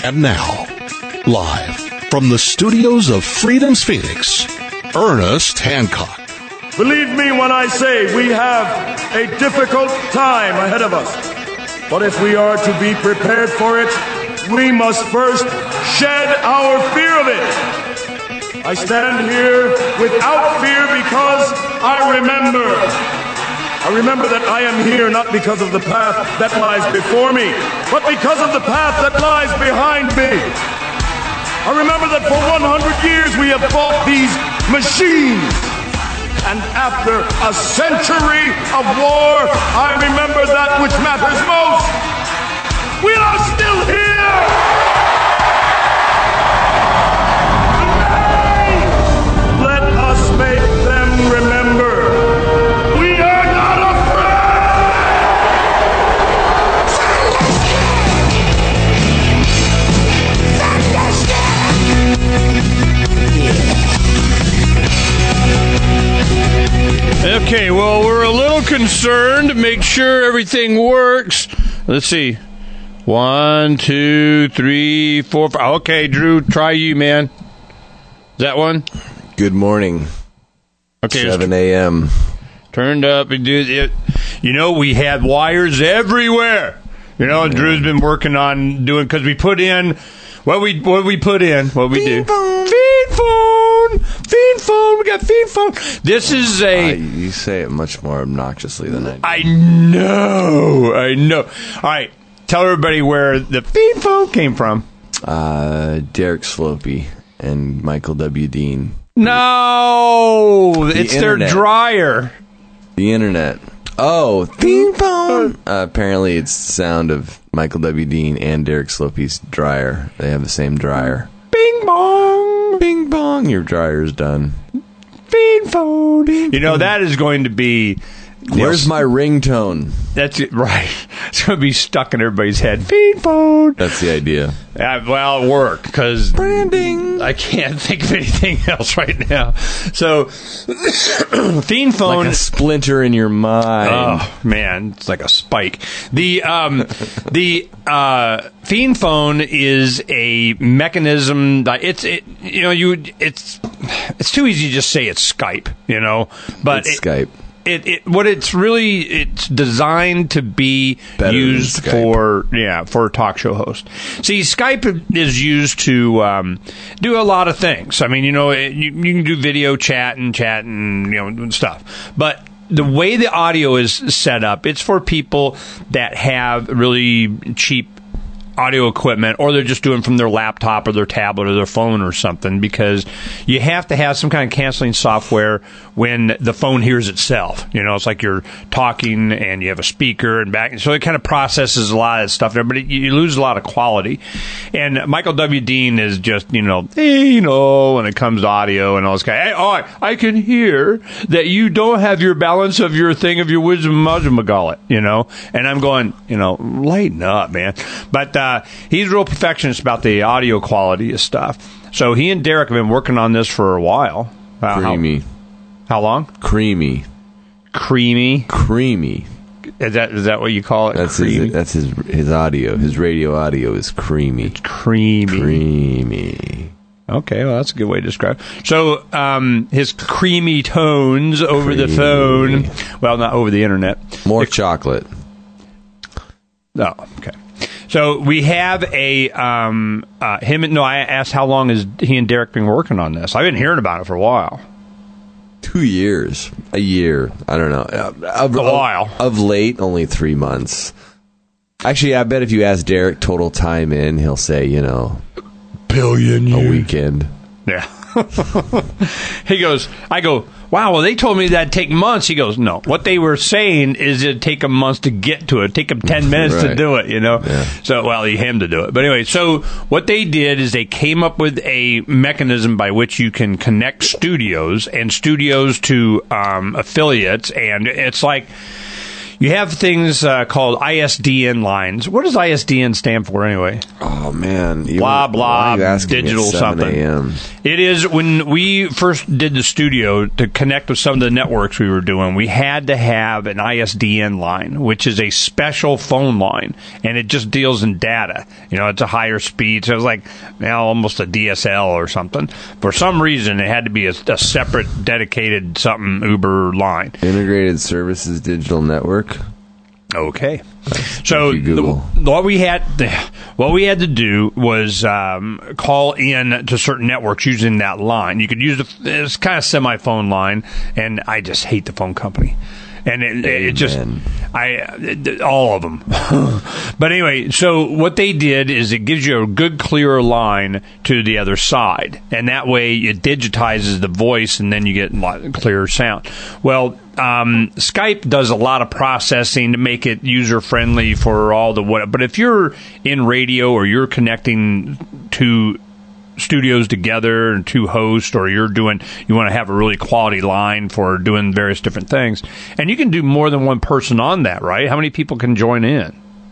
And now, live from the studios of Freedom's Phoenix, Ernest Hancock. Believe me when I say we have a difficult time ahead of us. But if we are to be prepared for it, we must first shed our fear of it. I stand here without fear because I remember that I am here not because of the path that lies before me, but because of the path that lies behind me. I remember that for 100 years we have fought these machines. And after a century of war, I remember that which matters most. We are still here! Let us make them remember. We are not afraid! Okay, well, we're a little concerned to make sure everything works. Let's see. 1, 2, 3, 4, 5. Okay, Drew, try you, man. Is that one? Good morning. Okay, 7 a.m. Turned up and do it. You know, we had wires everywhere. You know, and Drew's been working on doing, because we put in what we put in. What we do? Feed phone. We got feed phone. This is you say it much more obnoxiously than I do. I know. All right. Tell everybody where the feed phone came from. Derek Slopey and Michael W. Dean. No, it's internet. Their dryer. The internet. Oh, theme phone. Apparently, it's the sound of Michael W. Dean and Derek Slopey's dryer. They have the same dryer. Bing bong, bing bong. Your dryer's done. Feed phone. You know that is going to be. Where's my ringtone? That's it, right. It's going to be stuck in everybody's head. Feed phone. That's the idea. Well, it worked because branding. I can't think of anything else right now. So, Fiend phone, like a splinter in your mind. Oh man, it's like a spike. The Fiend phone is a mechanism that it's too easy to just say it's Skype, you know, but it's Skype. It's designed to be better used for a talk show host. See, Skype is used to do a lot of things. I mean, you know, you can do video chat and and stuff. But the way the audio is set up, it's for people that have really cheap audio equipment, or they're just doing from their laptop or their tablet or their phone or something, because you have to have some kind of canceling software when the phone hears itself. You know, it's like you're talking and you have a speaker and back, so it kind of processes a lot of stuff there, but you lose a lot of quality. And Michael W. Dean is just, when it comes to audio and all this kind of, I can hear that you don't have your balance of your thing of your wisdom McGullet, and I'm going, lighten up, man. But he's real perfectionist about the audio quality of stuff. So he and Derek have been working on this for a while. Creamy. How long? Creamy. Is that what you call it? That's his audio. His radio audio is creamy. It's creamy. Okay, well, that's a good way to describe it. So his creamy tones over the phone. Well, not over the internet. More chocolate. Oh, okay. So we have I asked how long has he and Derek been working on this. I've been hearing about it for a while. 2 years. A year. I don't know. A while. Of late, only 3 months. Actually, I bet if you ask Derek total time in, he'll say, billion years. A weekend. Yeah. I go, wow, well, they told me that'd take months. He goes, no. What they were saying is it'd take them months to get to it. Take them 10 minutes to do it, Yeah. So, him to do it. But anyway, so what they did is they came up with a mechanism by which you can connect studios to affiliates. And it's like, You have things called ISDN lines. What does ISDN stand for anyway? Oh, man. Blah, blah, digital something. It is when we first did the studio to connect with some of the networks we were doing, we had to have an ISDN line, which is a special phone line, and it just deals in data. It's a higher speed. So it was like almost a DSL or something. For some reason, it had to be a separate, dedicated something Uber line. Integrated Services Digital Network. Okay. So Google. What we had to do was call in to certain networks using that line. You could use it's kind of semi-phone line, and I just hate the phone company. And it just, all of them. But anyway, so what they did is it gives you a good, clear line to the other side. And that way it digitizes the voice, and then you get a lot clearer sound. Well, Skype does a lot of processing to make it user-friendly for all the what. But if you're in radio or you're connecting to studios together and two hosts, or you want to have a really quality line for doing various different things, and you can do more than one person on that, right? How many people can join in?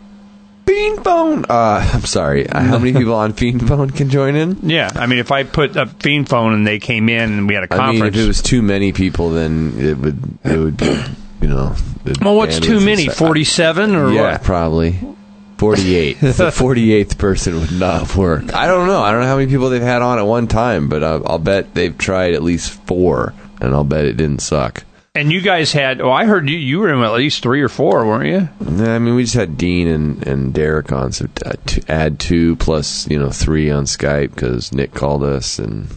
Bean Phone. I'm sorry. How many people on Fiend Phone can join in? Yeah, I mean, if I put a Fiend Phone and they came in and we had a conference. I mean, if it was too many people, then it would be, Well, what's too many? 47 or yeah, what? Probably. 48. The 48th person would not work. I don't know. I don't know how many people they've had on at one time, but I'll bet they've tried at least 4, and I'll bet it didn't suck. And you guys had, I heard you were in at least 3 or 4, weren't you? I mean, we just had Dean and Derek on, so to add 2 plus, 3 on Skype because Nick called us. And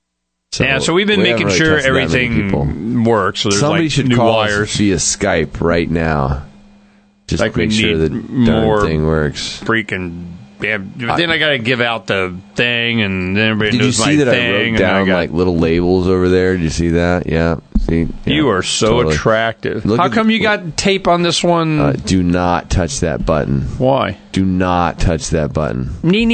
so we've been making sure everything works. So there's somebody should new call wires us via Skype right now. Just make sure the darn thing works. Freaking. Yeah, then I got to give out the thing, and then everybody knows my thing. Did you see that I wrote down like little labels over there? Did you see that? Yeah. See? Yeah, you are so attractive. How come you got tape on this one? Do not touch that button. Why? Do not touch that button.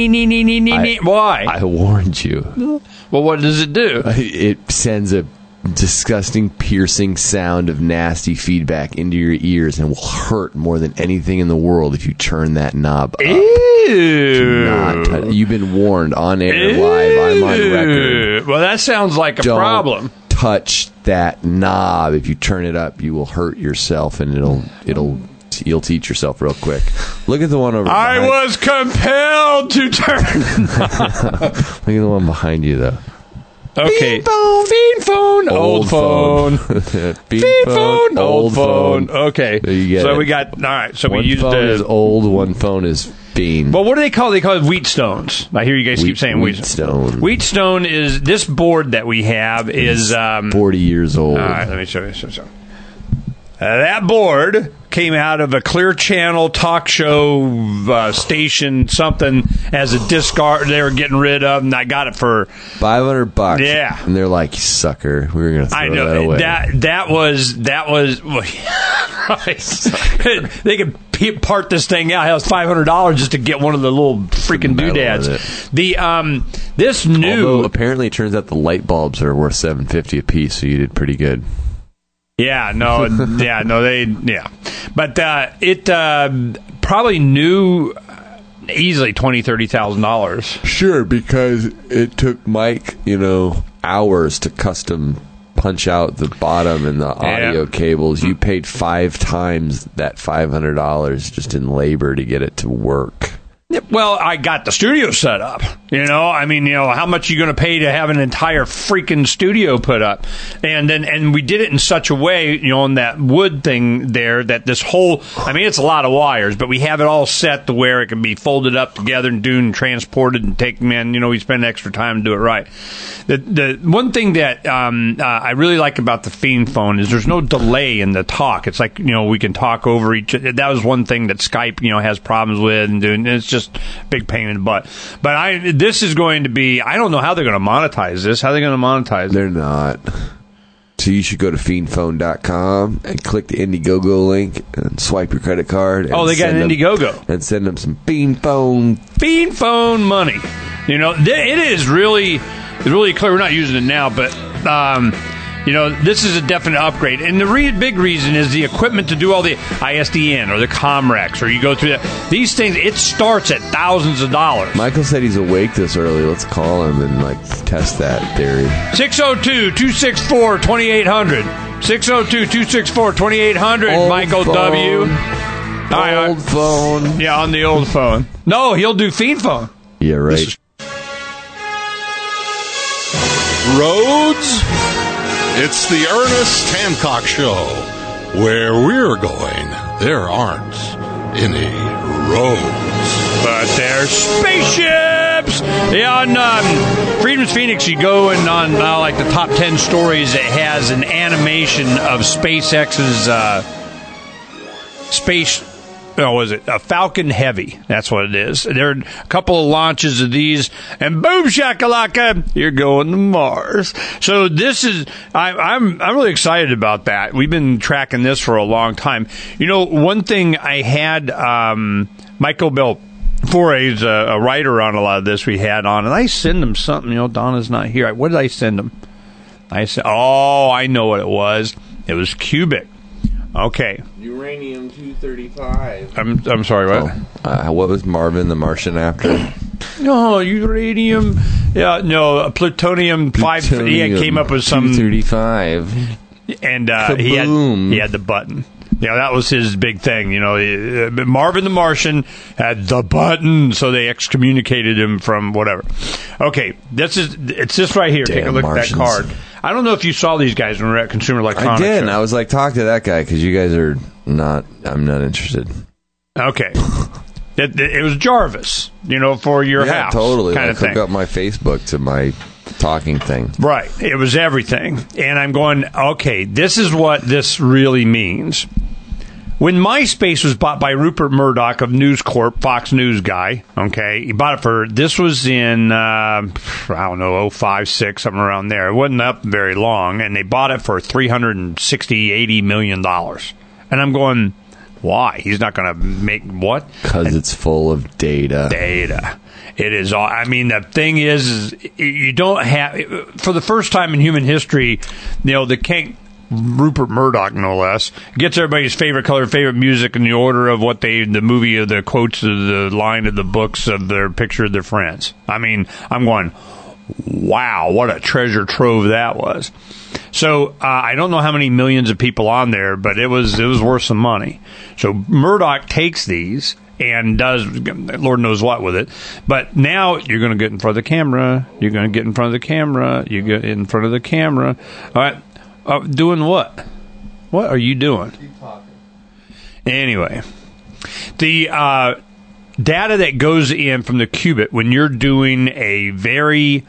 Why? I warned you. Well, what does it do? It sends a disgusting, piercing sound of nasty feedback into your ears and will hurt more than anything in the world if you turn that knob up. Ew. Do not you've been warned on air, live. I'm on record. Well, that sounds like a problem. Touch that knob. If you turn it up, you will hurt yourself, and you'll teach yourself real quick. Look at the one over. I was compelled to turn. Look at the one behind you, though. Okay. Fiend phone, old phone. Fiend phone, old phone. Okay. So we got, all right. So we used one phone is old, one phone is fiend. Well, what do they call it? They call it Wheatstones. I hear you guys keep saying Wheatstone. Wheatstone is this board that we have is 40 years old. All right, let me show you. That board came out of a Clear Channel talk show station, something as a discard they were getting rid of, and I got it for $500. Yeah, and they're like, "You sucker, we were going to throw that away." That was right. They could part this thing out. It was $500 just to get one of the little freaking doodads. This new, although apparently it turns out the light bulbs are worth $750 a piece, so you did pretty good. But it probably knew easily $20,000-$30,000. Sure, because it took Mike, hours to custom punch out the bottom and the audio cables. You paid 5 times that $500 just in labor to get it to work. Well, I got the studio set up. How much are you going to pay to have an entire freaking studio put up? And we did it in such a way, on that wood thing there, that this whole, it's a lot of wires, but we have it all set to where it can be folded up together and transported and taken in. We spend extra time to do it right. The one thing that I really like about the Fiend phone is there's no delay in the talk. It's like, we can talk over each. That was one thing that Skype, has problems with and doing. It's just big pain in the butt. But this is going to be, I don't know how they're going to monetize this. How are they going to monetize it? They're not. So you should go to fiendphone.com and click the Indiegogo link and swipe your credit card. And they got an Indiegogo. And send them some Fiend phone money. It is really clear. We're not using it now, but this is a definite upgrade. And the big reason is the equipment to do all the ISDN or the Comrex, or you go through that. These things, it starts at thousands of dollars. Michael said he's awake this early. Let's call him and test that theory. 602-264-2800. 602-264-2800. Michael phone. W. Old phone. Yeah, on the old phone. No, he'll do feed phone. Yeah, right. Roads? It's the Ernest Hancock Show. Where we're going, there aren't any roads. But there's spaceships! Yeah, on Freedom's Phoenix, you go and on the top 10 stories, it has an animation of SpaceX's a Falcon Heavy. That's what it is. There are a couple of launches of these, and boom shakalaka, you're going to Mars. So this is, I'm really excited about that. We've been tracking this for a long time. One thing I had, Michael Bell Fouray's a writer on a lot of this we had on, and I send him something. Donna's not here. What did I send him? I said, I know what it was. It was Cubic. Okay. Uranium-235. I'm sorry, what? What was Marvin the Martian after? No, uranium. Yeah, no, plutonium 5. He came up with some 235. And he had the button. That was his big thing. Marvin the Martian had the button, so they excommunicated him from whatever. Okay, it's this right here. Damn, take a look Martians. at that card. I don't know if you saw these guys when we were at Consumer Electronics. I did. Show. I was talk to that guy because you guys are not. I'm not interested. Okay. It was Jarvis, for your house. Totally. Kind of thing. Hook up my Facebook to my talking thing. Right. It was everything. And I'm going, okay, this is what this really means. When MySpace was bought by Rupert Murdoch of News Corp, Fox News guy, okay, he bought it this was in, 05, 6, something around there. It wasn't up very long, and they bought it for $380 million. And I'm going, why? He's not going to make what? Because it's full of data. It is all. The thing is you don't have, for the first time in human history, the king, Rupert Murdoch, no less, gets everybody's favorite color, favorite music in the order of what the movie of the quotes of the line of the books of their picture of their friends. I'm going, wow, what a treasure trove that was. So I don't know how many millions of people on there, but it was worth some money. So Murdoch takes these and does Lord knows what with it. But now you're going to get in front of the camera. You're going to get in front of the camera. You get in front of the camera. All right. Doing what? What are you doing? Keep talking. Anyway, the data that goes in from the qubit when you're doing a very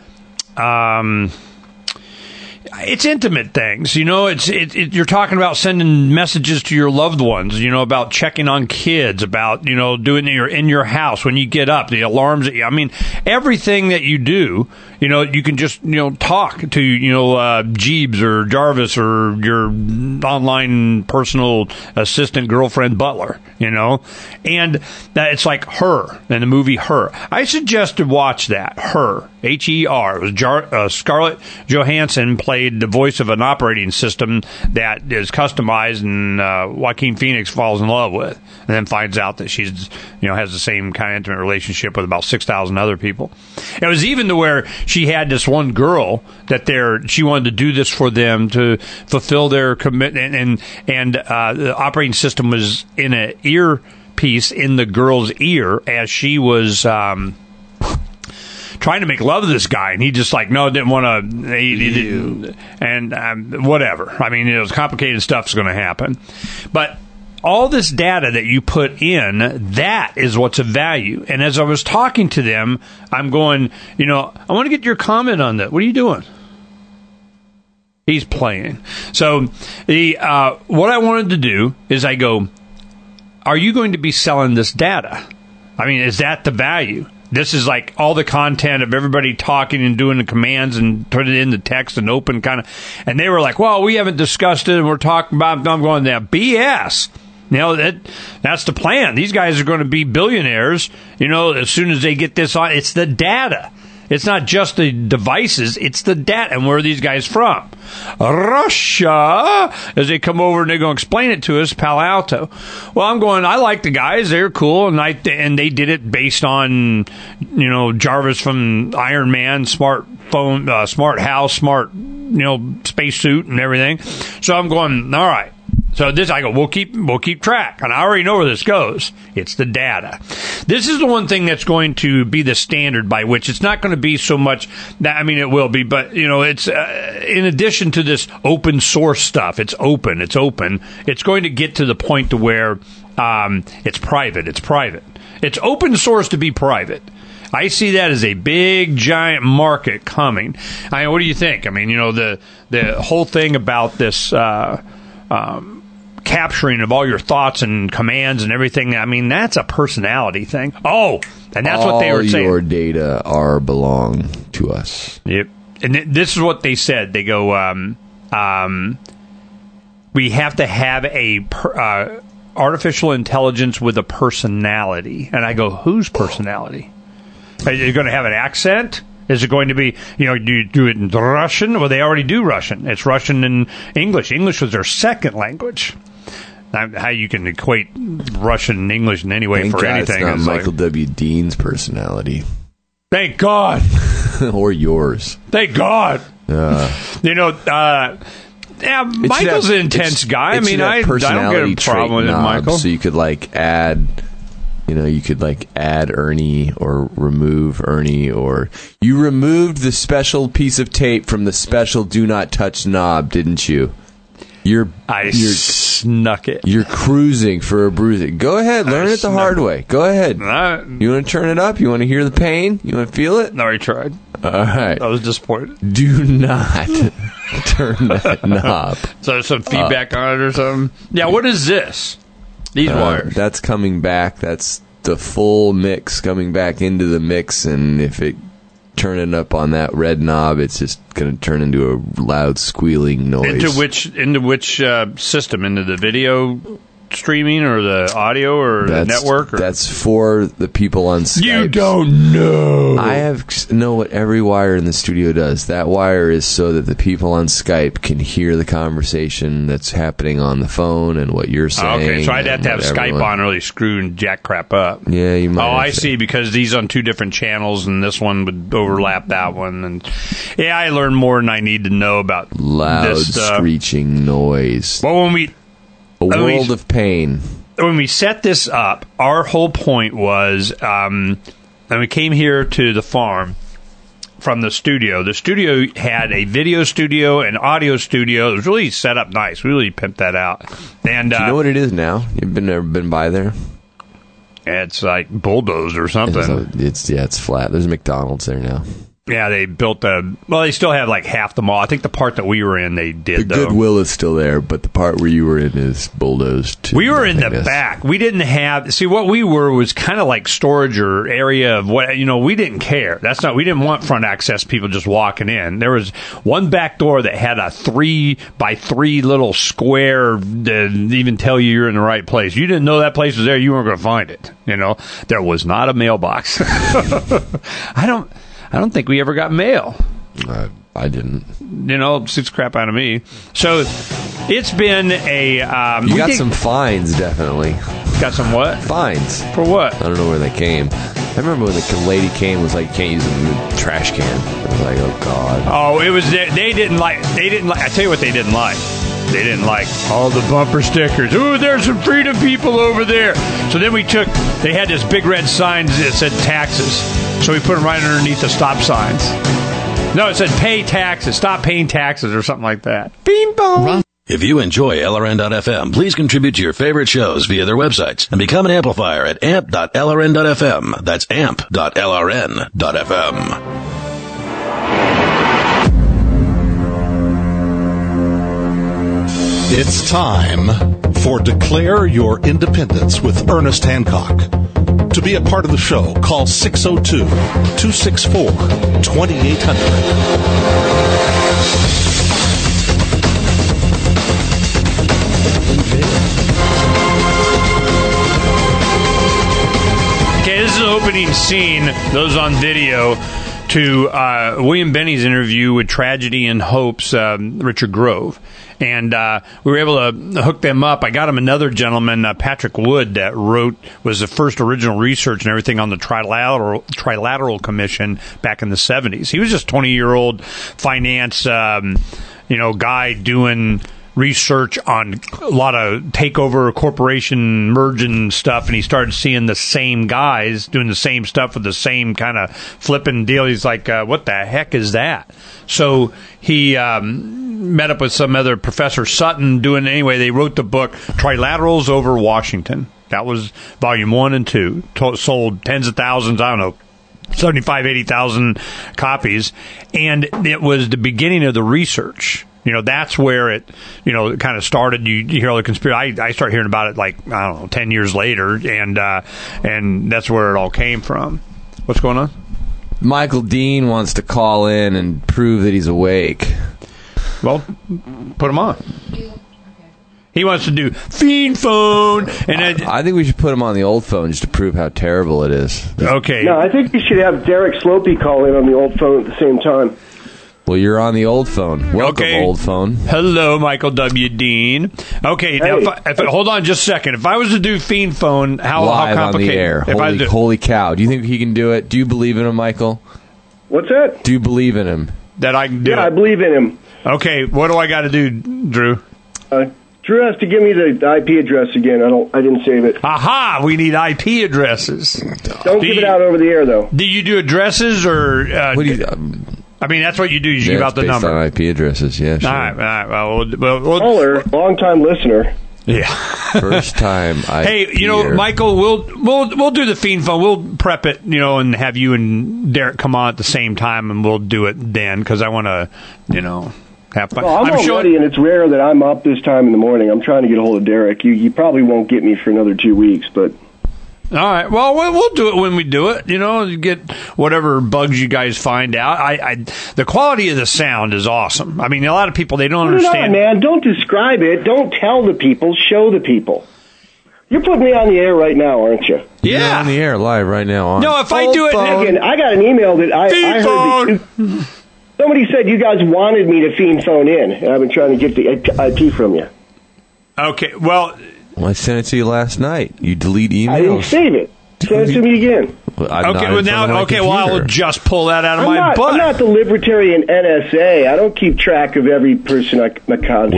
it's intimate things, you're talking about sending messages to your loved ones, about checking on kids, about, doing it in your house when you get up, the alarms, everything that you do, you can just, talk to, Jeeves or Jarvis or your online personal assistant, girlfriend, butler, and that it's like Her in the movie Her. I suggest to watch that, Her, H-E-R. It was Scarlett Johansson played the voice of an operating system that is customized, and Joaquin Phoenix falls in love with, and then finds out that she's, has the same kind of intimate relationship with about 6,000 other people. It was even to where she had this one girl that she wanted to do this for them to fulfill their commitment, and the operating system was in an earpiece in the girl's ear as she was trying to make love to this guy, and he just didn't want to, he didn't, and whatever. It was complicated stuff's going to happen, but all this data that you put in, that is what's of value. And as I was talking to them, I'm going, I want to get your comment on that. What are you doing? He's playing. So what I wanted to do is I go, are you going to be selling this data? Is that the value? This is like all the content of everybody talking and doing the commands and put it in the text and open kind of. And they were like, well, we haven't discussed it and we're talking about it. I'm going, that BS. That's the plan. These guys are going to be billionaires, as soon as they get this on. It's the data. It's not just the devices, it's the data. And where are these guys from? Russia, as they come over and they're going to explain it to us, Palo Alto. Well, I'm going, I like the guys. They're cool. And they did it based on, Jarvis from Iron Man, smartphone, smart house, smart, spacesuit and everything. So I'm going, all right. So I go, we'll keep track. And I already know where this goes. It's the data. This is the one thing that's going to be the standard by which it's not going to be so much that, it will be, but, it's, in addition to this open source stuff, it's open. It's going to get to the point to where, it's private. It's open source to be private. I see that as a big, giant market coming. What do you think? The whole thing about this, capturing of all your thoughts and commands and everything, that's a personality thing. Oh, and that's what they were saying. All your data belong to us. Yep. And this is what they said. They go, we have to have a artificial intelligence with a personality. And I go, whose personality? Are you going to have an accent? Is it going to be, do you do it in Russian? Well, they already do Russian. It's Russian and English. English was their second language. How you can equate Russian and English in any way for anything. It's not Michael W. Dean's personality. Thank God. Or yours. Thank God. Michael's an intense guy. I don't get a problem with Michael. So you could add... you could add Ernie or remove Ernie, or you removed the special piece of tape from the special do not touch knob, didn't you? I snuck it. You're cruising for a bruising. Go ahead, learn it the hard way. Go ahead. You want to turn it up? You want to hear the pain? You want to feel it? No, I tried. All right. I was disappointed. Do not turn that knob. So there's some feedback on it or something? Yeah, what is this? These wires. That's coming back. That's the full mix coming back into the mix, and if it turning up on that red knob, it's just going to turn into a loud squealing noise. Into which system? Into the video streaming or the audio or the network? That's for the people on Skype. You don't know. I know what every wire in the studio does. That wire is so that the people on Skype can hear the conversation that's happening on the phone and what you're saying. Okay, so I'd have to have Skype on, really screw and jack crap up. Yeah, you might. Oh, I see, because these on two different channels, and this one would overlap that one. And yeah, I learned more than I need to know about loud this stuff. Screeching noise. Well, a world of pain. When we set this up, our whole point was, and we came here to the farm from the studio. The studio had a video studio and audio studio. It was really set up nice. We really pimped that out. And do you know what it is now? You've never been by there? It's like bulldozed or something. It's flat. There's a McDonald's there now. Yeah, they built they still have like half the mall. I think the part that we were in, they did, The Goodwill is still there, but the part where you were in is bulldozed. We were in the back. We didn't have... See, what we were was kind of like storage or area of what... we didn't care. We didn't want front access people just walking in. There was one back door that had a 3x3 little square that even tell you're in the right place. You didn't know that place was there, you weren't going to find it. There was not a mailbox. I don't think we ever got mail. I didn't. Suits crap out of me. So it's been a... you got some fines, definitely. Got some what? Fines. For what? I don't know where they came. I remember when the lady came, was like, can't use a trash can. I was like, oh, God. Oh, it was... They didn't like... I tell you what they didn't like. They didn't like all the bumper stickers. Ooh, there's some freedom people over there. So then they had this big red sign that said taxes. So we put them right underneath the stop signs. No, it said pay taxes. Stop paying taxes or something like that. Bing bong. If you enjoy LRN.FM, please contribute to your favorite shows via their websites and become an amplifier at amp.lrn.fm. That's amp.lrn.fm. It's time for Declare Your Independence with Ernest Hancock. To be a part of the show, call 602-264-2800. Okay, this is the opening scene, those on video, to William Benny's interview with Tragedy and Hope's Richard Grove. And we were able to hook them up. I got him another gentleman, Patrick Wood, that was the first original research and everything on the Trilateral Commission back in the 70s. He was just 20-year-old finance, guy doing research on a lot of takeover, corporation merging stuff, and he started seeing the same guys doing the same stuff with the same kind of flipping deal. He's like, what the heck is that? So he met up with some other Professor Sutton doing it anyway. They wrote the book Trilaterals Over Washington. That was volume 1 and 2. Sold tens of thousands, 75, 80,000 copies. And it was the beginning of the research. That's where it, kind of started. You hear all the conspiracy. I start hearing about it 10 years later, and that's where it all came from. What's going on? Michael Dean wants to call in and prove that he's awake. Well, put him on. He wants to do Fiend Phone, and I think we should put him on the old phone just to prove how terrible it is. Okay. No, I think you should have Derek Slopey call in on the old phone at the same time. Well, you're on the old phone. Welcome, old phone. Hello, Michael W. Dean. Okay, hey. Now hold on just a second. If I was to do Fiend Phone, how complicated? On the air. Holy cow. Do you think he can do it? Do you believe in him, Michael? What's that? Do you believe in him? That I can do it? Yeah, I believe in him. Okay, what do I got to do, Drew? Drew has to give me the IP address again. I didn't save it. Aha! We need IP addresses. Don't give it out over the air, though. Do you do addresses or? What do you? I mean, that's what you do. You give out the number. On IP addresses, yeah. Sure. All right. Well, caller, long-time listener. Yeah. First time. Hey, Michael, we'll do the Fiend Phone. We'll prep it, and have you and Derek come on at the same time, and we'll do it then because I want to, have fun. Well, I'm ready, and it's rare that I'm up this time in the morning. I'm trying to get a hold of Derek. You probably won't get me for another 2 weeks, but. All right. Well, we'll do it when we do it. You get whatever bugs you guys find out. The quality of the sound is awesome. I mean, a lot of people, they don't understand. No, man, don't describe it. Don't tell the people. Show the people. You're putting me on the air right now, aren't you? Yeah. You're on the air live right now. No, if I do it... Again, I got an email that I heard... Somebody said you guys wanted me to Fiend Phone in, and I've been trying to get the IP from you. Okay, well... I sent it to you last night. You delete emails. I didn't save it. Send it to me again. I will just pull that out of my butt. I'm not the libertarian NSA. I don't keep track of every person I contact,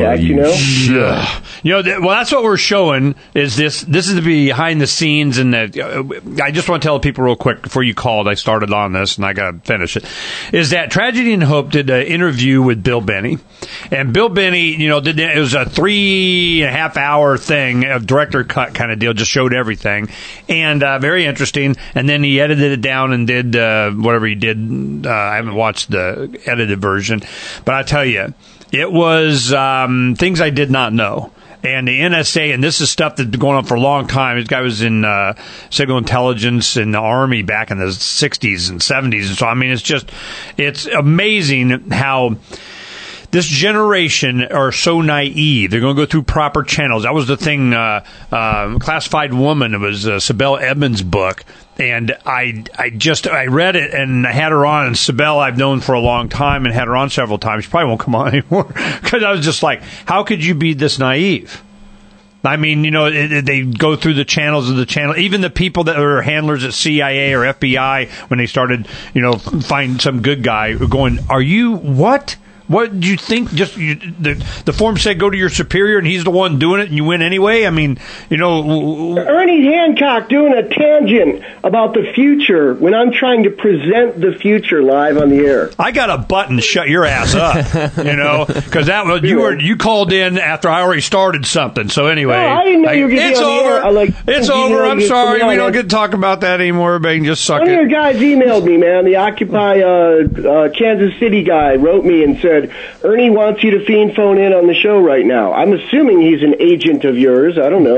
well, that's what we're showing is this is the behind the scenes, and I just want to tell people real quick before you called, I started on this and I got to finish it, is that Tragedy and Hope did an interview with Bill Benny, and Bill Benny, it was a 3.5 hour thing, a director cut kind of deal, just showed everything, and very interesting, and then he edited it down and did whatever he did. I haven't watched the edited version, but I tell you, it was things I did not know. And the NSA, and this is stuff that's been going on for a long time. This guy was in signal intelligence in the Army back in the 60s and 70s. And so, I mean, it's amazing how this generation are so naive. They're going to go through proper channels. That was the thing, Classified Woman. It was Sibel Edmonds' book. And I read it and I had her on, and Sibel I've known for a long time and had her on several times. She probably won't come on anymore because I was just like, how could you be this naive? I mean, they go through the channels of the channel. Even the people that are handlers at CIA or FBI, when they started, find some good guy going, are you what? What do you think? Just the form said go to your superior, and he's the one doing it, and you win anyway. I mean, Ernie Hancock doing a tangent about the future when I'm trying to present the future live on the air. I got a button. Shut your ass up, because that was you called in after I already started something. So anyway, no, I didn't know you were going to be on the air. It's over. I'm sorry. We don't get to talk about that anymore. But just suck it. One of your guys emailed me, man. The Occupy Kansas City guy wrote me and said, Ernie wants you to Fiend Phone in on the show right now. I'm assuming he's an agent of yours. I don't know.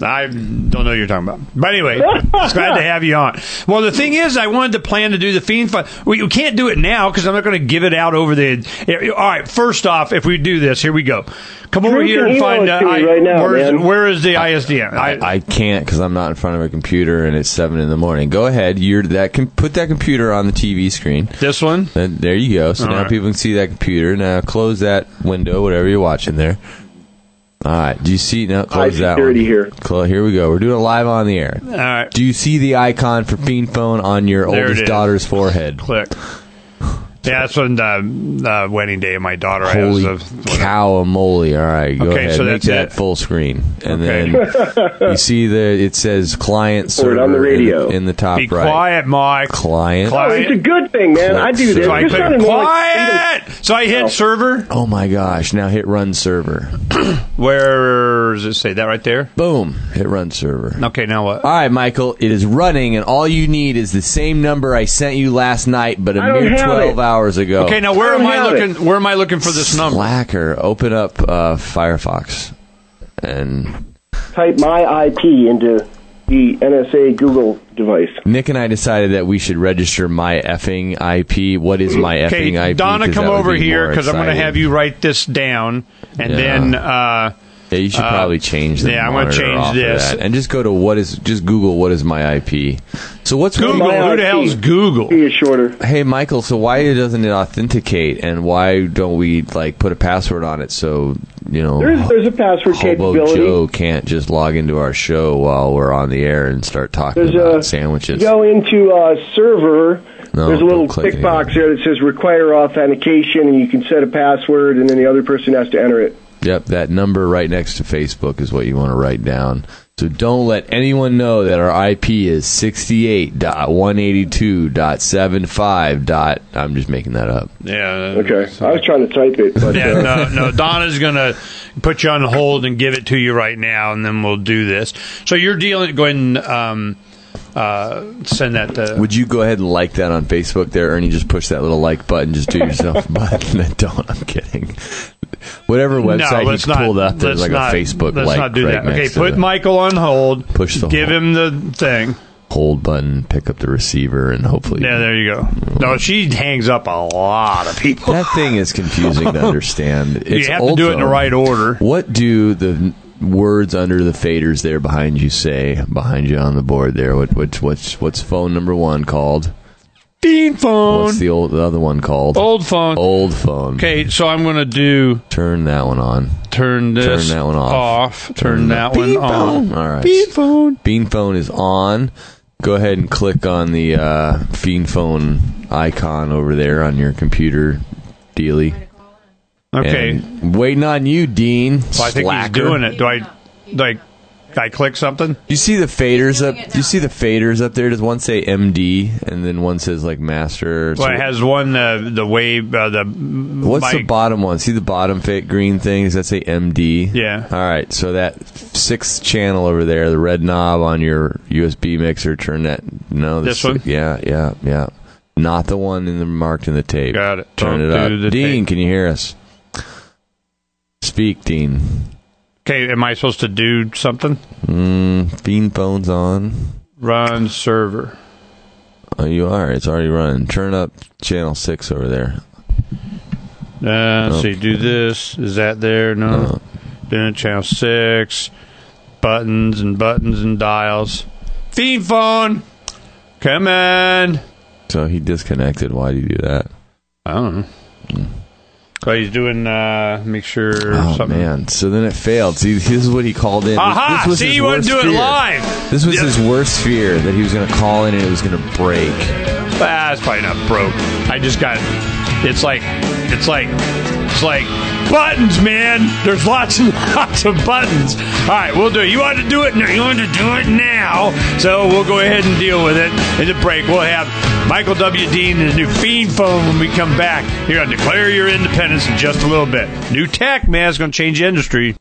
I don't know what you're talking about. But anyway, it's glad to have you on. Well, the thing is, I wanted to plan to do the Fiend Phone. We can't do it now because I'm not going to give it out over the... All right, first off, if we do this, here we go. Come over here and find... where is the ISDN? I can't because I'm not in front of a computer and it's 7 in the morning. Go ahead. Put that computer on the TV screen. This one? And there you go. So now people can see that computer. Now close that window, whatever you're watching there. All right. Do you see? Now close that one. Here. Here we go. We're doing it live on the air. All right. Do you see the icon for Fiend Phone on your oldest daughter's forehead? Click. Yeah, that's on the wedding day of my daughter. Holy cow moly. All right, go ahead. So make that full screen. And then you see it says client server on the radio. In the top right. Be quiet, Mike. Client. Oh, it's a good thing, man. I do this. So I click quiet. So I hit server. Oh, my gosh. Now hit run server. Where does it say? That right there? Boom. Hit run server. Okay, now what? All right, Michael. It is running, and all you need is the same number I sent you last night, but a mere 12 hours ago. Okay, now where am I looking? Where am I looking for this number? Slacker. Open up Firefox and type my IP into the NSA Google device. Nick and I decided that we should register my effing IP. What is my effing IP? Donna, come over here because I'm going to have you write this down, and then. Yeah, you should probably change the Yeah, I'm going to change this. And just go to just Google what is my IP. So what's Google? Who the hell's Google? Be shorter. Hey, Michael, so why doesn't it authenticate, and why don't we put a password on it so, there's a password Hobo capability. Joe can't just log into our show while we're on the air and start talking about sandwiches. Go into server. There's a little tick box there that says require authentication, and you can set a password, and then the other person has to enter it. Yep, that number right next to Facebook is what you want to write down. So don't let anyone know that our IP is 68.182.75. I'm just making that up. Yeah. Okay. I was trying to type it. But, no. Donna's going to put you on hold and give it to you right now, and then we'll do this. So you're dealing... Go ahead and... send that to... Would you go ahead and like that on Facebook there, Ernie? Just push that little like button. Just do yourself a button. Don't. I'm kidding. Whatever website he's pulled up, there's a Facebook let's like. Let's not do that. Okay, put Michael on hold. Push the Give him the thing. Hold button, pick up the receiver, and hopefully... Yeah, there you go. No, she hangs up a lot of people. That thing is confusing to understand. You have to do it in the right order. What do the words under the faders there behind you say? Behind you on the board there. What's phone number 1 called? Fiend Phone. What's the other one called? Old phone. Old phone. Okay, so I'm going to do... Turn that one on. Turn that one off. Turn that one on. All right. Fiend Phone. Fiend Phone is on. Go ahead and click on the Fiend Phone icon over there on your computer dealie. Okay. And waiting on you, Dean. Well, I think he's doing it. Do I click something? You see the faders up? Do you see the faders up there? Does one say MD and then one says master? Well, it has one the wave What's the bottom one? See the bottom green thing? Does that say MD? Yeah. All right. So that 6th channel over there, the red knob on your USB mixer, turn that. No, this one. Yeah. Not the one marked in the tape. Got it. Turn it up. Dean, can you hear us? Speak, Dean. Okay, am I supposed to do something? Fiend Phone's on. Run server. Oh, you are. It's already running. Turn up channel 6 over there. Let's see. Do this. Is that there? No. Then channel 6. Buttons and dials. Fiend Phone. Come on. So he disconnected. Why did you do that? I don't know. But he's doing, make sure something. Oh, man. So then it failed. See, this is what he called in. Aha! See, you want to do it live. This was his worst fear, that he was going to call in and it was going to break. It's probably not broke. I just got, it's like buttons, man. There's lots and lots of buttons. All right, we'll do it. You want to do it now? You want to do it now? So we'll go ahead and deal with it. In the break, we'll have Michael W. Dean and his new Fiend Phone when we come back here on Declare Your Independence in just a little bit. New tech, man, is going to change the industry.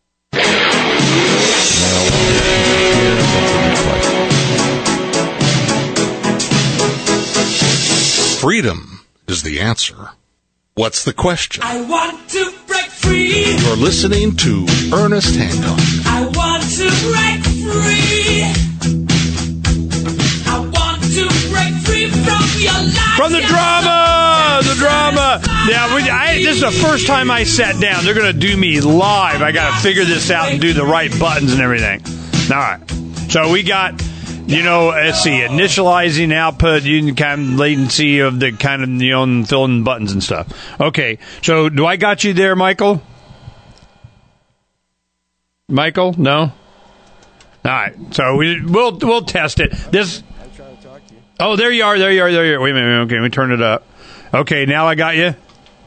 Freedom is the answer. What's the question? I want to break free. free. You're listening to Ernest Hancock. I want to break free. I want to break free from your life. From the drama! The drama! Yeah, this is the first time I sat down. They're going to do me live. I got to figure this out and do the right buttons and everything. All right. So we got, let's see, initializing output, kind of latency of the kind of, filling buttons and stuff. Okay. So do I got you there, Michael? Michael? No? All right. So we'll test it. This. I'm trying to talk to you. Oh, there you are. Wait a minute. Okay, let me turn it up. Okay, now I got you.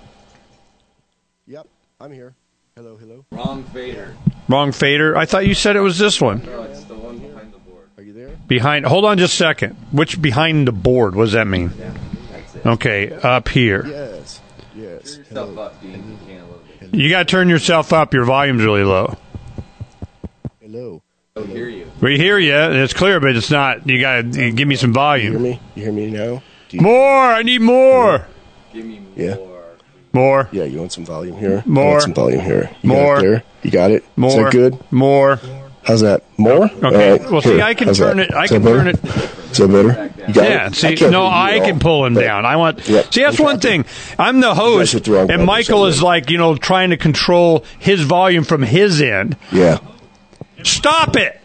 Yep, I'm here. Hello. Wrong fader. Wrong fader. I thought you said it was this one. No, it's the one behind the board. Are you there? Hold on just a second. Which behind the board? What does that mean? Yeah, that's it. Okay, up here. Yes. Turn yourself up, Dean. You can a little bit. You got to turn yourself up. Your volume's really low. Hello. I hear you. We hear you. It's clear, but it's not. You got to give me some You hear volume. me? You hear me now? More. I need more. Give me Yeah. More. Yeah, you want some volume here? More. I want some volume here. You More. Got it there? You got it? More. Is that good? More. How's that? More? Okay. All right, Well, see, here. I can How's turn that? it. I Is can that turn better? it. Is that better? You got Yeah, it? see, I can't no, hear you I at can all, pull him but- down. I want. Yep, See, that's I'm one tracking. thing. I'm the host, hit the wrong and button or Michael is something. like, trying to control his volume from his end. Yeah. Stop it.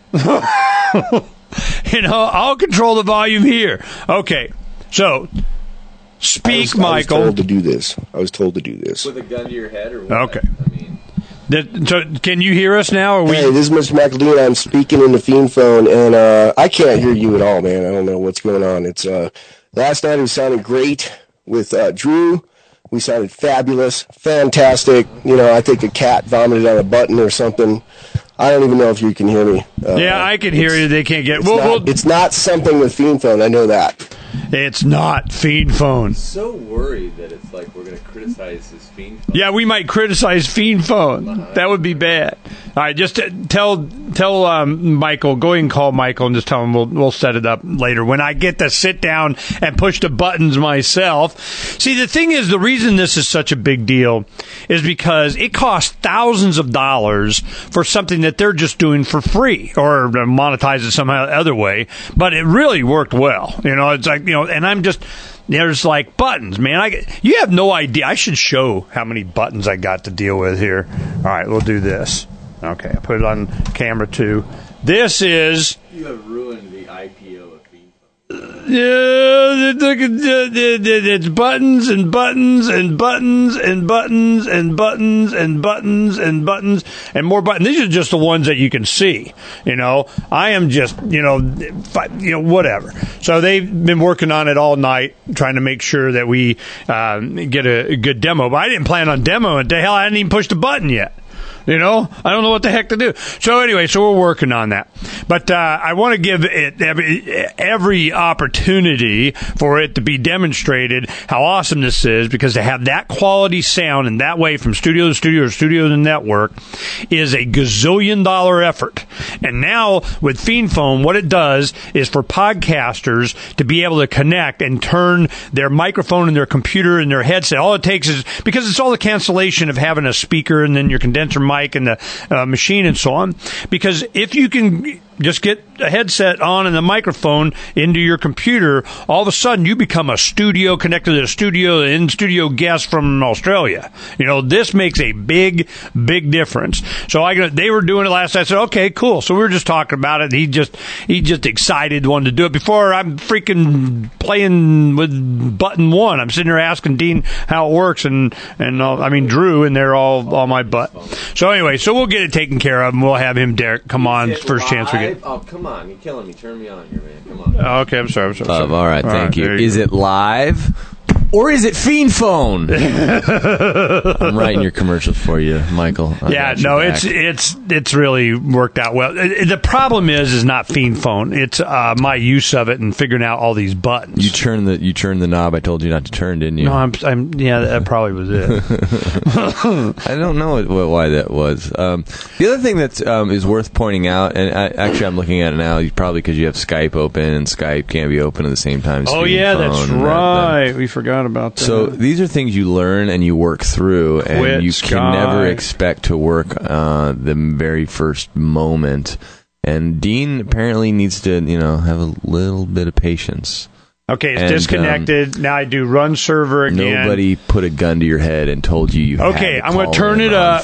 I'll control the volume here. Okay, so speak, Michael. I was told to do this. With a gun to your head or what? Okay. I mean, So, can you hear us now? Or Hey, this is Mr. McEldoon. I'm speaking in the Fiend phone, and I can't hear you at all, man. I don't know what's going on. It's last night it sounded great with Drew. We sounded fabulous, fantastic. I think a cat vomited on a button or something. I don't even know if you can hear me. Yeah, I can hear you. They can't get. It's not something with Fiend phone. I know that. It's not Fiend phone. so worried that it's like we're going to criticize his Fiend phone. Yeah, we might criticize Fiend phone. That would be bad. All right, just tell Michael. Go ahead and call Michael and just tell him we'll set it up later when I get to sit down and push the buttons myself. See, the thing is, the reason this is such a big deal is because it costs thousands of dollars for something that they're just doing for free or monetize it somehow other way. But it really worked well. It's like and I'm just. There's like buttons, man. You have no idea. I should show how many buttons I got to deal with here. All right, we'll do this. Okay, I put it on camera 2. This is. You have ruined the IPO of Fiend phone. It's buttons and buttons and buttons and buttons and buttons and buttons and buttons and more buttons. These are just the ones that you can see. I am just whatever. So they've been working on it all night, trying to make sure that we get a good demo. But I didn't plan on demoing it. The hell, I hadn't even pushed a button yet. I don't know what the heck to do. So anyway, we're working on that. But I want to give it every opportunity for it to be demonstrated how awesome this is, because to have that quality sound and that way from studio to studio or studio to network is a gazillion-dollar effort. And now with Fiend Phone, what it does is for podcasters to be able to connect and turn their microphone and their computer and their headset. All it takes is, because it's all the cancellation of having a speaker and then your condenser mic and the machine and so on. Because if you can just get a headset on and the microphone into your computer, all of a sudden you become a studio connected to a studio, an in-studio guest from Australia. This makes a big, big difference. So they were doing it last night. I said, okay, cool. So we were just talking about it. He just excited, wanted to do it. Before I'm freaking playing with button 1, I'm sitting there asking Dean how it works and Drew, and they're all on my butt. So anyway, we'll get it taken care of, and we'll have him, Derek, come on first chance we get. Oh, come on. You're killing me. Turn me on here, man. Come on. Okay, I'm sorry. All right, thank you. Is it live? Or is it Fiend Phone? I'm writing your commercials for you, Michael. Yeah, no, it's really worked out well. The problem is not Fiend Phone. It's my use of it and figuring out all these buttons. You turned the knob I told you not to turn, didn't you? No, yeah, that probably was it. I don't know why that was. The other thing that is worth pointing out, and I'm looking at it now, probably because you have Skype open and Skype can't be open at the same time as Oh Fiend yeah, Phone, that's right. We forgot forgot about that. So these are things you learn and you work through, and you can never expect to work the very first moment. And Dean apparently needs to, have a little bit of patience. Okay, it's disconnected. Now I do run server again. Nobody put a gun to your head and told you had to I'm going to turn it up.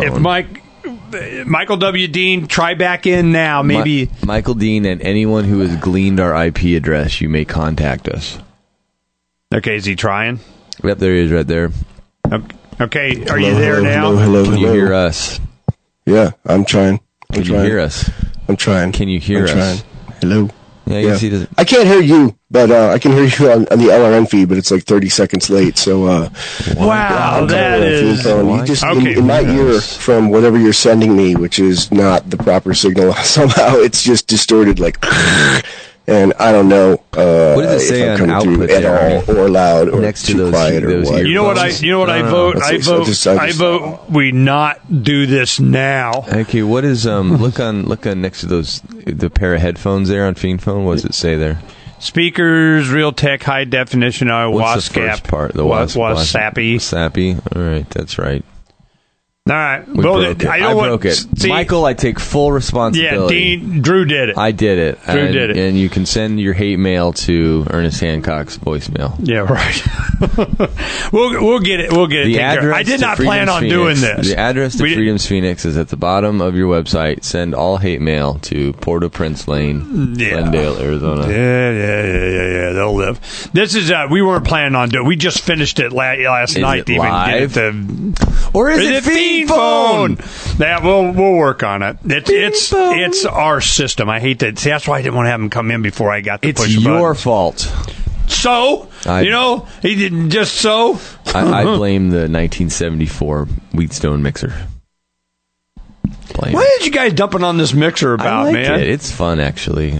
If Michael W. Dean, try back in now. Maybe Michael Dean and anyone who has gleaned our IP address, you may contact us. Okay, is he trying? Yep, there he is right there. Okay, are you there now? Hello. Can you hear us? Yeah, I'm trying. Can you hear us? I'm trying. Can you hear us? Trying. Hello. Yeah, he doesn't. I can't hear you, but I can hear you on the LRN feed, but it's like 30 seconds late. So, wow, that is you just in my ear from whatever you're sending me, which is not the proper signal. Somehow, it's just distorted, like, and I don't know. What does it say on output there? At all, or loud, or next to too those, quiet, or what? You know what I vote? I vote we not do this now. Okay, what is look on next to the pair of headphones there on Fiend Phone? What does it say there? Speakers, Realtek, high definition, What's the first part? The Wasapi. Wasapi. All right, that's right. All right. I broke it. See, Michael, I take full responsibility. Yeah, Drew did it. I did it. Drew did it. And you can send your hate mail to Ernest Hancock's voicemail. Yeah, right. We'll get it. We'll get it. I did not plan on doing this. The address to Freedom's Phoenix is at the bottom of your website. Send all hate mail to Port-au-Prince Lane, Glendale, Arizona. Yeah. They'll live. This is, we weren't planning on doing it. We just finished it last night. It live? Or is it Fiend Phone? Yeah, we'll work on it. It's our system. I hate that. See, that's why I didn't want to have him come in before I got to push the button. It's your fault. So, he didn't just so. I blame the 1974 Wheatstone mixer. What did you guys dumping on this mixer about, man? It's fun, actually.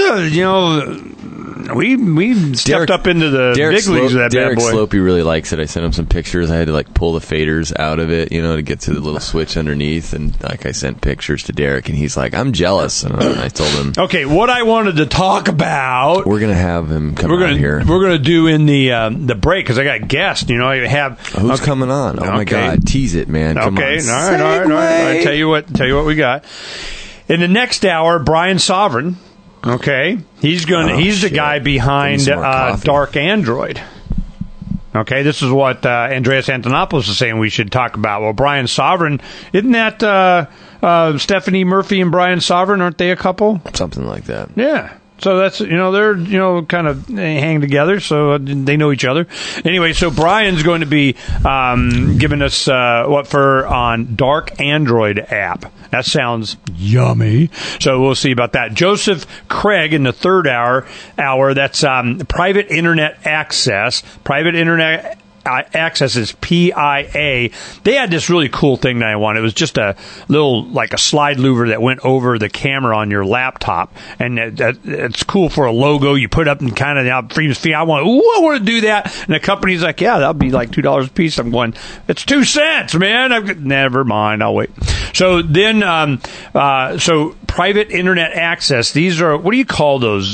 We stepped up into the big leagues of that Derek bad boy. Slopey really likes it. I sent him some pictures. I had to pull the faders out of it, to get to the little switch underneath. And I sent pictures to Derek, and he's like, "I'm jealous." And I told him, "Okay, what I wanted to talk about, we're gonna have him come out here. We're gonna do in the break because I got guests. I have who's coming on? Oh my God, tease it, man! Come on. All right. I tell you what we got in the next hour. Brian Sovereign. Okay, he's the guy behind Dark Android. Okay, this is what Andreas Antonopoulos is saying we should talk about. Well, Brian Sovereign, isn't that Stephanie Murphy and Brian Sovereign? Aren't they a couple? Something like that. Yeah. So that's, they're, kind of hang together, so they know each other. Anyway, so Brian's going to be giving us on Dark Android app. That sounds yummy. So we'll see about that. Joseph Craig in the third hour, that's private internet access. Private internet access is PIA. They had this really cool thing that I wanted. It was just a little, a slide louver that went over the camera on your laptop. And it's cool for a logo. You put up and kind of, Freedom's Feed. I want to do that. And the company's like, yeah, that'll be like $2 a piece. I'm going, it's 2 cents, man. Never mind. I'll wait. So then, private internet access. These are, what do you call those?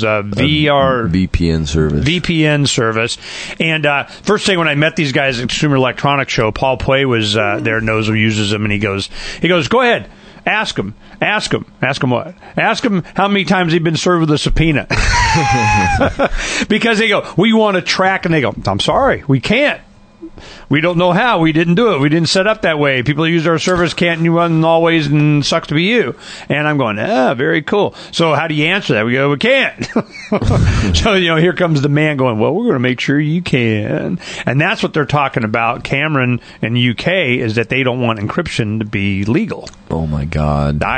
VPN service. VPN service. And first thing when I met these guys at Consumer Electronics Show, Paul Pway was there, knows who uses them, and he goes, go ahead. Ask him what? Ask him how many times he's been served with a subpoena. Because they go, we want to track, and they go, I'm sorry, we can't. We don't know how. We didn't do it. We didn't set up that way. People who use our service can't run always, and sucks to be you. And I'm going, very cool. So how do you answer that? We go, we can't. So, here comes the man going, well, we're going to make sure you can. And that's what they're talking about, Cameron in the UK, is that they don't want encryption to be legal. Oh, my God. The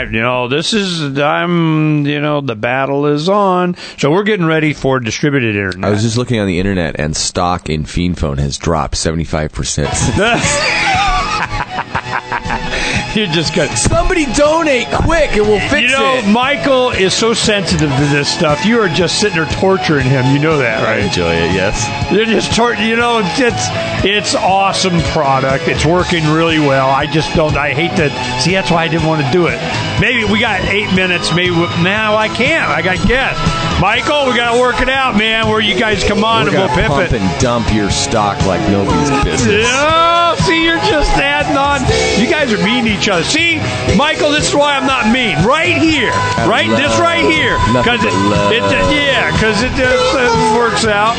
battle is on. So we're getting ready for distributed internet. I was just looking on the internet, and stock in Fiend Phone has dropped 75%. You're just good. Somebody donate quick and we'll fix it. Michael is so sensitive to this stuff. You are just sitting there torturing him. You know that, right? I enjoy it, yes. You're just it's awesome product. It's working really well. I hate to see. That's why I didn't want to do it. Maybe we got 8 minutes. Maybe now I can't. I got guests. Michael, we got to work it out, man. Where you guys come on and we'll pimp pump it and dump your stock like nobody's business. Oh, see, you're just adding on. You guys are mean to each other. See, Michael, this is why I'm not mean. Right here, right, this right here, because it just works out.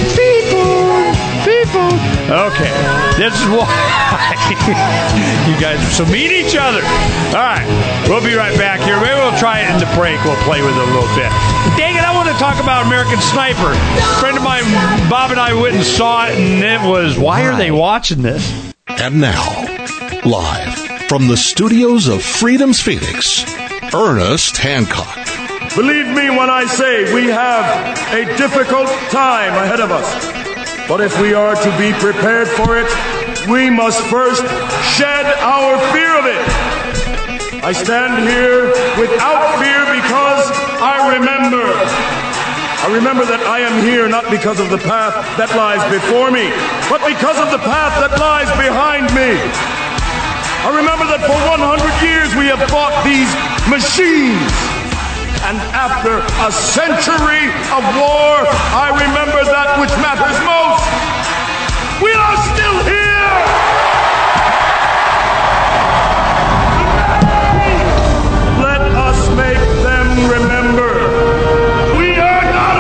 People. Okay, this is why you guys are so mean to each other. All right, we'll be right back here. Maybe we'll try it in the break. We'll play with it a little bit. Dang it, I want to talk about American Sniper. A friend of mine, Bob, and I went and saw it, and it was, why are they watching this? And now, live from the studios of Freedom's Phoenix, Ernest Hancock. Believe me when I say we have a difficult time ahead of us. But if we are to be prepared for it, we must first shed our fear of it. I stand here without fear because I remember that I am here not because of the path that lies before me, but because of the path that lies behind me. I remember that for 100 years we have fought these machines. And after a century of war, I remember that which matters most. We are still here! Let us make them remember. We are not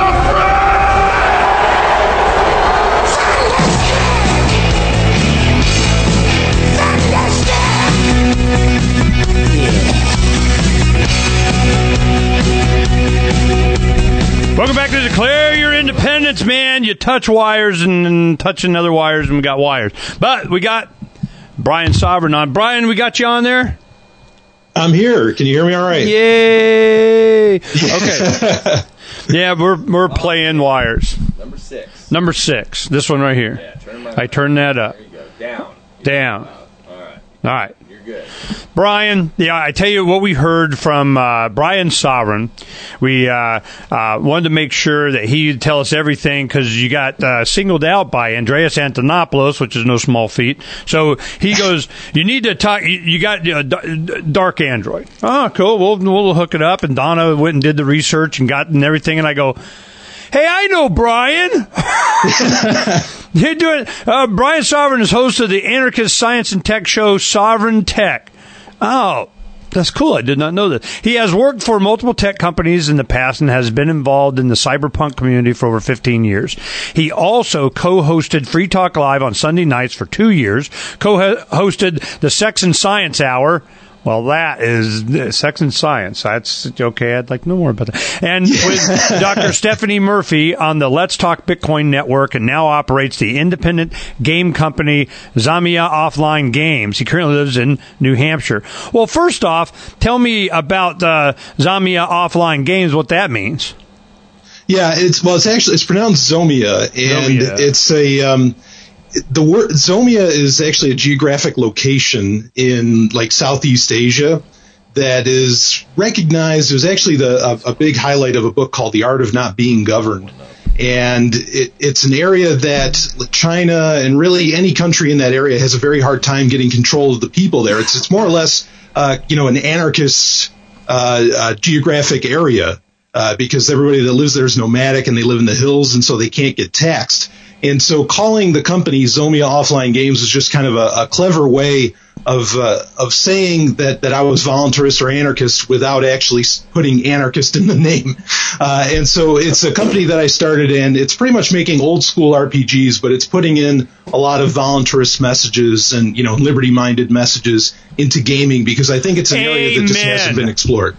Welcome back to Declare Your Independence, man. You touch wires and touching other wires, and we got wires. But we got Brian Sovereign on. Brian, we got you on there? I'm here. Can you hear me all right? Yay! Okay. Yeah, we're playing wires. Number 6. This one right here. Yeah, I turn that up. There you go. Down. All right. You're good. Brian, yeah, I tell you what we heard from Brian Sovereign. We wanted to make sure that he'd tell us everything because you got singled out by Andreas Antonopoulos, which is no small feat. So he goes, you need to talk, you got Dark Android. Oh, cool. We'll hook it up. And Donna went and did the research and got and everything. And I go, hey, I know Brian. You're doing. Brian Sovereign is host of the anarchist science and tech show Sovereign Tech. Oh, that's cool. I did not know that. He has worked for multiple tech companies in the past and has been involved in the cyberpunk community for over 15 years. He also co-hosted Free Talk Live on Sunday nights for 2 years, co-hosted the Sex and Science Hour. Well, that is Sex and Science. That's okay. I'd like to know more about that. And with Dr. Stephanie Murphy on the Let's Talk Bitcoin network, and now operates the independent game company Zamia Offline Games. He currently lives in New Hampshire. Well, first off, tell me about Zamia Offline Games, what that means. Yeah, it's pronounced Zomia, and it's a the word Zomia is actually a geographic location in like Southeast Asia that is recognized. It was actually a big highlight of a book called The Art of Not Being Governed. And it's an area that China and really any country in that area has a very hard time getting control of the people there. It's more or less, an anarchist geographic area because everybody that lives there is nomadic and they live in the hills, and so they can't get taxed. And so calling the company Zomia Offline Games was just kind of a clever way of saying that I was voluntarist or anarchist without actually putting anarchist in the name. And so it's a company that I started, and it's pretty much making old school RPGs, but it's putting in a lot of voluntarist messages and, liberty-minded messages into gaming because I think it's an area that just hasn't been explored.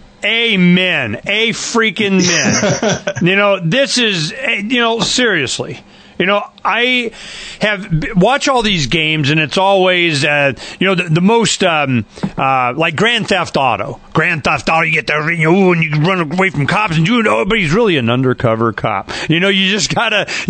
Amen. A freaking men. This is, seriously. You know, I have watch all these games, and it's always, the most like Grand Theft Auto. Grand Theft Auto, you get there, and you run away from cops, and but he's really an undercover cop. You know, you just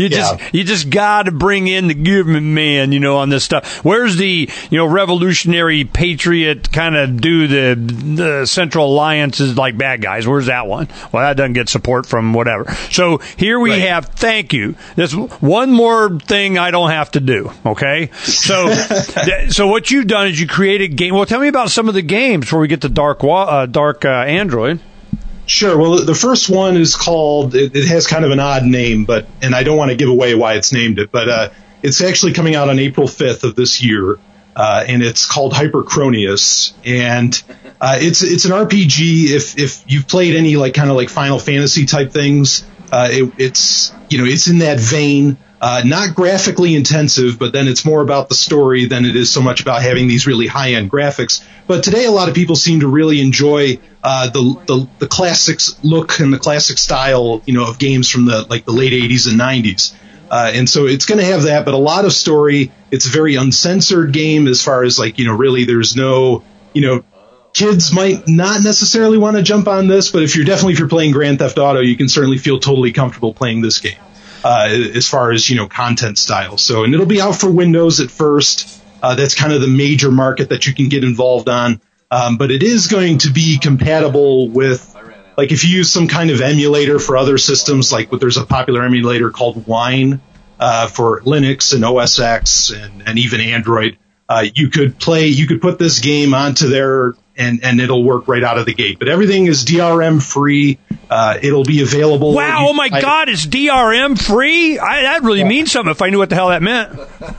gotta bring in the government man, on this stuff. Where's the, revolutionary patriot kind of do the Central Alliances like bad guys? Where's that one? Well, that doesn't get support from whatever. So here we have, thank you. There's one more thing I don't have to do, okay? So so what you've done is you created game. Well, tell me about some of the games before we get to Dark Android. Sure. Well, the first one is called, it has kind of an odd name, and I don't want to give away why it's named it, but it's actually coming out on April 5th of this year, and it's called Hyperchronius, and it's an RPG. If you've played any kind of Final Fantasy type things, it's in that vein. Not graphically intensive, but then it's more about the story than it is so much about having these really high-end graphics. But today, a lot of people seem to really enjoy the classics look and the classic style, of games from the late 80s and 90s. And so it's going to have that, but a lot of story. It's a very uncensored game as far as really there's no, kids might not necessarily want to jump on this, but if you're playing Grand Theft Auto, you can certainly feel totally comfortable playing this game. As far as, content style. So, and it'll be out for Windows at first. That's kind of the major market that you can get involved on. But it is going to be compatible with, if you use some kind of emulator for other systems, there's a popular emulator called Wine, for Linux and OS X and even Android. You could put this game onto there and it'll work right out of the gate. But everything is DRM free. It'll be available. Wow! Oh my God! It's DRM free. That really means something. If I knew what the hell that meant.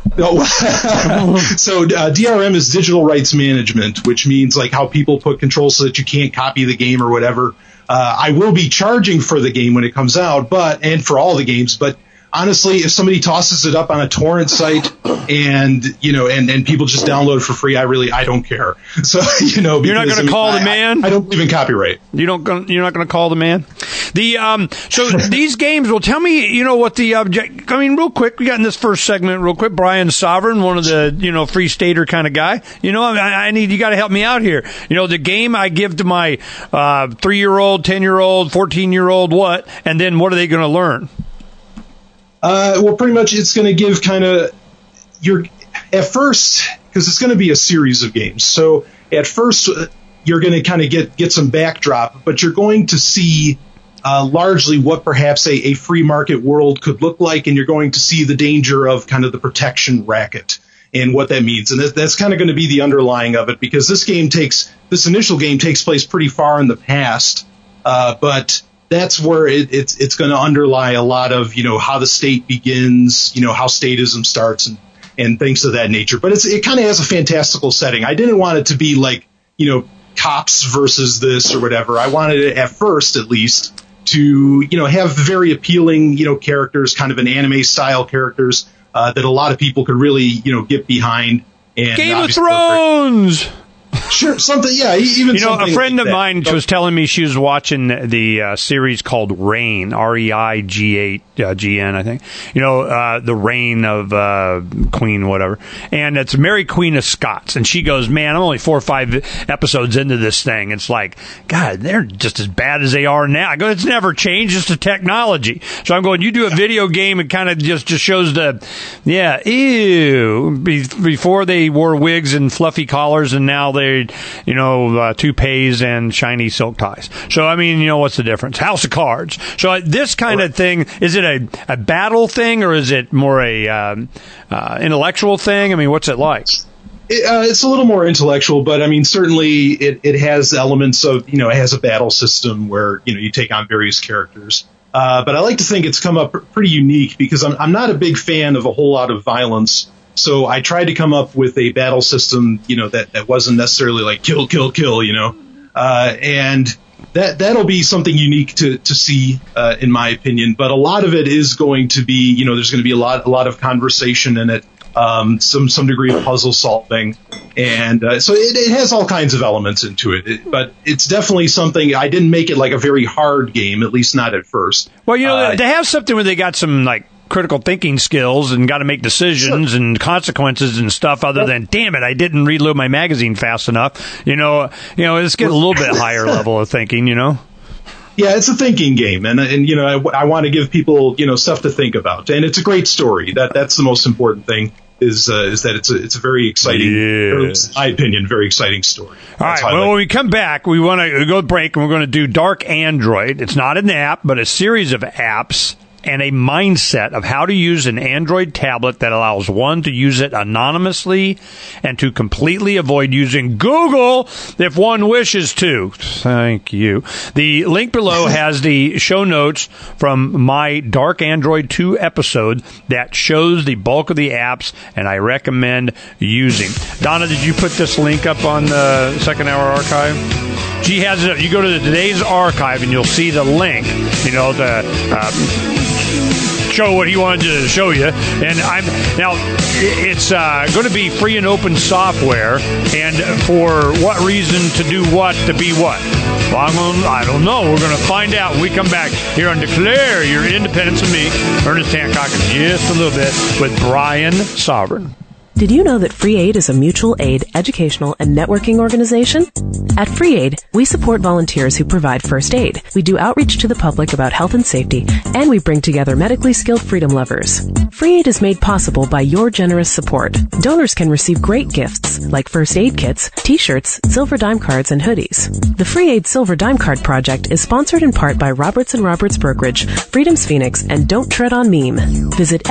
So DRM is digital rights management, which means how people put controls so that you can't copy the game or whatever. I will be charging for the game when it comes out, and for all the games, but. Honestly, if somebody tosses it up on a torrent site and people just download it for free, I don't care. So, you're not going to call the man? I don't believe in copyright. You're not going to call the man? So these games, well, tell me, what the object, real quick, we got in this first segment real quick, Brian Sovereign, one of the, free stater kind of guy. You got to help me out here. The game I give to my 3-year-old, 10-year-old, 14-year-old, what? And then what are they going to learn? Well, pretty much it's going to give at first, because it's going to be a series of games. So at first you're going to kind of get some backdrop, but you're going to see largely what perhaps a free market world could look like, and you're going to see the danger of kind of the protection racket and what that means. And that's kind of going to be the underlying of it, because this initial game takes place pretty far in the past, but that's where it's going to underlie a lot of, how the state begins, how statism starts and things of that nature. But it kind of has a fantastical setting. I didn't want it to be cops versus this or whatever. I wanted it at first, at least, to, have very appealing, characters, kind of an anime style characters, that a lot of people could really, get behind. And Game of Thrones! Sure, something, yeah. Even a friend of mine was telling me she was watching the series called Reign, REIGN, I think. The reign of Queen, whatever. And it's Mary Queen of Scots. And she goes, man, I'm only 4 or 5 episodes into this thing. It's like, God, they're just as bad as they are now. I go, it's never changed, just the technology. So I'm going, you do a video game, it kind of just shows before they wore wigs and fluffy collars, and now they toupees and shiny silk ties. So, what's the difference? House of Cards. So this kind of thing, is it a battle thing, or is it more a intellectual thing? What's it like? It's a little more intellectual, but certainly it has elements of, it has a battle system where, you take on various characters. But I like to think it's come up pretty unique, because I'm not a big fan of a whole lot of violence. So I tried to come up with a battle system, that wasn't necessarily kill, kill, kill, and that'll be something unique to see, in my opinion. But a lot of it is going to be, there's going to be a lot of conversation in it, some degree of puzzle solving, and so it has all kinds of elements into it. But it's definitely something. I didn't make it a very hard game, at least not at first. Well, they have something where they got some critical thinking skills and got to make decisions and consequences and stuff other than, damn it, I didn't reload my magazine fast enough. Let's get a little bit higher level of thinking, Yeah, it's a thinking game, and I want to give people stuff to think about, and it's a great story. That's the most important thing. Is that it's a very exciting, in my opinion, very exciting story. All right. Well, when we come back, we want to go to break, and we're going to do Dark Android. It's not an app, but a series of apps and a mindset of how to use an Android tablet that allows one to use it anonymously and to completely avoid using Google if one wishes to. Thank you. The link below has the show notes from my Dark Android 2 episode that shows the bulk of the apps, and I recommend using. Donna, did you put this link up on the Second Hour Archive? She has it. You go to today's archive and you'll see the link. Show what he wanted to show you, and it's going to be free and open software, and for what reason to do what, to be what? Well, I don't know. We're going to find out when we come back here on Declare Your Independence of me, Ernest Hancock, in just a little bit with Brian Sovereign. Did you know that Free Aid is a mutual aid, educational, and networking organization? At Free Aid, we support volunteers who provide first aid. We do outreach to the public about health and safety, and we bring together medically skilled freedom lovers. Free Aid is made possible by your generous support. Donors can receive great gifts like first aid kits, t-shirts, silver dime cards, and hoodies. The Free Aid Silver Dime Card Project is sponsored in part by Roberts & Roberts Brokerage, Freedom's Phoenix, and Don't Tread on Meme. Visit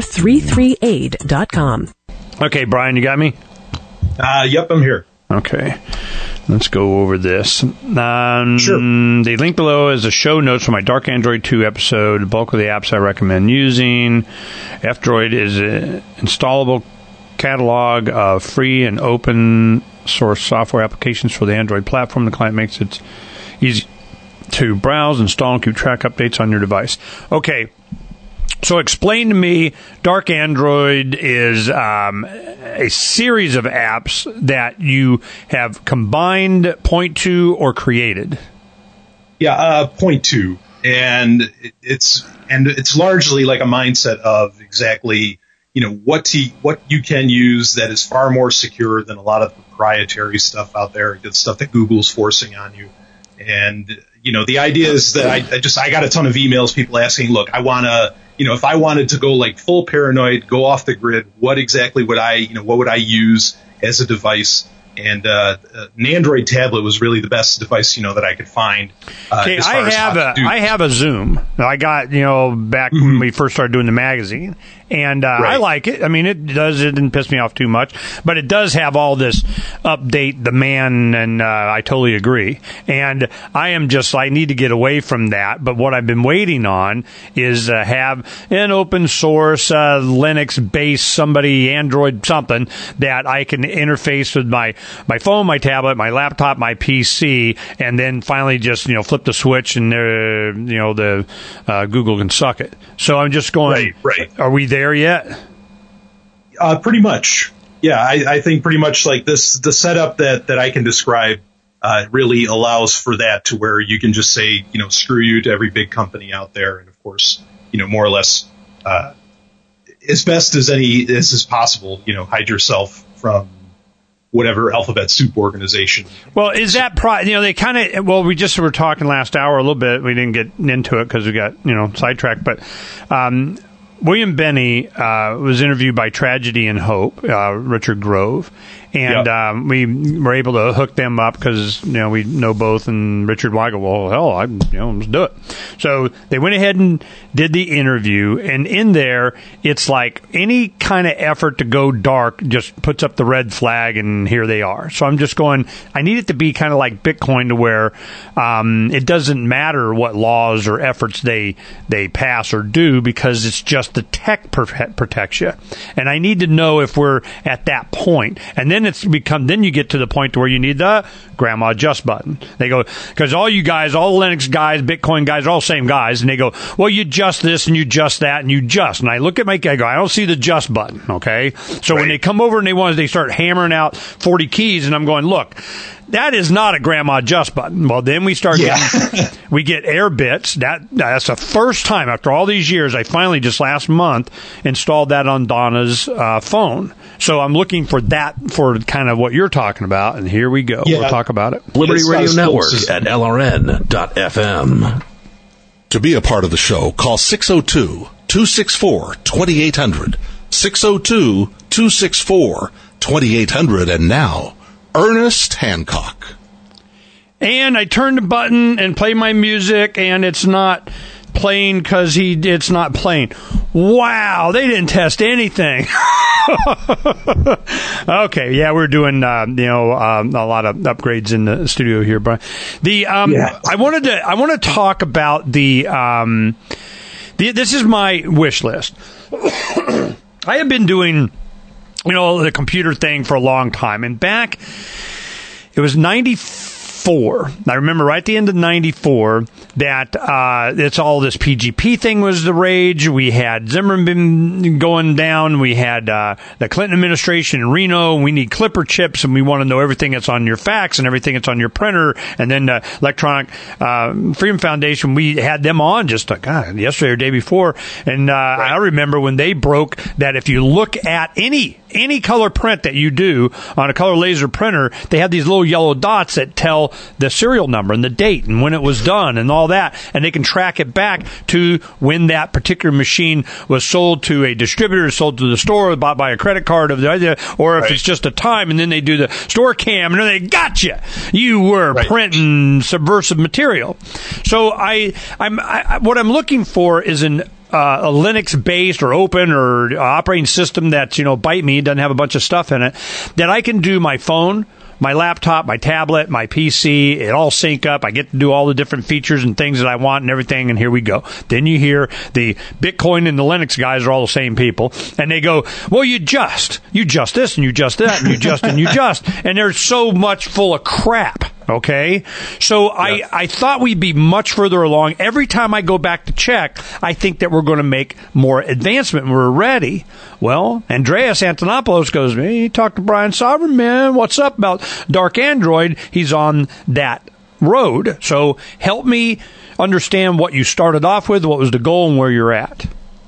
fr33aid.com. Okay, Brian, you got me? Yep, I'm here. Okay. Let's go over this. Sure. The link below is the show notes for my Dark Android 2 episode, the bulk of the apps I recommend using. F-Droid is an installable catalog of free and open source software applications for the Android platform. The client makes it easy to browse, install, and keep track updates on your device. Okay. So explain to me, Dark Android is a series of apps that you have combined, point to, or created. Yeah, point to, and it's largely like a mindset of exactly what you can use that is far more secure than a lot of proprietary stuff out there, the stuff that Google's forcing on you. And the idea is that I got a ton of emails, people asking, look, I want to. If I wanted to go like full paranoid, go off the grid, what exactly would what would I use as a device? And an Android tablet was really the best device, that I could find. Okay, I have a Zoom. I got, back when we first started doing the magazine. And right. I like it. I mean, it didn't piss me off too much, but it does have all this update the man, and I totally agree. And I need to get away from that. But what I've been waiting on is have an open source Linux-based Android something that I can interface with my phone, my tablet, my laptop, my PC, and then finally just flip the switch and the Google can suck it. So I'm just going. Right. Are we there yet? Pretty much. Yeah, I think pretty much like this. The setup that I can describe really allows for that, to where you can just say screw you to every big company out there, and of course more or less as best as is possible hide yourself from whatever alphabet soup organization. Well, is that they kind of, we just were talking last hour a little bit. We didn't get into it because we got, sidetracked. But William Benny was interviewed by Tragedy and Hope, Richard Grove. And we were able to hook them up because, we know both. And Richard Weigel, well, hell, let's do it. So they went ahead and did the interview. And in there, it's like any kind of effort to go dark just puts up the red flag, and here they are. So I'm just going, I need it to be kind of like Bitcoin, to where it doesn't matter what laws or efforts they pass or do, because it's just the tech protects you. And I need to know if we're at that point. And then then you get to the point where you need the grandma adjust button. They go, because all you guys, all Linux guys, Bitcoin guys, are all same guys, and they go, well, you adjust this and you adjust that and you adjust. And I look at I go, I don't see the adjust button. Okay, so when they come over and they start hammering out 40 keys, and I'm going, look, that is not a grandma just button. Well, then we start getting, we get Air Bits. That's the first time after all these years. I finally just last month installed that on Donna's phone. So I'm looking for that for kind of what you're talking about. And here we go. We'll talk about it. Liberty Radio Network at LRN.FM. To be a part of the show, call 602-264-2800. 602-264-2800. And now, Ernest Hancock. And I turn the button and play my music, and it's not playing because it's not playing. Wow, they didn't test anything. Okay, yeah, we're doing a lot of upgrades in the studio here, Brian. I want to talk about this is my wish list. I have been doing the computer thing for a long time, and back it was 94. I remember right at the end of 94 that it's all this PGP thing was the rage. We had Zimmerman going down. We had the Clinton administration in Reno. We need Clipper chips, and we want to know everything that's on your fax and everything that's on your printer. And then the Electronic Freedom Foundation, we had them on just yesterday or day before. And I remember when they broke that if you look at any color print that you do on a color laser printer, they have these little yellow dots that tell the serial number and the date and when it was done and all that, and they can track it back to when that particular machine was sold to a distributor, sold to the store, bought by a credit card of the, or if it's just a time, and then they do the store cam, and then they got you. You were printing subversive material. So what I'm looking for is a Linux-based or open or operating system that's, bite me, doesn't have a bunch of stuff in it, that I can do my phone, my laptop, my tablet, my PC, it all sync up. I get to do all the different features and things that I want and everything, and here we go. Then you hear the Bitcoin and the Linux guys are all the same people, and they go, well, you just this, and you just that, and you just, and you just, and they're so much full of crap. Okay, so I thought we'd be much further along. Every time I go back to check, I think that we're going to make more advancement and we're ready. Well, Andreas Antonopoulos goes, hey, talk to Brian Sovereign, man. What's up about Dark Android? He's on that road. So help me understand what you started off with, what was the goal, and where you're at.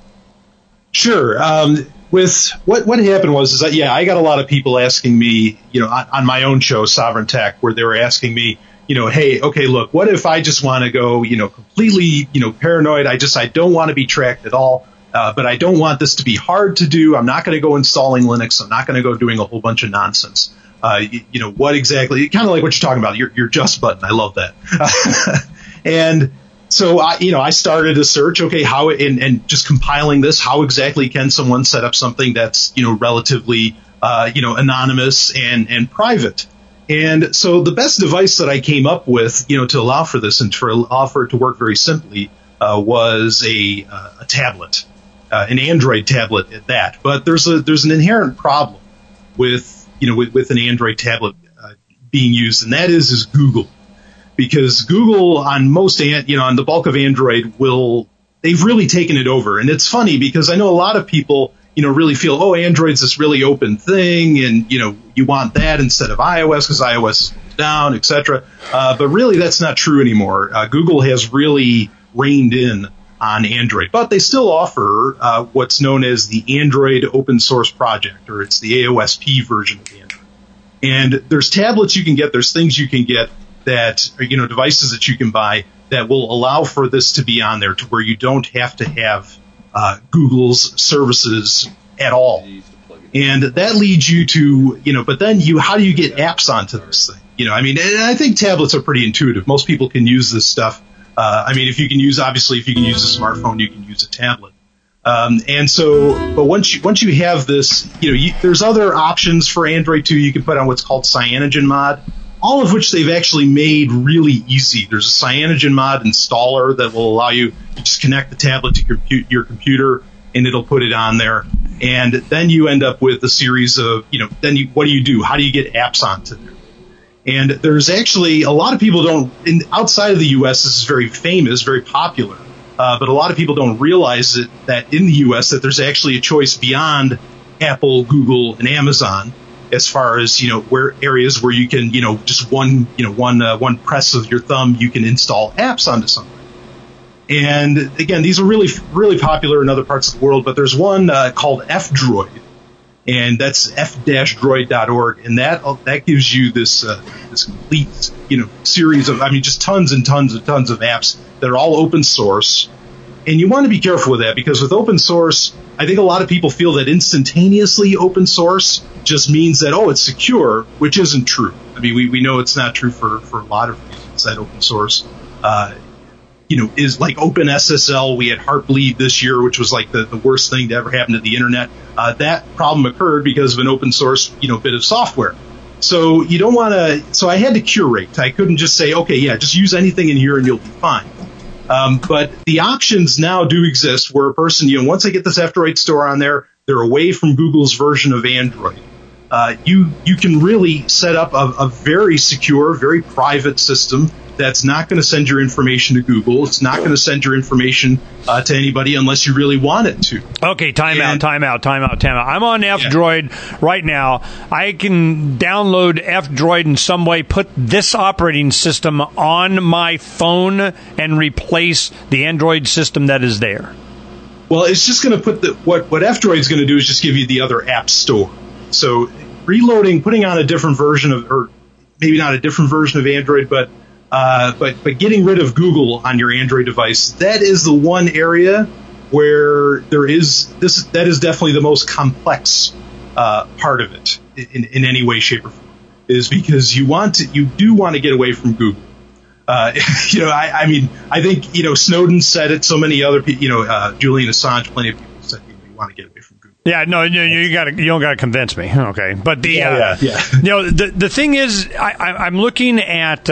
Sure. With what happened was that, I got a lot of people asking me, on my own show, Sovereign Tech, where they were asking me, hey, okay, look, what if I just want to go, completely, paranoid? I don't want to be tracked at all, but I don't want this to be hard to do. I'm not going to go installing Linux. I'm not going to go doing a whole bunch of nonsense. What exactly? Kind of like what you're talking about. Your just button. I love that. And so I started a search. Okay, how and just compiling this. How exactly can someone set up something that's relatively anonymous and private? And so the best device that I came up with, to allow for this and to allow for it to work very simply, was a tablet, an Android tablet at that. But there's an inherent problem with an Android tablet being used, and that is Google. Because Google on most, on the bulk of Android they've really taken it over. And it's funny because I know a lot of people, really feel, Android's this really open thing and, you want that instead of iOS because iOS is down, etc. But really that's not true anymore. Google has really reined in on Android, but they still offer what's known as the Android Open Source Project, or it's the AOSP version of Android. And there's tablets you can get, there's things you can get that are, devices that you can buy that will allow for this to be on there to where you don't have to have Google's services at all. And that leads you to, but then how do you get apps onto this thing? And I think tablets are pretty intuitive. Most people can use this stuff. if you can use a smartphone, you can use a tablet. But once you have this, there's other options for Android too. You can put on what's called CyanogenMod, all of which they've actually made really easy. There's a CyanogenMod installer that will allow you to just connect the tablet to your computer, and it'll put it on there. And then you end up with a series of, what do you do? How do you get apps onto there? And there's actually a lot of people outside of the U.S., this is very famous, very popular. But a lot of people don't realize that in the U.S. that there's actually a choice beyond Apple, Google, and Amazon. as far as, where areas where you can, just one press of your thumb, you can install apps onto something. And again, these are really, really popular in other parts of the world, but there's one called F-Droid, and that's f-droid.org, and that gives you this complete, series of, just tons and tons and tons of apps that are all open source. And you want to be careful with that, because with open source, I think a lot of people feel that instantaneously open source just means that, it's secure, which isn't true. We know it's not true for a lot of reasons that open source, is like OpenSSL. We had Heartbleed this year, which was like the worst thing to ever happen to the internet. That problem occurred because of an open source, bit of software. So you don't want to, so I had to curate. I couldn't just say, okay, yeah, just use anything in here and you'll be fine. But the options now do exist where a person, once they get this F-Droid store on there, they're away from Google's version of Android. You can really set up a very secure, very private system that's not going to send your information to Google. It's not going to send your information to anybody unless you really want it to. Okay, time out. I'm on F-Droid right now. I can download F-Droid in some way, put this operating system on my phone, and replace the Android system that is there. Well, it's just going to put what F-Droid's going to do is just give you the other app store. So reloading, putting on a different version of, or maybe not a different version of Android, but getting rid of Google on your Android device, that is the one area where that is definitely the most complex part of it in any way, shape, or form, is because you do want to get away from Google. I think Snowden said it. So many other people, Julian Assange, plenty of people said you want to get away from Google. Yeah, no, you don't got to convince me. Okay, but the thing is, I'm looking at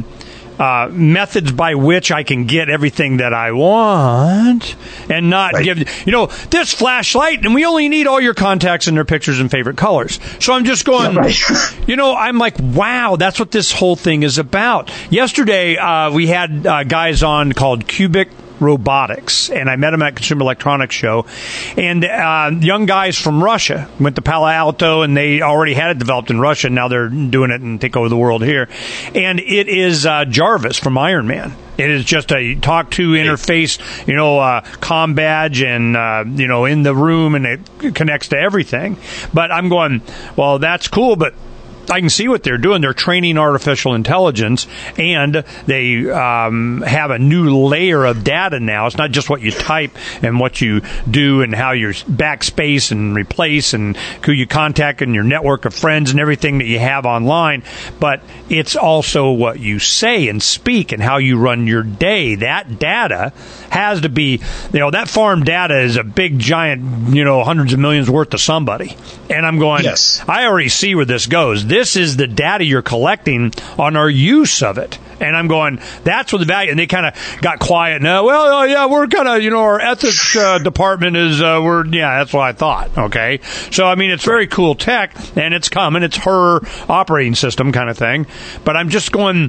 methods by which I can get everything that I want and not give, this flashlight, and we only need all your contacts and their pictures and favorite colors. So I'm just going, I'm like, wow, that's what this whole thing is about. Yesterday, we had guys on called Cubic Robotics, and I met them at Consumer Electronics Show, and young guys from Russia went to Palo Alto, and they already had it developed in Russia, and now they're doing it and take over the world here. And it is Jarvis from Iron Man. It is just a talk-to interface, comm badge, and in the room, and it connects to everything. But I'm going, well, that's cool, but I can see what they're doing. They're training artificial intelligence, and they have a new layer of data now. It's not just what you type and what you do and how you backspace and replace and who you contact and your network of friends and everything that you have online, but it's also what you say and speak and how you run your day. That data has to be, that farm data is a big, giant, hundreds of millions worth to somebody. And I'm going, yes. I already see where this goes. This is the data you're collecting on our use of it. And I'm going, that's what the value. And they kind of got quiet. Now, we're kind of, our ethics department is, that's what I thought. Okay. So, it's very cool tech, and it's coming. It's her operating system kind of thing. But I'm just going,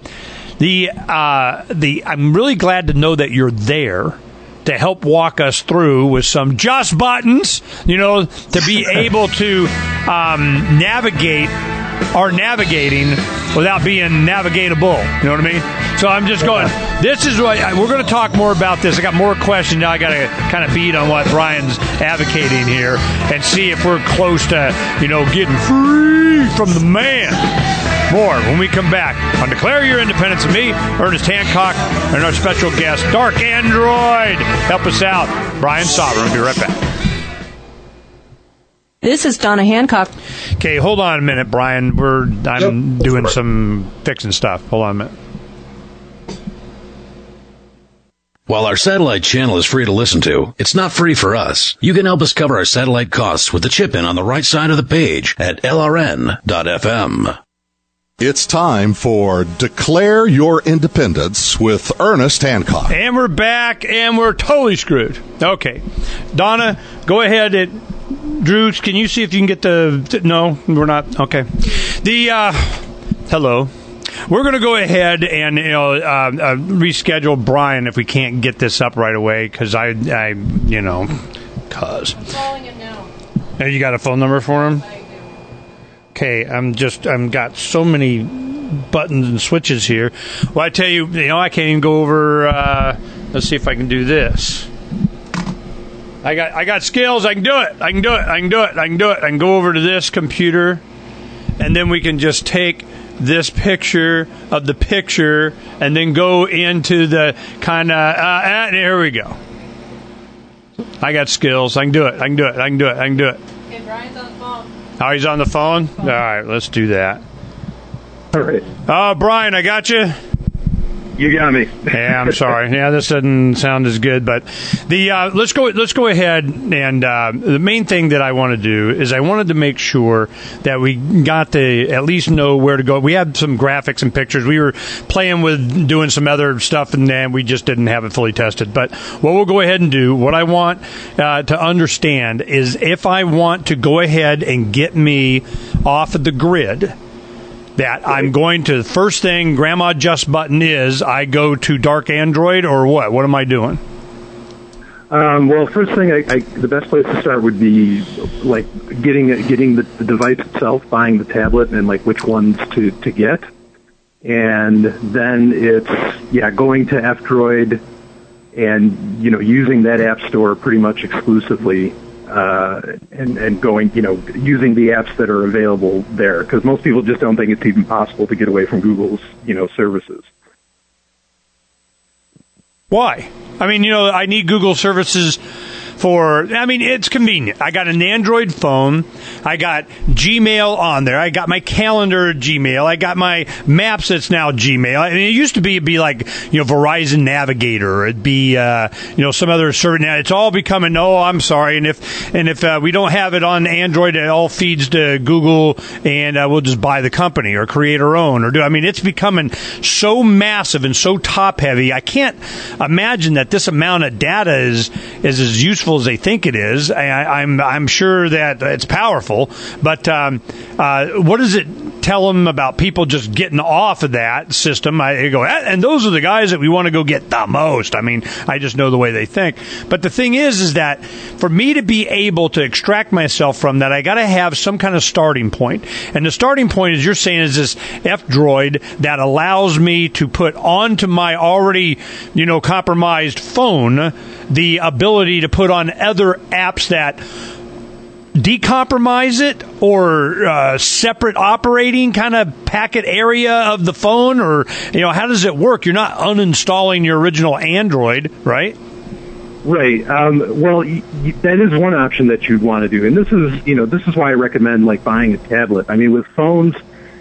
I'm really glad to know that you're there to help walk us through with some just buttons, to be able to navigate or navigating without being navigatable. You know what I mean? So I'm just going, this is what we're going to talk more about this. I got more questions now. I got to kind of beat on what Brian's advocating here and see if we're close to, getting free from the man. More when we come back on Declare Your Independence. And me, Ernest Hancock, and our special guest, Dark Android. Help us out, Brian Sovereign. We'll be right back. This is Donna Hancock. Okay, hold on a minute, Brian. I'm doing some fixing stuff. Hold on a minute. While our satellite channel is free to listen to, it's not free for us. You can help us cover our satellite costs with the chip-in on the right side of the page at lrn.fm. It's time for Declare Your Independence with Ernest Hancock. And we're back, and we're totally screwed. Okay. Donna, go ahead. Drew, can you see if you can get no, we're not. Okay. Hello. We're going to go ahead and reschedule Brian if we can't get this up right away, because I'm calling him now. You got a phone number for him? Okay, I'm got so many buttons and switches here. Well, I tell you, I can't even go over. Let's see if I can do this. I got skills. I can do it. I can go over to this computer, and then we can just take this picture of the picture, and then go into the kind of. There we go. I got skills. I can do it. Okay, Brian's on the phone. Oh, he's on the phone? All right, let's do that. All right. Brian, I got you. You got me. Yeah, I'm sorry. Yeah, this doesn't sound as good, but let's go ahead and the main thing that I want to do is I wanted to make sure that we got to at least know where to go. We had some graphics and pictures. We were playing with doing some other stuff, and then we just didn't have it fully tested. But what we'll go ahead and do, what I want to understand is if I want to go ahead and get me off of the grid, that I'm going to, the first thing, Grandma Adjust button is, I go to Dark Android, or what? What am I doing? Well, first thing, the best place to start would be like getting the device itself, buying the tablet, and like which ones to get, and then it's going to F-Droid and using that app store pretty much exclusively. And going, using the apps that are available there, because most people just don't think it's even possible to get away from Google's, services. Why? I mean, I need Google services it's convenient. I got an Android phone. I got Gmail on there. I got my calendar Gmail. I got my maps that's now Gmail. I mean, it used to be, it'd be like, Verizon Navigator. It'd be, some other service. Now it's all becoming, I'm sorry. And if we don't have it on Android, it all feeds to Google, and we'll just buy the company or create our own it's becoming so massive and so top heavy. I can't imagine that this amount of data is as useful as they think it is. I'm sure that it's powerful, but what does it tell them about people just getting off of that system? I go, and those are the guys that we want to go get the most. I mean, I just know the way they think. But the thing is that for me to be able to extract myself from that, I got to have some kind of starting point. And the starting point, as you're saying, is this F-Droid that allows me to put onto my already, compromised phone the ability to put on other apps that decompromise it, or separate operating kind of packet area of the phone, or how does it work? You're not uninstalling your original Android, right? Right. Well, that is one option that you'd want to do, and this is why I recommend buying a tablet. I mean, with phones,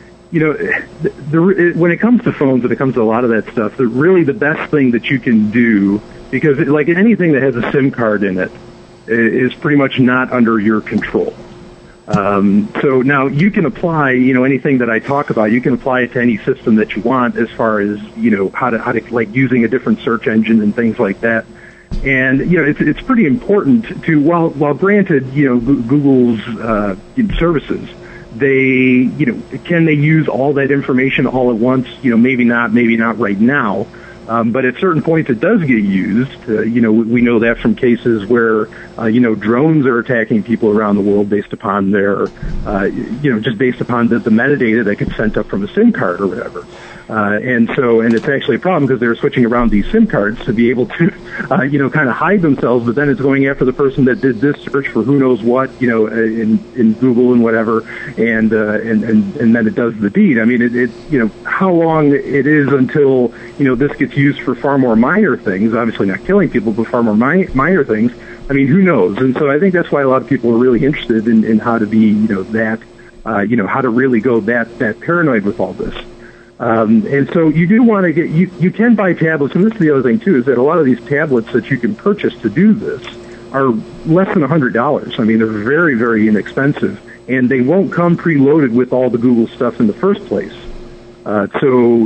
when it comes to phones, when it comes to a lot of that stuff, really the best thing that you can do, because like anything that has a SIM card in it, is pretty much not under your control. So now you can apply, anything that I talk about, you can apply it to any system that you want, as far as, how to using a different search engine and things like that. And, it's pretty important to, while granted, Google's, services, they, can they use all that information all at once? Maybe not right now. But at certain points it does get used. We know that from cases where, drones are attacking people around the world based upon their, just based upon the metadata that gets sent up from a SIM card or whatever. And it's actually a problem because they're switching around these SIM cards to be able to, kind of hide themselves, but then it's going after the person that did this search for who knows what, in Google and whatever, and then it does the deed. I mean, how long it is until, this gets used for far more minor things, obviously not killing people, but far more minor things. I mean, who knows? And so I think that's why a lot of people are really interested in how to be, how to really go that paranoid with all this. And so you do want to you can buy tablets, and this is the other thing too, is that a lot of these tablets that you can purchase to do this are less than $100. I mean, they're very, very inexpensive, and they won't come preloaded with all the Google stuff in the first place. So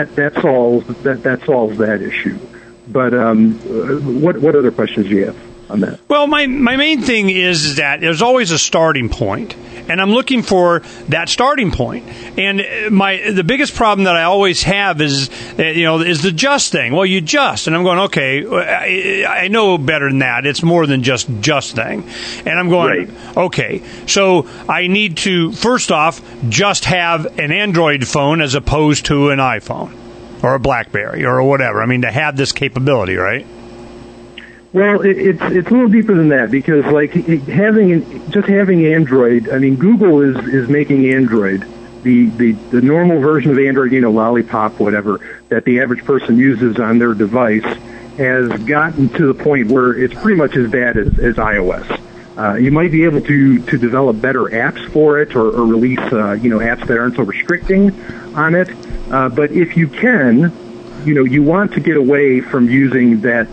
that solves that issue. But what other questions do you have? on that. Well, my main thing is that there's always a starting point, and I'm looking for that starting point. And the biggest problem that I always have is is the just thing. Well, you just, and I'm going, okay, I know better than that. It's more than just thing. And I'm going, right. Okay, so I need to first off just have an Android phone as opposed to an iPhone or a BlackBerry or whatever. I mean, to have this capability, right? Well, it's a little deeper than that, because like having Android. I mean, Google is making Android the normal version of Android, Lollipop, whatever, that the average person uses on their device, has gotten to the point where it's pretty much as bad as iOS. You might be able to develop better apps for it, or release apps that aren't so restricting on it. But if you can, you want to get away from using that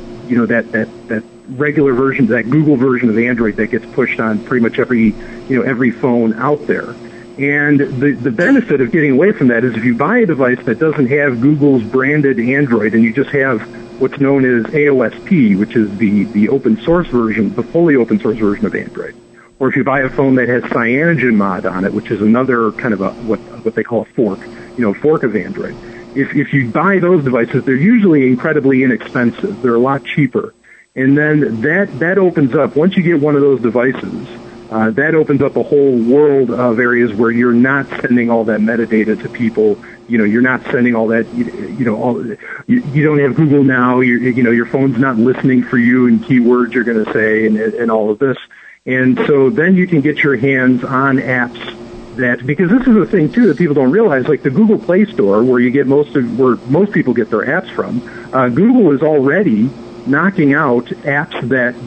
regular version, that Google version of Android that gets pushed on pretty much every phone out there. And the benefit of getting away from that is if you buy a device that doesn't have Google's branded Android, and you just have what's known as AOSP, which is the open source version, the fully open source version of Android. Or if you buy a phone that has CyanogenMod on it, which is another kind of what they call a fork of Android. If you buy those devices, they're usually incredibly inexpensive. They're a lot cheaper. And then that opens up, once you get one of those devices, that opens up a whole world of areas where you're not sending all that metadata to people. You're not sending all that, you don't have Google Now, your phone's not listening for you and keywords you're going to say and all of this. And so then you can get your hands on apps because this is the thing too that people don't realize, like the Google Play Store, where you get where most people get their apps from. Google is already knocking out apps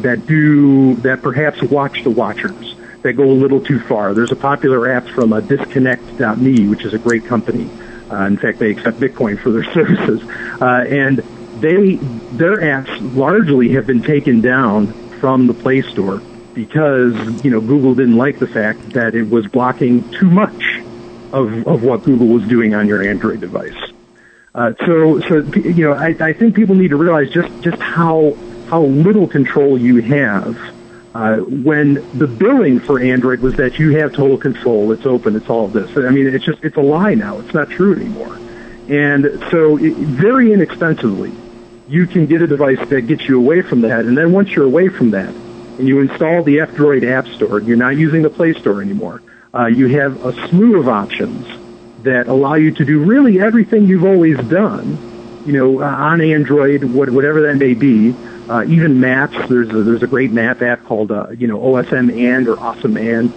that perhaps watch the watchers, that go a little too far. There's a popular app from Disconnect.me, which is a great company. In fact, they accept Bitcoin for their services, and their apps largely have been taken down from the Play Store, because Google didn't like the fact that it was blocking too much of what Google was doing on your Android device. I think people need to realize just how little control you have when the billing for Android was that you have total control. It's open. It's all of this. I mean, it's a lie now. It's not true anymore. And so, very inexpensively, you can get a device that gets you away from that. And then once you're away from that, and you install the F-Droid App Store, you're not using the Play Store anymore, you have a slew of options that allow you to do really everything you've always done, on Android, whatever that may be. Even maps, there's a great map app called, OSM and or Awesome and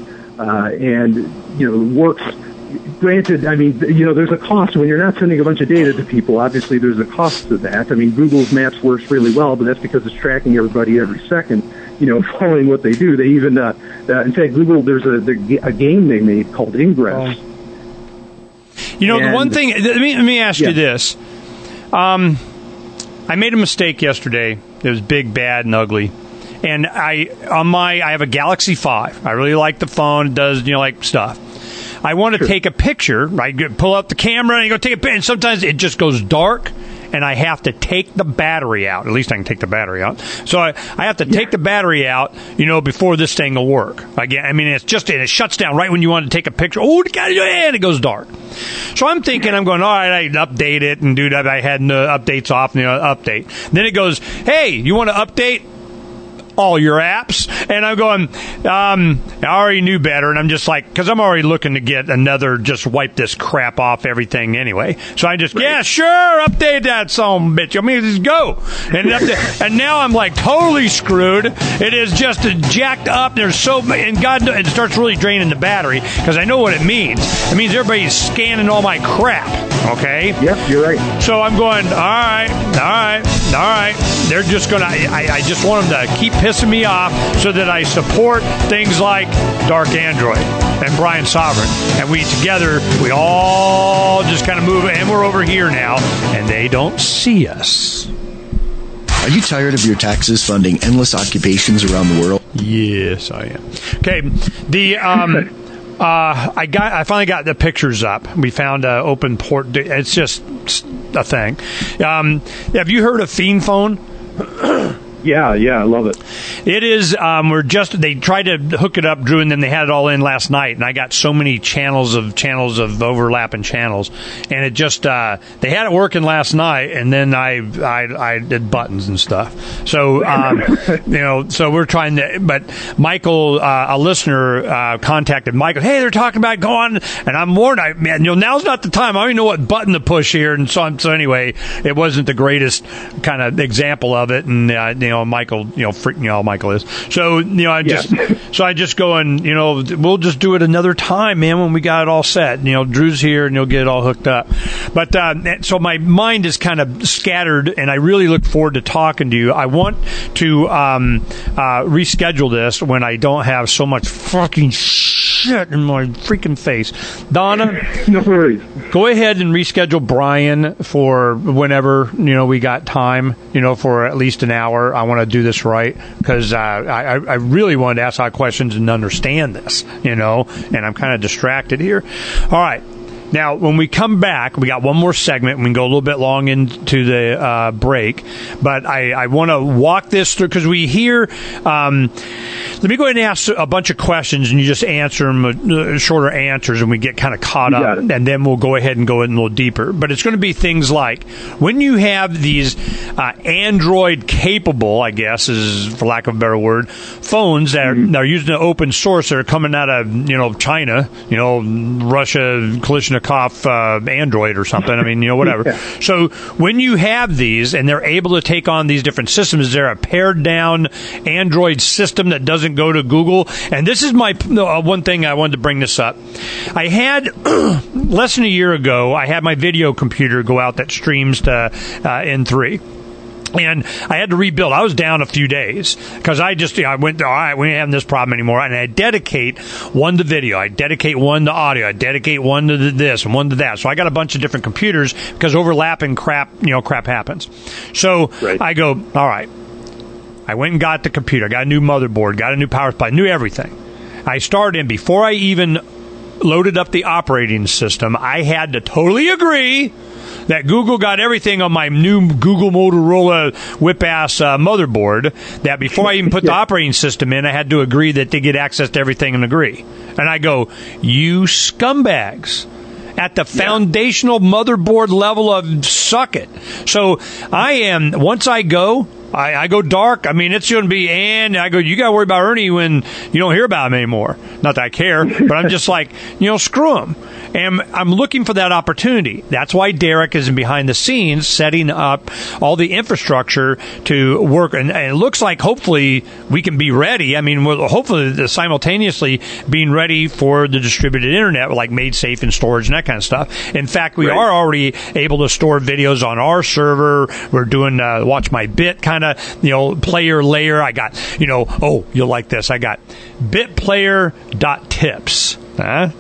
works. Granted, I mean, there's a cost when you're not sending a bunch of data to people. Obviously, there's a cost to that. I mean, Google's Maps works really well, but that's because it's tracking everybody every second, following what they do. They even, in fact, Google, there's a game they made called Ingress. The one thing, let me ask you this. I made a mistake yesterday. It was big, bad, and ugly. And I have a Galaxy 5. I really like the phone. It does, stuff. I want to take a picture. I pull out the camera and go take a picture. And sometimes it just goes dark, and I have to take the battery out. At least I can take the battery out. So I have to take the battery out, before this thing will work. Again, I mean, it shuts down right when you want to take a picture. Oh, and it goes dark. So I'm thinking, I'm going, all right, I alright, update it, and dude, I had no updates off, update. Then it goes, hey, you want to update all your apps? And I'm going, I already knew better, and I'm just like, because I'm already looking to get another, just wipe this crap off everything anyway. So I just, yeah, sure, update that son bitch. I mean, just go. And now I'm like totally screwed. It is just jacked up. There's so, and God, it starts really draining the battery, because I know what it means. It means everybody's scanning all my crap. Okay? Yep, you're right. So I'm going, all right. They're just going to, I just want them to keep pissing me off so that I support things like Dark Android and Brian Sovereign. And we all just kind of move, and we're over here now, and they don't see us. Are you tired of your taxes funding endless occupations around the world? Yes, I am. Okay, I finally got the pictures up. We found an open port. It's just a thing. Have you heard of Fiend Phone? Yeah, I love it. It is. They tried to hook it up, Drew, and then they had it all in last night, and I got so many channels of overlapping channels, and it just they had it working last night, and then I did buttons and stuff. So so we're trying to. But Michael, a listener, contacted Michael. Hey, they're talking about going, and I'm warned. Now's not the time. I don't even know what button to push here, and so anyway, it wasn't the greatest kind of example of it, and Michael, freaking out Michael is. So, I just go and, we'll just do it another time, man, when we got it all set. Drew's here and you'll get it all hooked up. But, so my mind is kind of scattered and I really look forward to talking to you. I want to, reschedule this when I don't have so much fucking shit in my freaking face. Donna, no worries. Go ahead and reschedule Brian for whenever, we got time, for at least an hour. I want to do this right because I really wanted to ask our questions and understand this, and I'm kind of distracted here. All right. Now, when we come back, we got one more segment. We can go a little bit long into the break, but I want to walk this through because we hear. Let me go ahead and ask a bunch of questions, and you just answer them shorter answers, and we get kind of caught up, and then we'll go ahead and go in a little deeper. But it's going to be things like when you have these Android-capable, I guess, is for lack of a better word, phones that are using the open source that are coming out of China, Russia, Kalashnikov, Android or something. I mean, whatever. Yeah. So when you have these and they're able to take on these different systems, is there a pared down Android system that doesn't go to Google? And this is my one thing I wanted to bring this up. I had less than a year ago, I had my video computer go out that streams to N3. And I had to rebuild. I was down a few days because I went, all right, we ain't having this problem anymore. And I dedicate one to video. I dedicate one to audio. I dedicate one to this and one to that. So I got a bunch of different computers because overlapping crap happens. So I go, all right. I went and got the computer. Got a new motherboard. Got a new power supply. Knew everything. I started in before I even loaded up the operating system. I had to totally agree that Google got everything on my new Google Motorola whip-ass motherboard, that before I even put the operating system in, I had to agree that they get access to everything and agree. And I go, you scumbags. At the foundational motherboard level of suck it. So once I go dark. I mean, it's going to be, and I go, you got to worry about Ernie when you don't hear about him anymore. Not that I care, but I'm just like, screw him. And I'm looking for that opportunity. That's why Derek is behind the scenes setting up all the infrastructure to work. And it looks like hopefully we can be ready. I mean, hopefully simultaneously being ready for the distributed internet, like made safe and storage and that kind of stuff. In fact, we are already able to store videos on our server. We're doing Watch My Bit kind of, player layer. I got, you'll like this. I got bitplayer.tips. So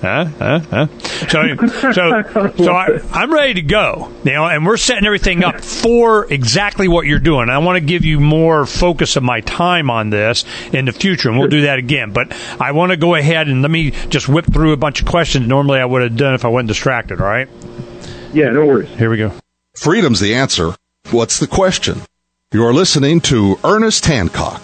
I'm ready to go, and we're setting everything up for exactly what you're doing. I want to give you more focus of my time on this in the future, and we'll do that again. But I want to go ahead and let me just whip through a bunch of questions normally I would have done if I wasn't distracted, all right? Yeah, no worries. Here we go. Freedom's the answer. What's the question? You're listening to Ernest Hancock.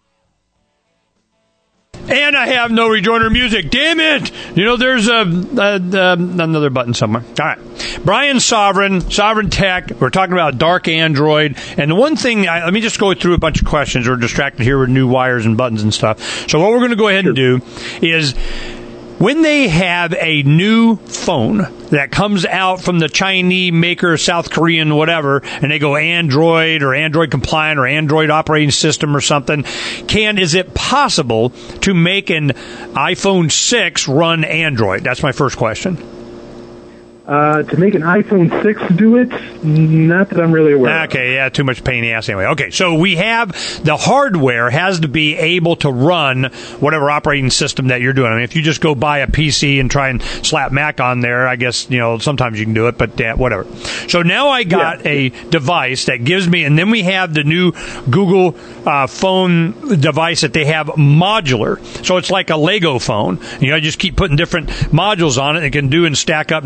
And I have no rejoinder music. Damn it! There's another button somewhere. All right. Brian Sovereign Tech. We're talking about dark Android. And the one thing, let me just go through a bunch of questions. We're distracted here with new wires and buttons and stuff. So what we're going to go ahead and do is, when they have a new phone that comes out from the Chinese maker, South Korean, whatever, and they go Android or Android compliant or Android operating system or something, is it possible to make an iPhone 6 run Android? That's my first question. To make an iPhone 6 do it, not that I'm really aware of. Okay, yeah, too much pain in the ass anyway. Okay, so we have the hardware has to be able to run whatever operating system that you're doing. I mean, if you just go buy a PC and try and slap Mac on there, I guess, sometimes you can do it, but whatever. So now I got a device that gives me, and then we have the new Google phone device that they have modular. So it's like a Lego phone. You just keep putting different modules on it. It can do and stack up, and you got this big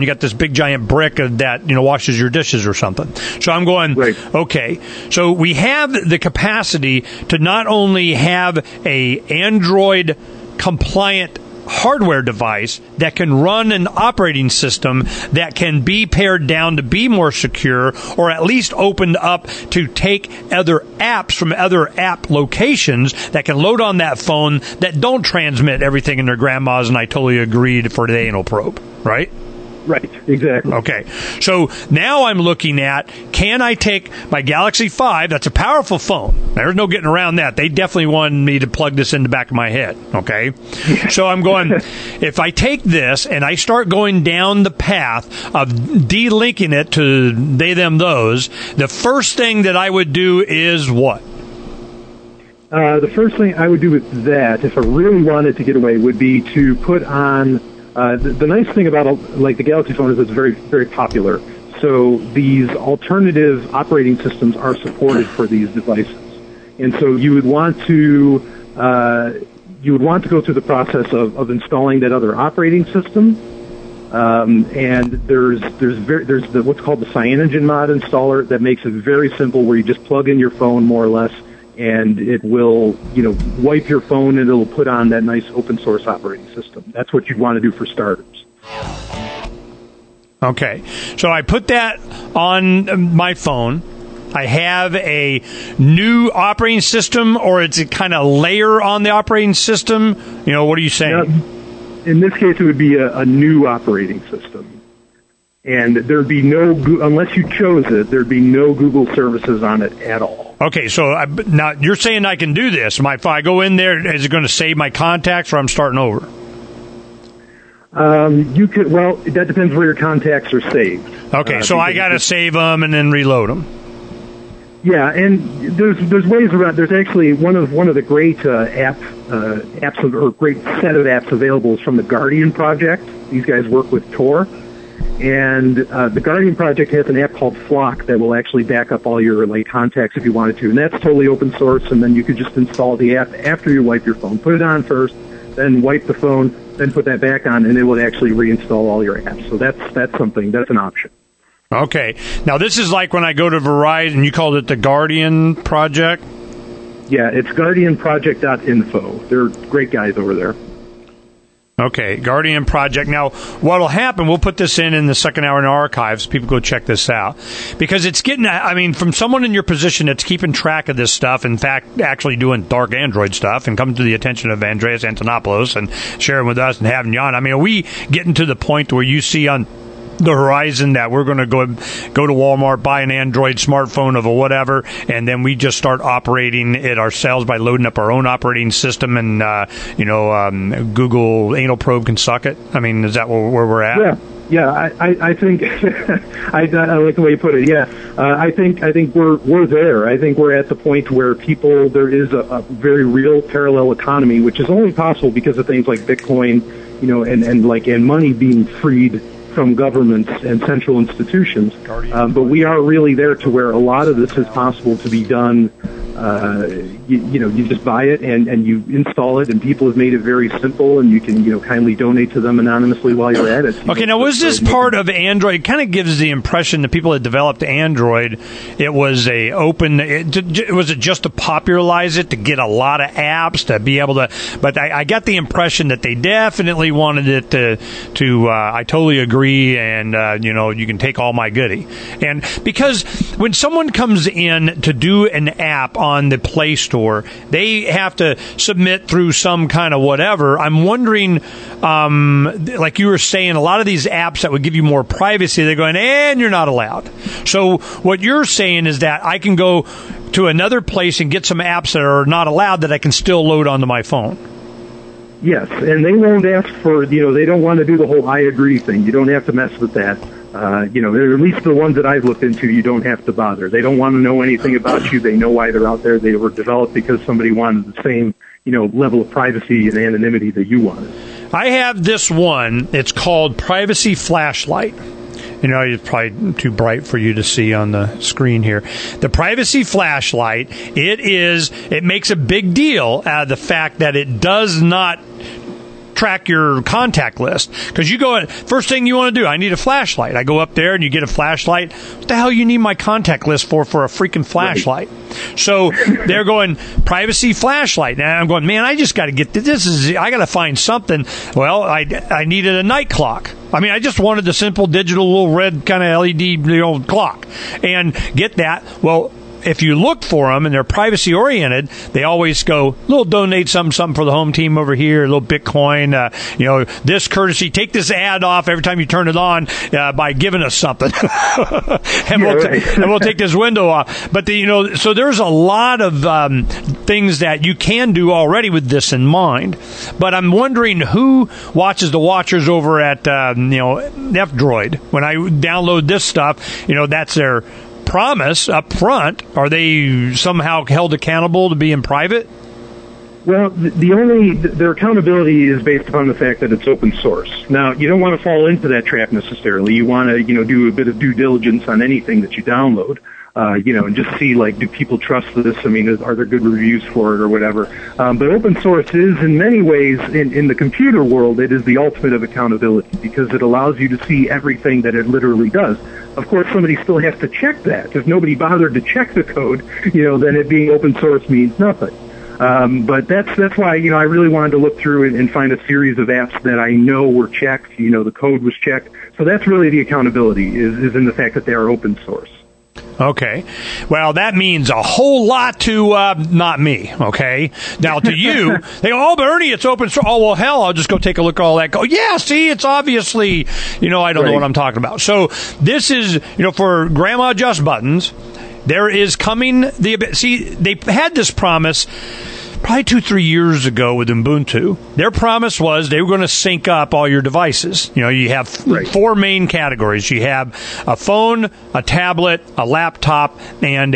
big giant brick that washes your dishes or something. So I'm going, okay. So we have the capacity to not only have a Android compliant hardware device that can run an operating system that can be pared down to be more secure, or at least opened up to take other apps from other app locations that can load on that phone that don't transmit everything in their grandmas. And I totally agreed for the anal probe, right? Right, exactly. Okay, so now I'm looking at, can I take my Galaxy 5, that's a powerful phone, there's no getting around that, they definitely wanted me to plug this in the back of my head, okay? So I'm going, if I take this and I start going down the path of delinking it to they, them, those, the first thing that I would do is what? The first thing I would do with that, if I really wanted to get away, would be to put on... The nice thing about the Galaxy phone is it's very, very popular. So these alternative operating systems are supported for these devices, and so you would want to go through the process of installing that other operating system. And there's what's called the CyanogenMod installer that makes it very simple, where you just plug in your phone more or less, and it will, wipe your phone and it'll put on that nice open source operating system. That's what you'd want to do for starters. Okay. So I put that on my phone. I have a new operating system, or it's a kind of layer on the operating system. What are you saying? In this case, it would be a new operating system. And there'd be unless you chose it, there'd be no Google services on it at all. Okay, so now you're saying I can do this. If I go in there, is it going to save my contacts, or I'm starting over? You could. Well, that depends where your contacts are saved. Okay, so I got to save them and then reload them. Yeah, and there's ways around. There's actually one of the great apps or great set of apps available is from the Guardian Project. These guys work with Tor. And the Guardian Project has an app called Flock that will actually back up all your contacts if you wanted to, and that's totally open source. And then you could just install the app after you wipe your phone. Put it on first, then wipe the phone, then put that back on, and it will actually reinstall all your apps. So that's an option. Okay. Now this is like when I go to Verizon. You called it the Guardian Project. Yeah, it's guardianproject.info. They're great guys over there. Okay, Guardian Project. Now, what'll happen, we'll put this in the second hour in the archives. People go check this out. Because it's getting, from someone in your position that's keeping track of this stuff, in fact, actually doing dark Android stuff, and coming to the attention of Andreas Antonopoulos and sharing with us and having you on. Are we getting to the point where you see on the horizon that we're going to go to Walmart, buy an Android smartphone of a whatever, and then we just start operating it ourselves by loading up our own operating system, and Google Anal Probe can suck it? Is that where we're at? Yeah. I think I like the way you put it. Yeah, I think we're there. I think we're at the point where there is a very real parallel economy, which is only possible because of things like Bitcoin, and money being freed from governments and central institutions. But we are really there to where a lot of this is possible to be done. You just buy it and you install it, and people have made it very simple, and you can kindly donate to them anonymously while you're at it. Okay, now was this part of Android? It kind of gives the impression that people that developed Android, it was was it just to popularize it, to get a lot of apps, to be able to, but I got the impression that they definitely wanted it to I totally agree, and you can take all my goodie. And because when someone comes in to do an app on the Play Store, they have to submit through some kind of whatever. I'm wondering, like you were saying, a lot of these apps that would give you more privacy, they're going, and you're not allowed. So what you're saying is that I can go to another place and get some apps that are not allowed that I can still load onto my phone. Yes, and they won't ask for, they don't want to do the whole I agree thing. You don't have to mess with that. At least the ones that I've looked into, you don't have to bother. They don't want to know anything about you. They know why they're out there. They were developed because somebody wanted the same, level of privacy and anonymity that you wanted. I have this one. It's called Privacy Flashlight. It's probably too bright for you to see on the screen here. The Privacy Flashlight, it makes a big deal out of the fact that it does not track your contact list. Because you go, first thing you want to do, I need a flashlight. I go up there and you get a flashlight. What the hell you need my contact list for a freaking flashlight? Right. So they're going, privacy flashlight. And I'm going, man, I just got to get I got to find something. Well, I needed a night clock. I mean, I just wanted the simple digital little red kind of LED clock and get that. Well, if you look for them and they're privacy oriented, they always go, little donate something for the home team over here, a little Bitcoin, this courtesy, take this ad off every time you turn it on by giving us something. and we'll take this window off. But so there's a lot of things that you can do already with this in mind. But I'm wondering who watches the watchers over at F-Droid. When I download this stuff, that's their promise up front. Are they somehow held accountable to being private? Well, their accountability is based upon the fact that it's open source. Now, you don't want to fall into that trap necessarily. You want to, do a bit of due diligence on anything that you download. And just see, do people trust this? I mean, are there good reviews for it or whatever? But open source is, in many ways, in the computer world, it is the ultimate of accountability because it allows you to see everything that it literally does. Of course, somebody still has to check that. If nobody bothered to check the code, then it being open source means nothing. But that's why, I really wanted to look through and find a series of apps that I know were checked, the code was checked. So that's really the accountability is in the fact that they are open source. Okay. Well, that means a whole lot to not me, okay? Now, to you, they go, oh, Bernie, it's open source. Oh, well, hell, I'll just go take a look at all that. Go, yeah, see, it's obviously, I don't know what I'm talking about. So this is, for Grandma Just Buttons, there is coming they had this promise probably 2-3 years ago with Ubuntu. Their promise was they were going to sync up all your devices. You have four main categories. You have a phone, a tablet, a laptop, and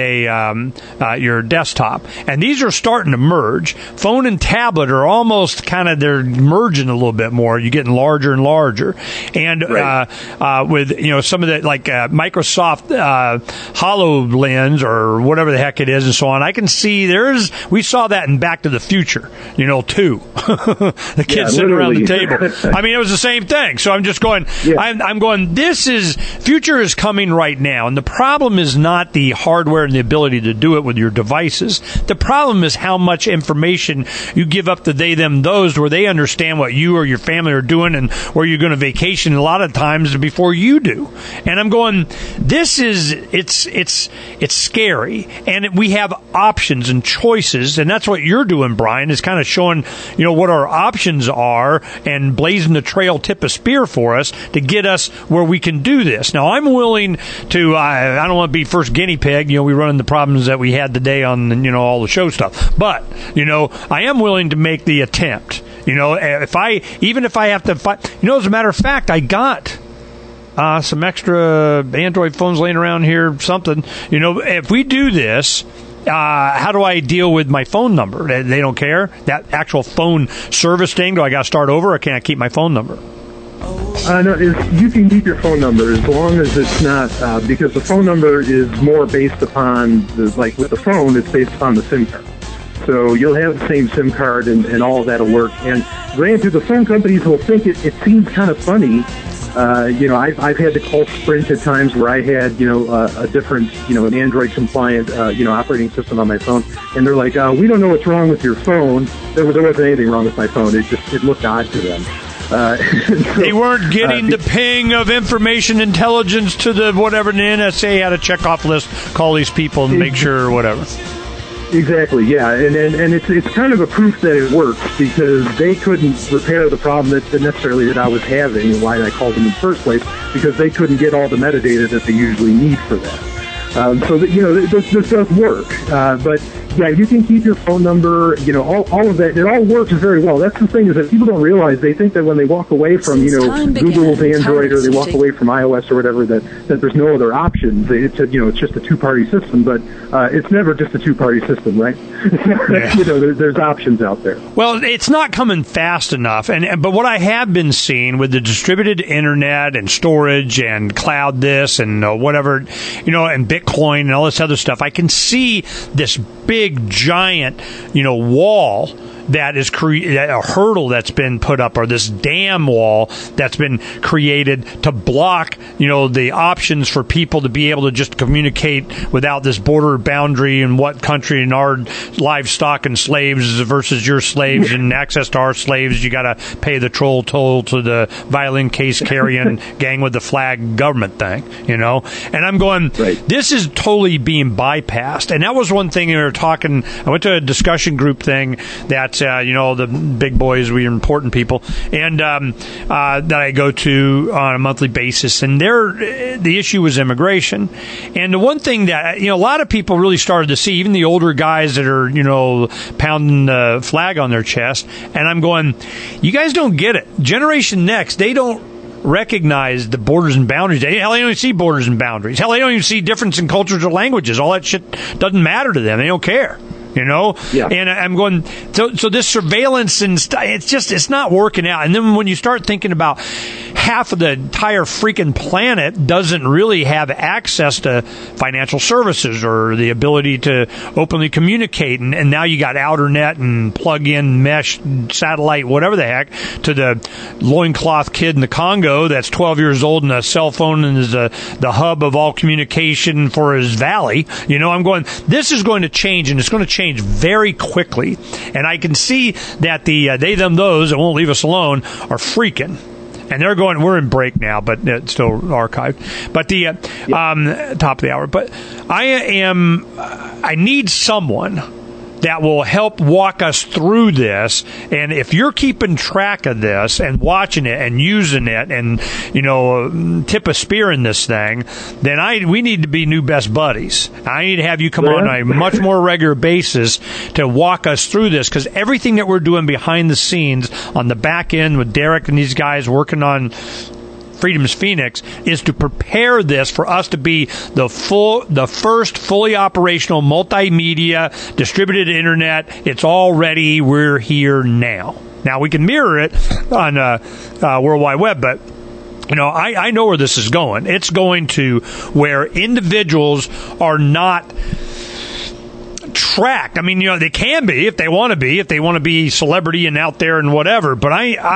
your desktop. And these are starting to merge. Phone and tablet are almost they're merging a little bit more. You're getting larger and larger. And with some of the Microsoft HoloLens or whatever the heck it is and so on, I can see we saw that in Back to the Future, 2. The kids sitting around the table. I mean, it was the same thing. So I'm just going, I'm going, future is coming right now. And the problem is not the hardware and the ability to do it with your devices. The problem is how much information you give up to they, them, those, where they understand what you or your family are doing and where you're going to vacation a lot of times before you do. And I'm going, it's scary. And we have options and choices. And that's what you're doing, Brian, is kind of showing, what our options are and blazing the trail, tip a spear for us to get us where we can do this. Now, I'm willing to, I don't want to be first guinea pig, we run into the problems that we had today on, all the show stuff. But, I am willing to make the attempt. If I have to fight, as a matter of fact, I got some extra Android phones laying around here, something. If we do this, how do I deal with my phone number? They don't care? That actual phone service thing, do I got to start over or can I keep my phone number? No, you can keep your phone number as long as it's not, because the phone number is more based upon, with the phone, it's based upon the SIM card. So you'll have the same SIM card and all of that will work. And granted, the phone companies will think it seems kind of funny. I've had to call Sprint at times where I had, a different, an Android compliant, operating system on my phone. And they're like, we don't know what's wrong with your phone. There wasn't anything wrong with my phone. It looked odd to them. They weren't getting the ping of information intelligence to the whatever. The NSA had a checkoff list, call these people and make sure or whatever. Exactly, yeah, and it's kind of a proof that it works because they couldn't repair the problem that I was having and why I called them in the first place because they couldn't get all the metadata that they usually need for that. This does work, but yeah, you can keep your phone number, all of that. It all works very well. That's the thing is that people don't realize. They think that when they walk away from, Google's Android or they walk away from iOS or whatever, that there's no other options. It's just a two-party system, but it's never just a two-party system, right? There's options out there. Well, it's not coming fast enough. But what I have been seeing with the distributed internet and storage and cloud this and whatever, and Bitcoin and all this other stuff, I can see this big giant, wall that is a hurdle that's been put up, or this dam wall that's been created to block, the options for people to be able to just communicate without this border boundary and what country and our livestock and slaves versus your slaves and access to our slaves. You got to pay the toll to the violin case carrying gang with the flag government thing, And I'm going, this is totally being bypassed. And that was one thing we were talking. I went to a discussion group thing that, the big boys, we are important people, and that I go to on a monthly basis. And the issue was immigration. And the one thing that, a lot of people really started to see, even the older guys that are, pounding the flag on their chest. And I'm going, you guys don't get it. Generation Next, they don't recognize the borders and boundaries. Hell, they don't even see borders and boundaries. Hell, they don't even see difference in cultures or languages. All that shit doesn't matter to them. They don't care. Yeah. And I'm going, so this surveillance and it's not working out. And then when you start thinking about half of the entire freaking planet doesn't really have access to financial services or the ability to openly communicate. And now you got outer net and plug-in mesh satellite, whatever the heck, to the loincloth kid in the Congo that's 12 years old and a cell phone and is the hub of all communication for his valley. I'm going, this is going to change, and it's going to change very quickly. And I can see that the they, them, those that won't leave us alone are freaking. And they're going, we're in break now, but it's still archived. But the top of the hour. But I need someone that will help walk us through this. And if you're keeping track of this and watching it and using it and, tip a spear in this thing, then we need to be new best buddies. I need to have you come on a much more regular basis to walk us through this, because everything that we're doing behind the scenes on the back end with Derek and these guys working on Freedom's Phoenix is to prepare this for us to be the first fully operational multimedia distributed internet. It's all ready. We're here now. Now we can mirror it on World Wide Web, but I know where this is going. It's going to where individuals are not tracked. I mean, they can be if they want to be celebrity and out there and whatever. But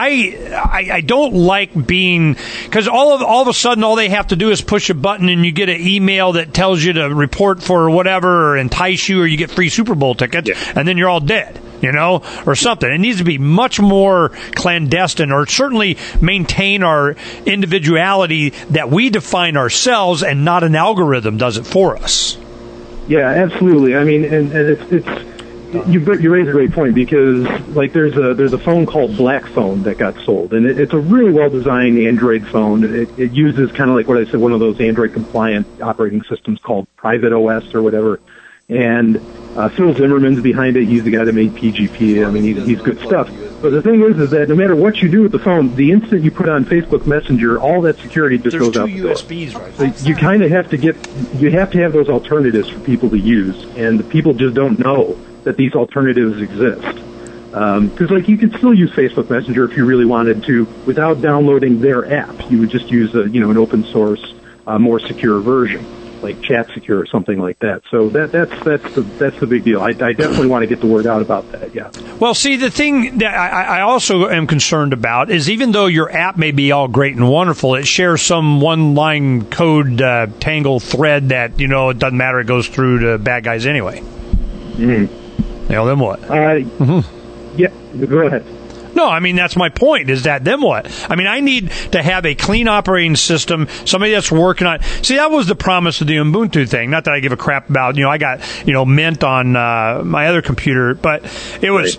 I don't like being, because all of a sudden all they have to do is push a button and you get an email that tells you to report for whatever or entice you, or you get free Super Bowl tickets, and then you're all dead. Or something. It needs to be much more clandestine, or certainly maintain our individuality that we define ourselves, and not an algorithm does it for us. Yeah, absolutely. I mean, and you raise a great point, because there's a phone called Black Phone that got sold, and it's a really well designed Android phone. It uses kind of like what I said, one of those Android compliant operating systems called Private OS or whatever. And Phil Zimmerman's behind it. He's the guy that made PGP. I mean, he's good stuff. But the thing is that no matter what you do with the phone, the instant you put on Facebook Messenger, all that security just goes out the door. There's 2 USBs right there. So you kind of have to have those alternatives for people to use, and the people just don't know that these alternatives exist. Because you can still use Facebook Messenger if you really wanted to without downloading their app. You would just use an open source, more secure version, like Chat Secure or something like that. So that's the big deal. I definitely want to get the word out about that. Yeah. Well, see, the thing that I also am concerned about is, even though your app may be all great and wonderful, it shares some one-line code tangle thread that it doesn't matter. It goes through to bad guys anyway. Mm-hmm. Then what? Yeah. Go ahead. No, I mean, that's my point, is that then what? I mean, I need to have a clean operating system, somebody that's working on. See, that was the promise of the Ubuntu thing. Not that I give a crap about, I got, Mint on my other computer, but it was,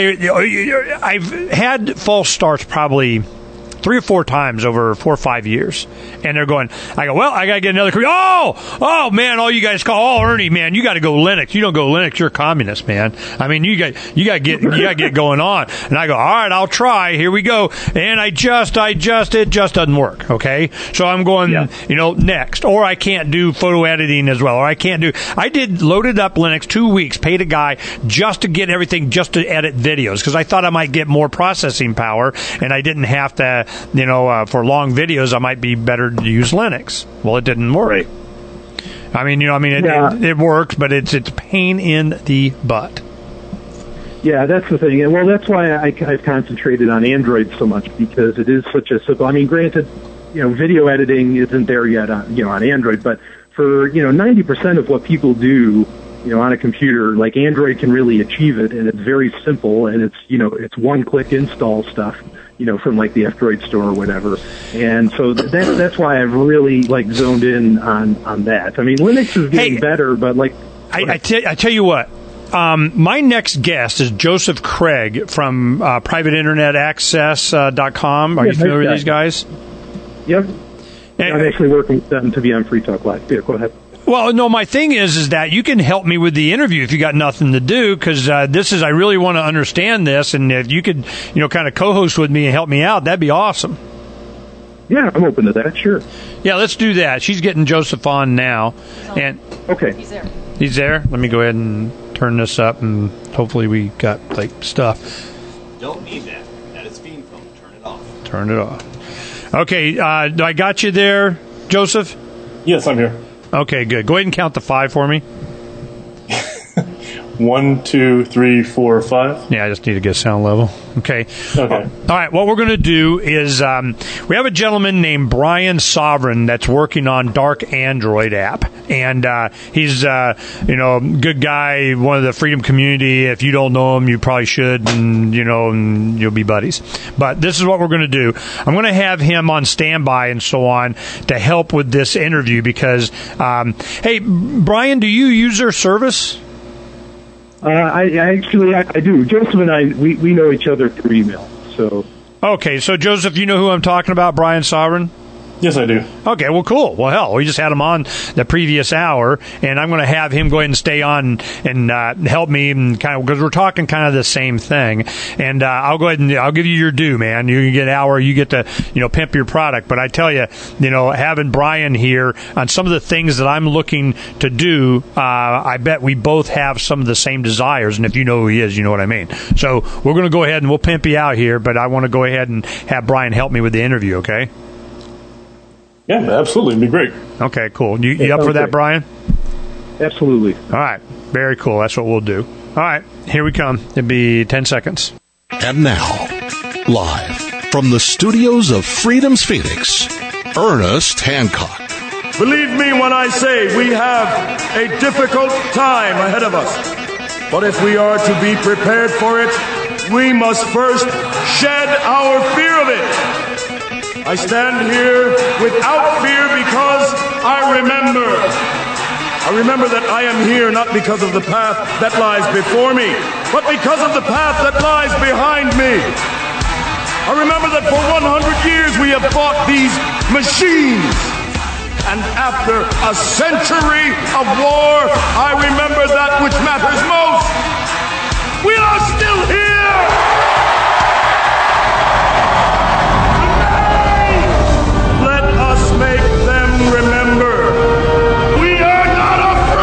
I've had false starts probably 3 or 4 times over 4 or 5 years. And they're going, I go, well, I got to get another computer. Oh, man, all you guys call, Ernie, man, you got to go Linux. You don't go Linux, you're a communist, man. I mean, you got to get going on. And I go, all right, I'll try. Here we go. And it just doesn't work. Okay. So I'm going, next. Or I can't do photo editing as well. Or I did loaded up Linux 2 weeks, paid a guy just to get everything, just to edit videos, because I thought I might get more processing power and I didn't have to, for long videos, I might be better to use Linux. Well, it didn't work. Right. I mean, it works, but it's a pain in the butt. Yeah, that's the thing. And well, that's why I've concentrated on Android so much, because it is such a simple. I mean, granted, video editing isn't there yet on Android, but for 90% of what people do, on a computer, like Android can really achieve it, and it's very simple, and it's one-click install stuff, from like the F-Droid store or whatever. And so that's why I've really zoned in on that. I mean, Linux is getting better, but I tell you what. My next guest is Joseph Craig from PrivateInternetAccess.com. Are you familiar with these guys? Yep. I'm actually working with them to be on Free Talk Live. Yeah, go ahead. Well, no, my thing is that you can help me with the interview if you got nothing to do, because I really want to understand this, and if you could, kind of co-host with me and help me out, that'd be awesome. Yeah, I'm open to that, sure. Yeah, let's do that. She's getting Joseph on now. And okay. He's there. He's there? Let me go ahead and turn this up, and hopefully we got, stuff. Don't need that. That is Fiend Phone. Turn it off. Turn it off. Okay, I got you there, Joseph? Yes, I'm here. Okay, good. Go ahead and count to 5 for me. 1, 2, 3, 4, 5. Yeah, I just need to get sound level. Okay. Okay. All right. What we're going to do is we have a gentleman named Brian Sovereign that's working on Dark Android app, and he's good guy, one of the Freedom community. If you don't know him, you probably should, and you'll be buddies. But this is what we're going to do. I'm going to have him on standby and so on to help with this interview because, hey, Brian, do you use their service? I do. Joseph and I, we know each other through email. So. Okay, so Joseph, you know who I'm talking about, Brian Sovereign? Yes, I do. Okay, well, cool. Well, hell, we just had him on the previous hour, and I'm going to have him go ahead and stay on and help me, and kind of because we're talking kind of the same thing. And I'll go ahead and I'll give you your due, man. You can get an hour, you get to pimp your product. But I tell you, having Brian here on some of the things that I'm looking to do, I bet we both have some of the same desires. And if you know who he is, you know what I mean. So we're going to go ahead and we'll pimp you out here. But I want to go ahead and have Brian help me with the interview. Okay. Yeah, absolutely. It'd be great. Okay, cool. You up for that, Brian? Absolutely. All right. Very cool. That's what we'll do. All right. Here we come. It'll be 10 seconds. And now, live from the studios of Freedom's Phoenix, Ernest Hancock. Believe me when I say we have a difficult time ahead of us. But if we are to be prepared for it, we must first shed our fear of it. I stand here without fear because I remember that I am here not because of the path that lies before me, but because of the path that lies behind me. I remember that for 100 years we have fought these machines. And after a century of war, I remember that which matters most. We are still here! Make them remember we are not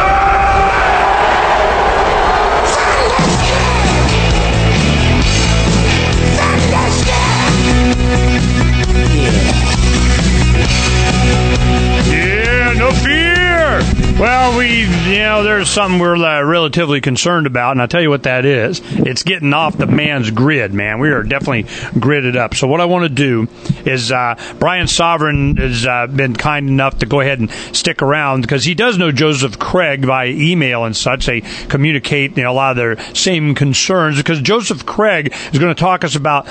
afraid. Yeah, no fear. Well, there's something we're relatively concerned about, and I'll tell you what that is. It's getting off the man's grid, man. We are definitely gridded up. So what I want to do is Brian Sovereign has been kind enough to go ahead and stick around because he does know Joseph Craig via email and such. They communicate a lot of their same concerns because Joseph Craig is going to talk to us about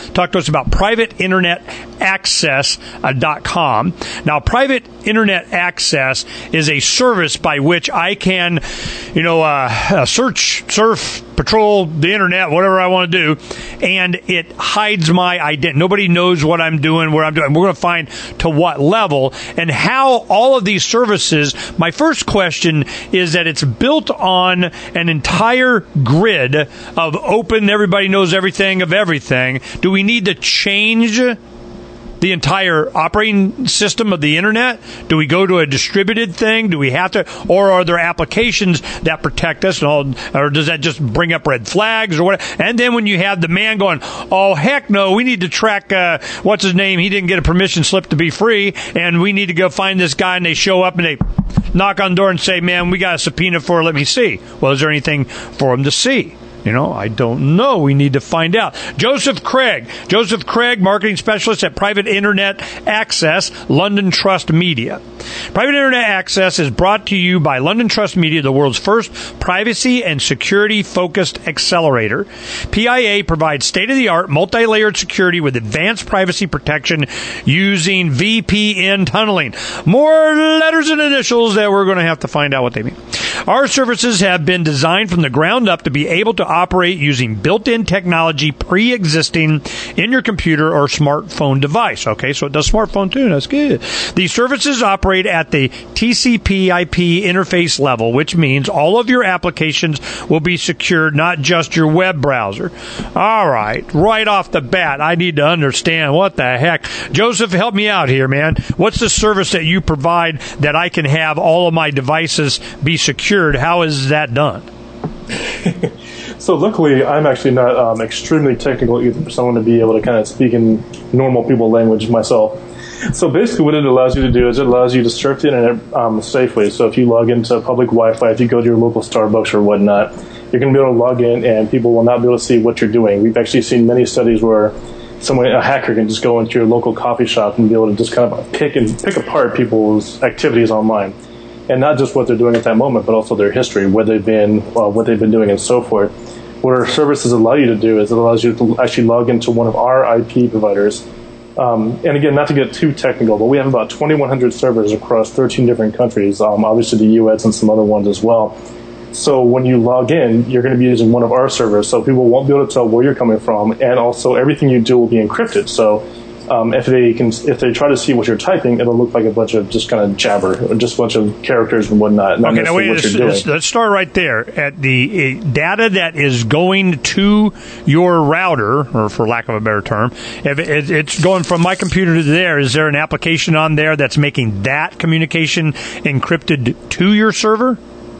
PrivateInternetAccess.com. Now, Private Internet Access is a service by which I can, search, surf, patrol the internet, whatever I want to do, and it hides my identity. Nobody knows what I'm doing, where I'm doing. We're going to find to what level and how all of these services. My first question is that it's built on an entire grid of open, everybody knows everything of everything. Do we need to change the entire operating system of the internet? Do we go to a distributed thing? Do we have to, or are there applications that protect us, or does that just bring up red flags or what? And then when you have the man going, oh heck no, we need to track what's his name? He didn't get a permission slip to be free, and we need to go find this guy. And they show up and they knock on the door and say, man, we got a subpoena for. Let me see. Well, is there anything for him to see? I don't know. We need to find out. Joseph Craig, marketing specialist at Private Internet Access, London Trust Media. Private Internet Access is brought to you by London Trust Media, the world's first privacy and security-focused accelerator. PIA provides state-of-the-art, multi-layered security with advanced privacy protection using VPN tunneling. More letters and initials that we're going to have to find out what they mean. Our services have been designed from the ground up to be able to operate using built-in technology pre-existing in your computer or smartphone device. Okay, so it does smartphone too. That's good. These services operate at the TCP/IP interface level, which means all of your applications will be secured, not just your web browser. All right, right off the bat, I need to understand what the heck. Joseph, help me out here, man. What's the service that you provide that I can have all of my devices be secured? How is that done? So luckily, I'm actually not extremely technical either, for someone to be able to kind of speak in normal people language myself. So basically what it allows you to do is it allows you to surf the internet safely. So if you log into public Wi-Fi, if you go to your local Starbucks or whatnot, you're going to be able to log in and people will not be able to see what you're doing. We've actually seen many studies where a hacker can just go into your local coffee shop and be able to just kind of pick apart people's activities online. And not just what they're doing at that moment, but also their history, where they've been, what they've been doing, and so forth. What our services allow you to do is it allows you to actually log into one of our IP providers. And again, not to get too technical, but we have about 2,100 servers across 13 different countries, obviously the U.S. and some other ones as well. So when you log in, you're going to be using one of our servers, so people won't be able to tell where you're coming from, and also everything you do will be encrypted. So if they try to see what you're typing, it'll look like a bunch of just kind of jabber, or just a bunch of characters and whatnot. Not necessarily what you're doing. Let's start right there at the data that is going to your router, or for lack of a better term, if it's going from my computer to there. Is there an application on there that's making that communication encrypted to your server?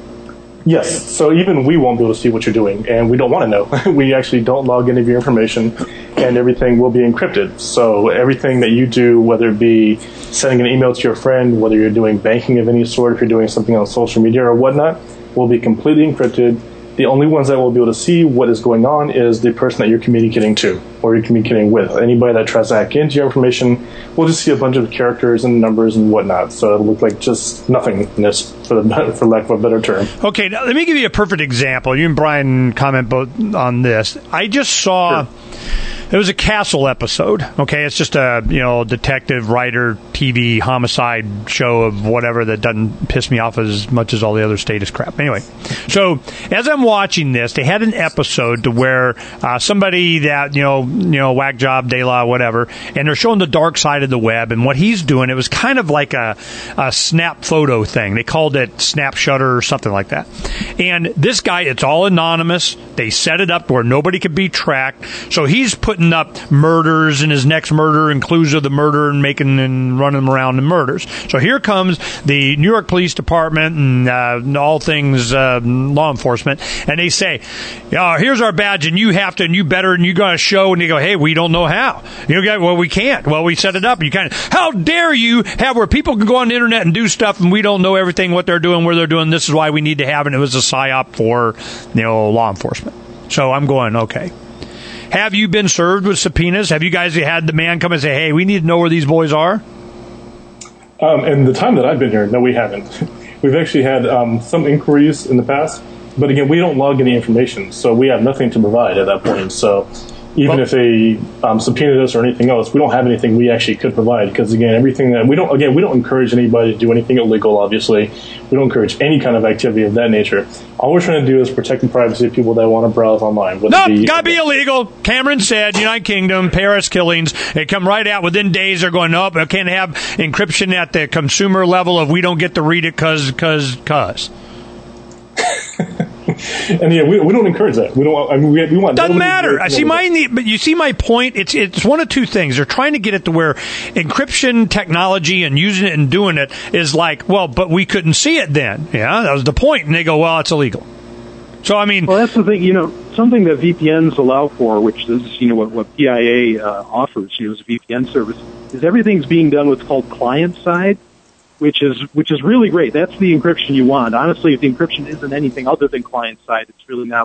Yes. So even we won't be able to see what you're doing, and we don't want to know. We actually don't log any of your information, and everything will be encrypted. So everything that you do, whether it be sending an email to your friend, whether you're doing banking of any sort, if you're doing something on social media or whatnot, will be completely encrypted. The only ones that will be able to see what is going on is the person that you're communicating to or you're communicating with. Anybody that tries to hack into your information will just see a bunch of characters and numbers and whatnot. So it'll look like just nothingness, for lack of a better term. Okay, now let me give you a perfect example. You and Brian comment both on this. I just saw... Sure. It was a Castle episode. Okay, it's just a detective writer TV homicide show of whatever that doesn't piss me off as much as all the other status crap. Anyway, so as I'm watching this, they had an episode to where somebody that whack job, de la, whatever, and they're showing the dark side of the web and what he's doing. It was kind of like a snap photo thing. They called it Snap Shutter or something like that. And this guy, it's all anonymous. They set it up where nobody could be tracked. So he's putting up murders and his next murder and clues of the murder and making and running them around in murders. So here comes the New York Police Department and all things law enforcement, and they say, here's our badge, and you have to, and you better, and you got to show. And they go, hey, we don't know how. Well, we can't. Well, we set it up. You kind of, how dare you have where people can go on the internet and do stuff, and we don't know everything, what they're doing, where they're doing. This is why we need to have it. And it was a psyop for law enforcement. So I'm going, okay. Have you been served with subpoenas? Have you guys had the man come and say, hey, we need to know where these boys are? In the time that I've been here, no, we haven't. We've actually had some inquiries in the past, but again, we don't log any information, so we have nothing to provide at that point. So even if they subpoenaed us or anything else, we don't have anything we actually could provide, because again, everything that we don't encourage anybody to do anything illegal. Obviously, we don't encourage any kind of activity of that nature. All we're trying to do is protect the privacy of people that want to browse online. Nope, gotta be illegal. Cameron said, United Kingdom, Paris killings, they come right out within days. They're going, nope, I can't have encryption at the consumer level if we don't get to read it because. And yeah, we don't encourage that. We don't. I mean, we want. Doesn't matter. But you see my point. It's one of two things. They're trying to get it to where encryption technology and using it and doing it is like, well, but we couldn't see it then. Yeah, that was the point. And they go, well, it's illegal. So I mean, well, that's the thing. Something that VPNs allow for, which is what PIA offers, as a VPN service, is everything's being done what's called client side. Which is really great. That's the encryption you want. Honestly, if the encryption isn't anything other than client side, it's really not worth the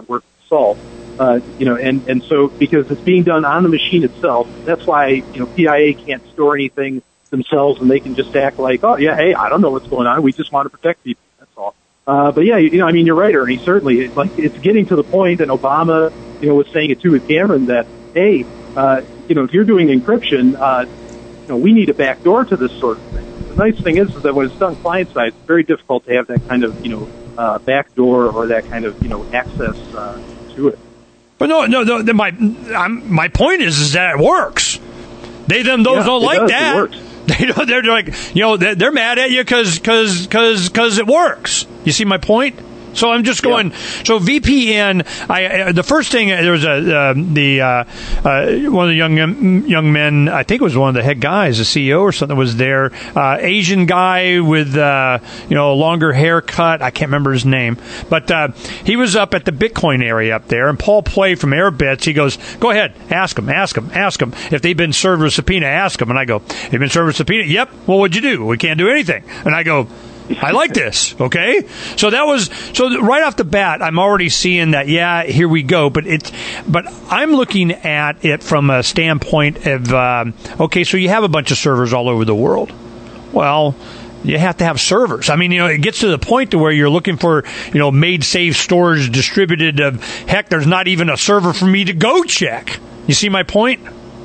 assault. And so because it's being done on the machine itself, that's why, PIA can't store anything themselves, and they can just act like, oh yeah, hey, I don't know what's going on. We just want to protect people. That's all. But yeah, you're right, Ernie. Certainly, it's getting to the point, and Obama, was saying it too with Cameron, that hey, if you're doing encryption, we need a backdoor to this sort of thing. The nice thing is that when it's done client side, it's very difficult to have that kind of backdoor or that kind of access to it. But no. My point is that it works. Those don't like that. It works. They're like, they're mad at you because it works. You see my point? So I'm just going. So VPN. The first thing, there was one of the young men. I think it was one of the head guys, the CEO or something, was there. Asian guy with a longer haircut. I can't remember his name, but he was up at the Bitcoin area up there. And Paul Play from Airbits, he goes, "Go ahead, ask them if they've been served with a subpoena. Ask them." And I go, "They've been served with a subpoena." "Yep." "Well, what'd you do?" "We can't do anything." And I go, I like this, okay? So right off the bat, I'm already seeing that, yeah, here we go. But I'm looking at it from a standpoint of, okay, so you have a bunch of servers all over the world. Well, you have to have servers. I mean, it gets to the point to where you're looking for, made safe storage distributed. Heck, there's not even a server for me to go check. You see my point?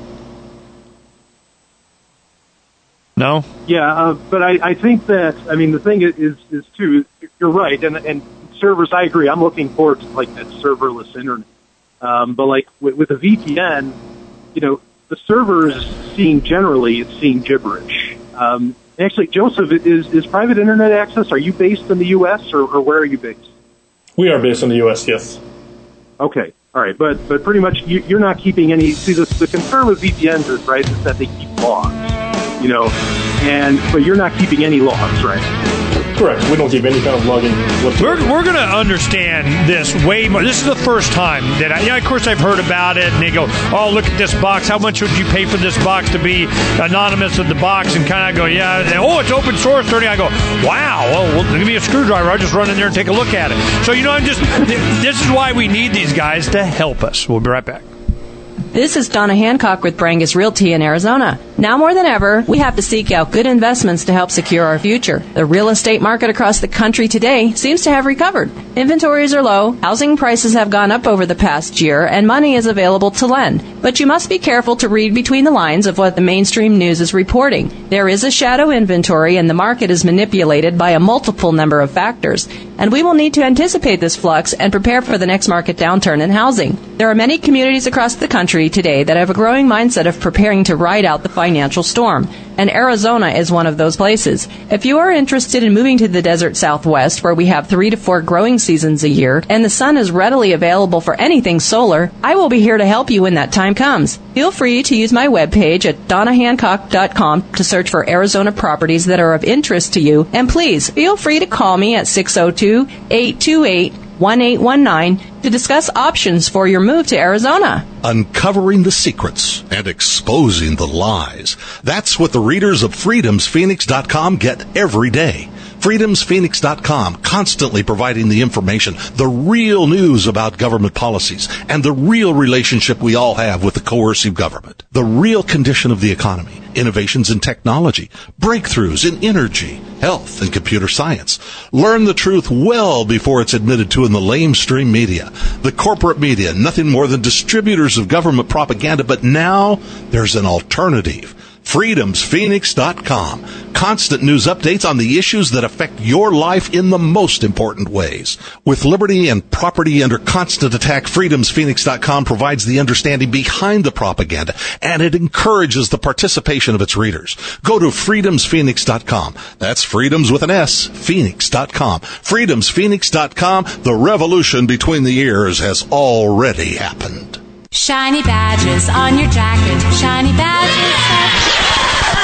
No? Yeah, but I think that, the thing is too, you're right, and servers, I agree, I'm looking forward to, that serverless internet. But, with a VPN, the server is seeing gibberish. Actually, Joseph, is private internet access, are you based in the U.S., or where are you based? We are based in the U.S., yes. Okay, all right, but pretty much you're not keeping any, see, the concern with VPNs is, right, is that they keep logs. But you're not keeping any logs, right? Correct. We don't keep any kind of logging whatsoever. We're going to understand this way more. This is the first time that of course I've heard about it, and they go, oh, look at this box. How much would you pay for this box to be anonymous with the box? And kind of go, yeah, and, oh, it's open source. And I go, wow, well, give me a screwdriver. I'll just run in there and take a look at it. So, this is why we need these guys to help us. We'll be right back. This is Donna Hancock with Brangus Realty in Arizona. Now more than ever, we have to seek out good investments to help secure our future. The real estate market across the country today seems to have recovered. Inventories are low, housing prices have gone up over the past year, and money is available to lend. But you must be careful to read between the lines of what the mainstream news is reporting. There is a shadow inventory, and the market is manipulated by a multiple number of factors. And we will need to anticipate this flux and prepare for the next market downturn in housing. There are many communities across the country today that have a growing mindset of preparing to ride out the financial storm, and Arizona is one of those places. If you are interested in moving to the desert Southwest, where we have 3 to 4 growing seasons a year, and the sun is readily available for anything solar, I will be here to help you when that time comes. Feel free to use my webpage at donnahancock.com to search for Arizona properties that are of interest to you, and please feel free to call me at 602-828-1819 to discuss options for your move to Arizona. Uncovering the secrets and exposing the lies. That's what the readers of freedomsphoenix.com get every day. freedomsphoenix.com, constantly providing the information, the real news about government policies, and the real relationship we all have with the coercive government. The real condition of the economy, innovations in technology, breakthroughs in energy, health, and computer science. Learn the truth well before it's admitted to in the lamestream media. The corporate media, nothing more than distributors of government propaganda, but now there's an alternative. freedomsphoenix.com. Constant news updates on the issues that affect your life in the most important ways. With liberty and property under constant attack, freedomsphoenix.com provides the understanding behind the propaganda, and it encourages the participation of its readers. Go to freedomsphoenix.com. That's freedoms with an S, phoenix.com. freedomsphoenix.com. The revolution between the ears has already happened. Shiny badges on your jacket, shiny badges.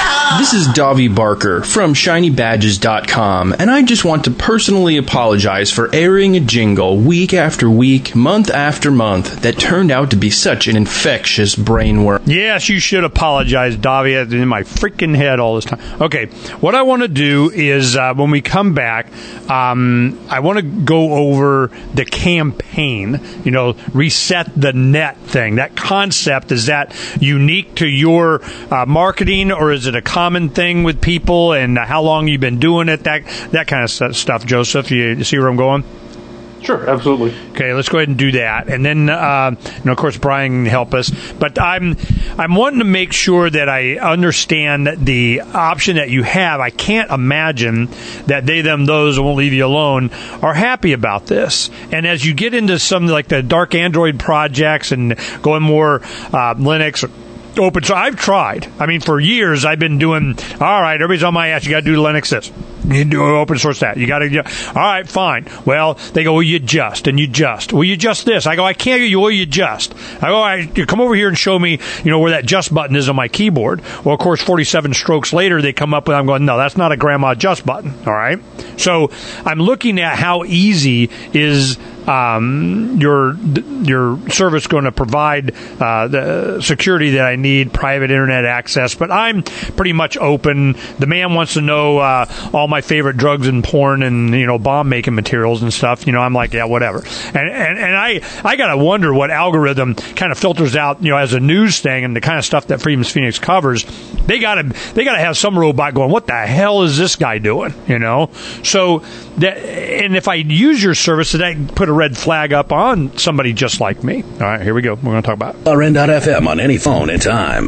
This is Davi Barker from ShinyBadges.com, and I just want to personally apologize for airing a jingle week after week, month after month, that turned out to be such an infectious brainworm. Yes, you should apologize, Davi. It's in my freaking head all this time. Okay, what I want to do is when we come back, I want to go over the campaign, reset the net thing. That concept, is that unique to your marketing, or is it a common thing with people, and how long you've been doing it, that kind of stuff, Joseph? You see where I'm going? Sure, absolutely. Okay, let's go ahead and do that, and then, of course, Brian can help us. But I'm wanting to make sure that I understand the option that you have. I can't imagine that they, them, those won't leave you alone are happy about this. And as you get into some like the dark Android projects and going more Linux. Open source. I've tried. I mean, for years I've been doing. All right, everybody's on my ass. You got to do Linux this. You do open source that. You got to. All right, fine. Well, they go. Well, you adjust and you adjust. Well, you adjust this. I go. I can't. Well, you adjust. I go. All right, you come over here and show me. Where that adjust button is on my keyboard. Well, of course, 47 strokes later, they come up with. I'm going. No, that's not a grandma adjust button. All right. So I'm looking at how easy is your service going to provide the security that I need, private internet access, but I'm pretty much open. The man wants to know all my favorite drugs and porn and bomb making materials and stuff. I'm like, yeah, whatever. And I gotta wonder what algorithm kind of filters out as a news thing and the kind of stuff that Freedom's Phoenix covers. They gotta have some robot going, what the hell is this guy doing? So that, and if I use your service, does that put a red flag up on somebody just like me? All right, here we go. We're going to talk about LRN.FM on any phone in time.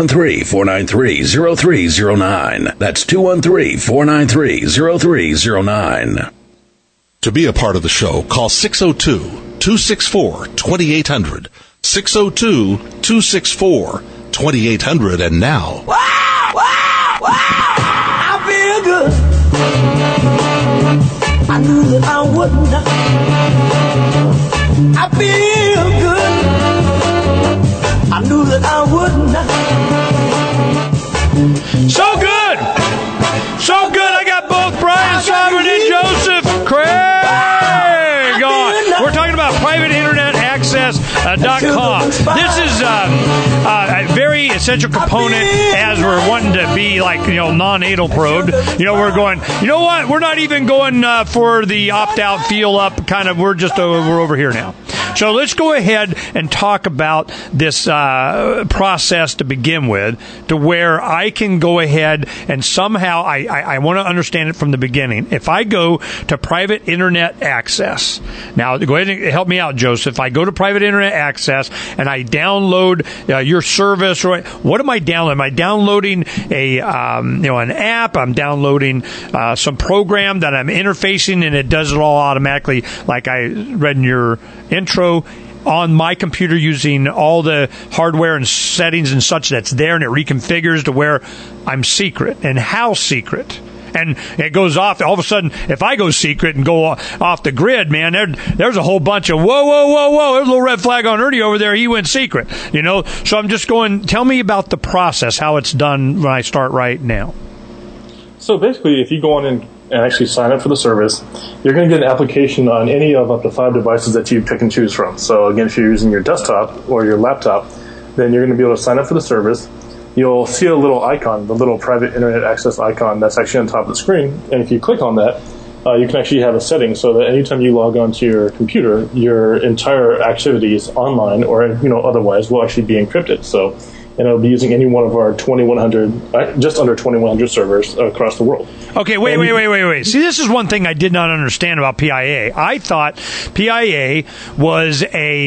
213-493-0309. That's 213-493-0309. To be a part of the show, call 602-264-2800. 602-264-2800. And now... Wow, wow, wow! I feel good. I knew that I wouldn't. I feel good. I knew that I wouldn't. So good! So good! I got both Brian Sovereign and Joseph Craig on. We're talking about private internet access.com. This is a very essential component as we're wanting to be like, non-anal probed. We're going, what? We're not even going for the opt-out, feel-up kind of, we're over here now. So let's go ahead and talk about this process to begin with, to where I can go ahead and somehow, I want to understand it from the beginning. If I go to private internet access, now go ahead and help me out, Joseph. I go to private internet access and I download your service. Or what am I downloading? Am I downloading an app? I'm downloading some program that I'm interfacing, and it does it all automatically, like I read in your intro, on my computer using all the hardware and settings and such that's there, and it reconfigures to where I'm secret. And how secret? And it goes off. All of a sudden, if I go secret and go off the grid, man, there's a whole bunch of whoa. There's a little red flag on Ernie over there. He went secret, So I'm just going, tell me about the process, how it's done when I start right now. So basically, if you go on and actually sign up for the service, you're going to get an application on any of up to 5 devices that you pick and choose from. So again, if you're using your desktop or your laptop, then you're going to be able to sign up for the service. You'll see a little icon, the little private internet access icon that's actually on top of the screen. And if you click on that, you can actually have a setting so that anytime you log onto your computer, your entire activities online or otherwise will actually be encrypted. So, and it'll be using any one of our 2,100, just under 2,100 servers across the world. Okay, wait. See, this is one thing I did not understand about PIA. I thought PIA was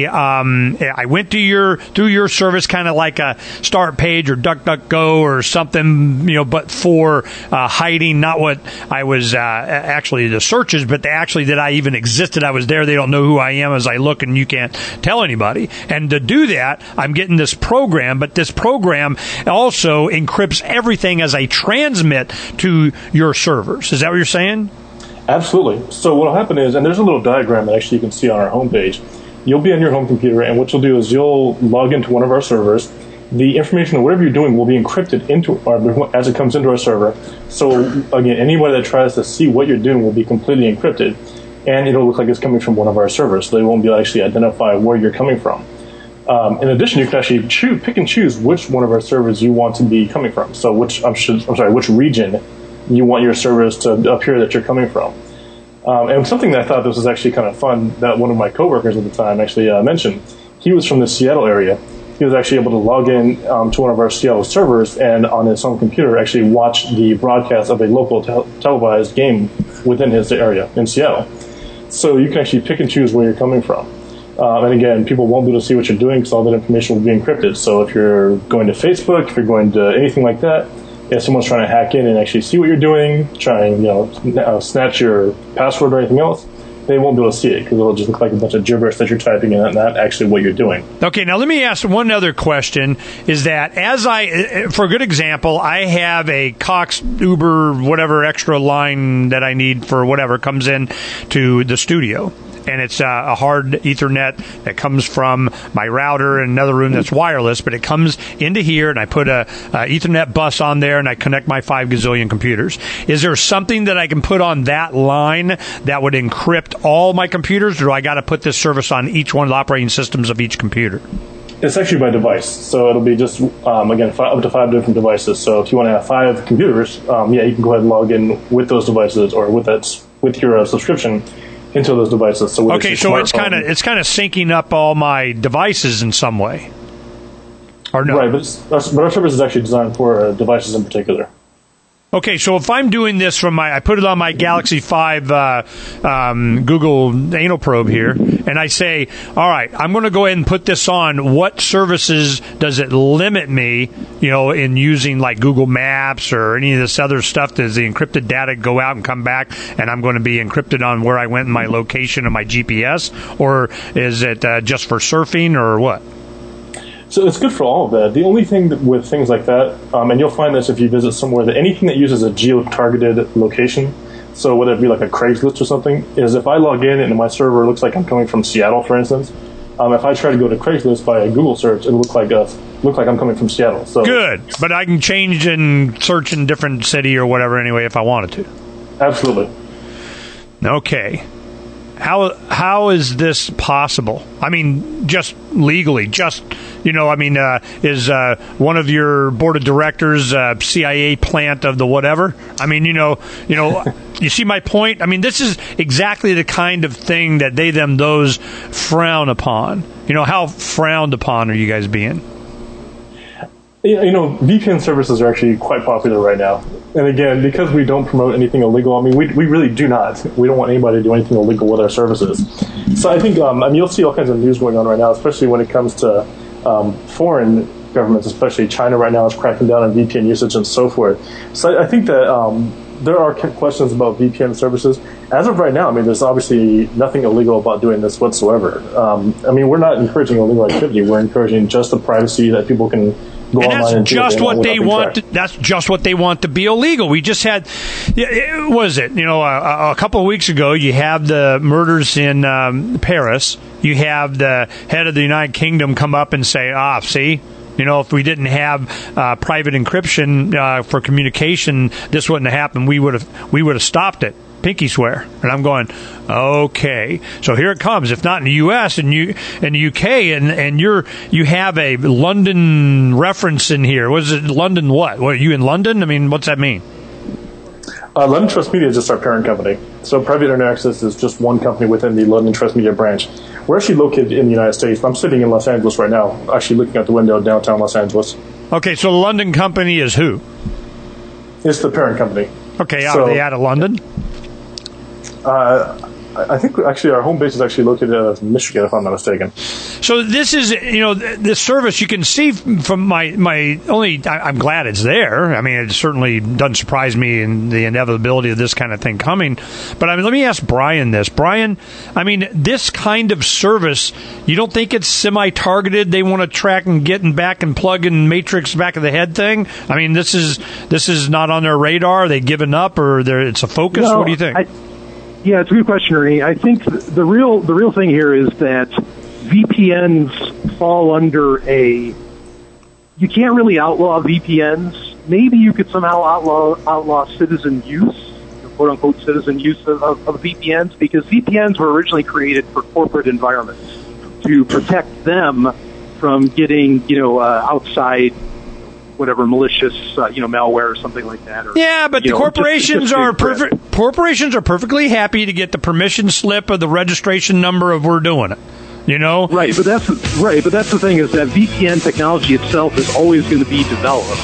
I went to through your service kind of like a start page or DuckDuckGo or something, but for hiding, not what I was actually the searches, but actually that I even existed. I was there. They don't know who I am as I look, and you can't tell anybody. And to do that, I'm getting this program, but this program also encrypts everything as I transmit to your servers. Is that what you're saying? Absolutely. So what will happen is, and there's a little diagram that actually you can see on our homepage. You'll be on your home computer, and what you'll do is you'll log into one of our servers, the information of whatever you're doing will be encrypted as it comes into our server. So again, anybody that tries to see what you're doing will be completely encrypted, and it'll look like it's coming from one of our servers. So they won't be able to actually identify where you're coming from. In addition, you can actually pick and choose which one of our servers you want to be coming from. So which region you want your servers to appear that you're coming from. And something that I thought this was actually kind of fun that one of my coworkers at the time actually mentioned. He was from the Seattle area. He was actually able to log in to one of our Seattle servers and on his home computer actually watch the broadcast of a local televised game within his area in Seattle. So you can actually pick and choose where you're coming from. And again, people won't be able to see what you're doing because all that information will be encrypted. So if you're going to Facebook, if you're going to anything like that, if someone's trying to hack in and actually see what you're doing, try and snatch your password or anything else, they won't be able to see it because it'll just look like a bunch of gibberish that you're typing in and not actually what you're doing. Okay, now let me ask one other question. Is that for a good example, I have a Cox Uber whatever extra line that I need for whatever comes in to the studio. And it's a hard Ethernet that comes from my router in another room that's wireless, but it comes into here, and I put a Ethernet bus on there, and I connect my 5 gazillion computers. Is there something that I can put on that line that would encrypt all my computers, or do I got to put this service on each one of the operating systems of each computer? It's actually by device, so it'll be just, again, up to 5 different devices. So if you want to have 5 computers, you can go ahead and log in with those devices or with your subscription into those devices. So okay, so it's kind of syncing up all my devices in some way, or no? Right, but our service is actually designed for devices in particular. Okay, so if I'm doing this from I put it on my Galaxy 5 Google anal probe here, and I say, all right, I'm going to go ahead and put this on. What services does it limit me, in using like Google Maps or any of this other stuff? Does the encrypted data go out and come back, and I'm going to be encrypted on where I went in my location and my GPS? Or is it just for surfing or what? So it's good for all of that. The only thing with things like that, and you'll find this if you visit somewhere, that anything that uses a geo-targeted location, so whether it be like a Craigslist or something, is if I log in and my server looks like I'm coming from Seattle, for instance, if I try to go to Craigslist by a Google search, it'll look like I'm coming from Seattle. So good, but I can change and search in different city or whatever anyway if I wanted to. Absolutely. Okay. How is this possible? I mean, just legally, is one of your board of directors CIA plant of the whatever? I mean, you see my point? I mean, this is exactly the kind of thing that those frown upon. How frowned upon are you guys being? VPN services are actually quite popular right now. And again, because we don't promote anything illegal, I mean, we really do not. We don't want anybody to do anything illegal with our services. So I think, you'll see all kinds of news going on right now, especially when it comes to foreign governments, especially China right now is cracking down on VPN usage and so forth. So I think that there are questions about VPN services. As of right now, I mean, there's obviously nothing illegal about doing this whatsoever. We're not encouraging illegal activity. We're encouraging just the privacy that people can go and online that's just what they want. That's just what they want to be illegal. We just had, a couple of weeks ago, you have the murders in Paris. You have the head of the United Kingdom come up and say, see, if we didn't have private encryption for communication, this wouldn't have happened. We would have stopped it. Pinky swear. And I'm going, okay. So here it comes. If not in the U.S. and the U.K. and you have a London reference in here. Was it London what? What, are you in London? I mean, what's that mean? London Trust Media is just our parent company. So Private Internet Access is just one company within the London Trust Media branch. We're actually located in the United States. I'm sitting in Los Angeles right now, actually looking out the window of downtown Los Angeles. Okay, so the London company is who? It's the parent company. Okay, are they out of London? I think actually our home base is actually located in Michigan, if I'm not mistaken. So this is, this service you can see from my only. I'm glad it's there. I mean, it certainly doesn't surprise me in the inevitability of this kind of thing coming. But let me ask Brian this. Brian, I mean, this kind of service, you don't think it's semi-targeted? They want to track and get and back and plug in matrix back of the head thing. I mean, this is not on their radar. Are they given up, or it's a focus? What do you think? Yeah, it's a good question, Ernie. I think the real thing here is that VPNs fall under a you can't really outlaw VPNs. Maybe you could somehow outlaw citizen use, quote unquote citizen use of VPNs, because VPNs were originally created for corporate environments to protect them from getting, outside whatever malicious, malware or something like that. Or, but the corporations are perfect. Corporations are perfectly happy to get the permission slip or the registration number of we're doing it. Right, but that's the thing is that VPN technology itself is always going to be developed.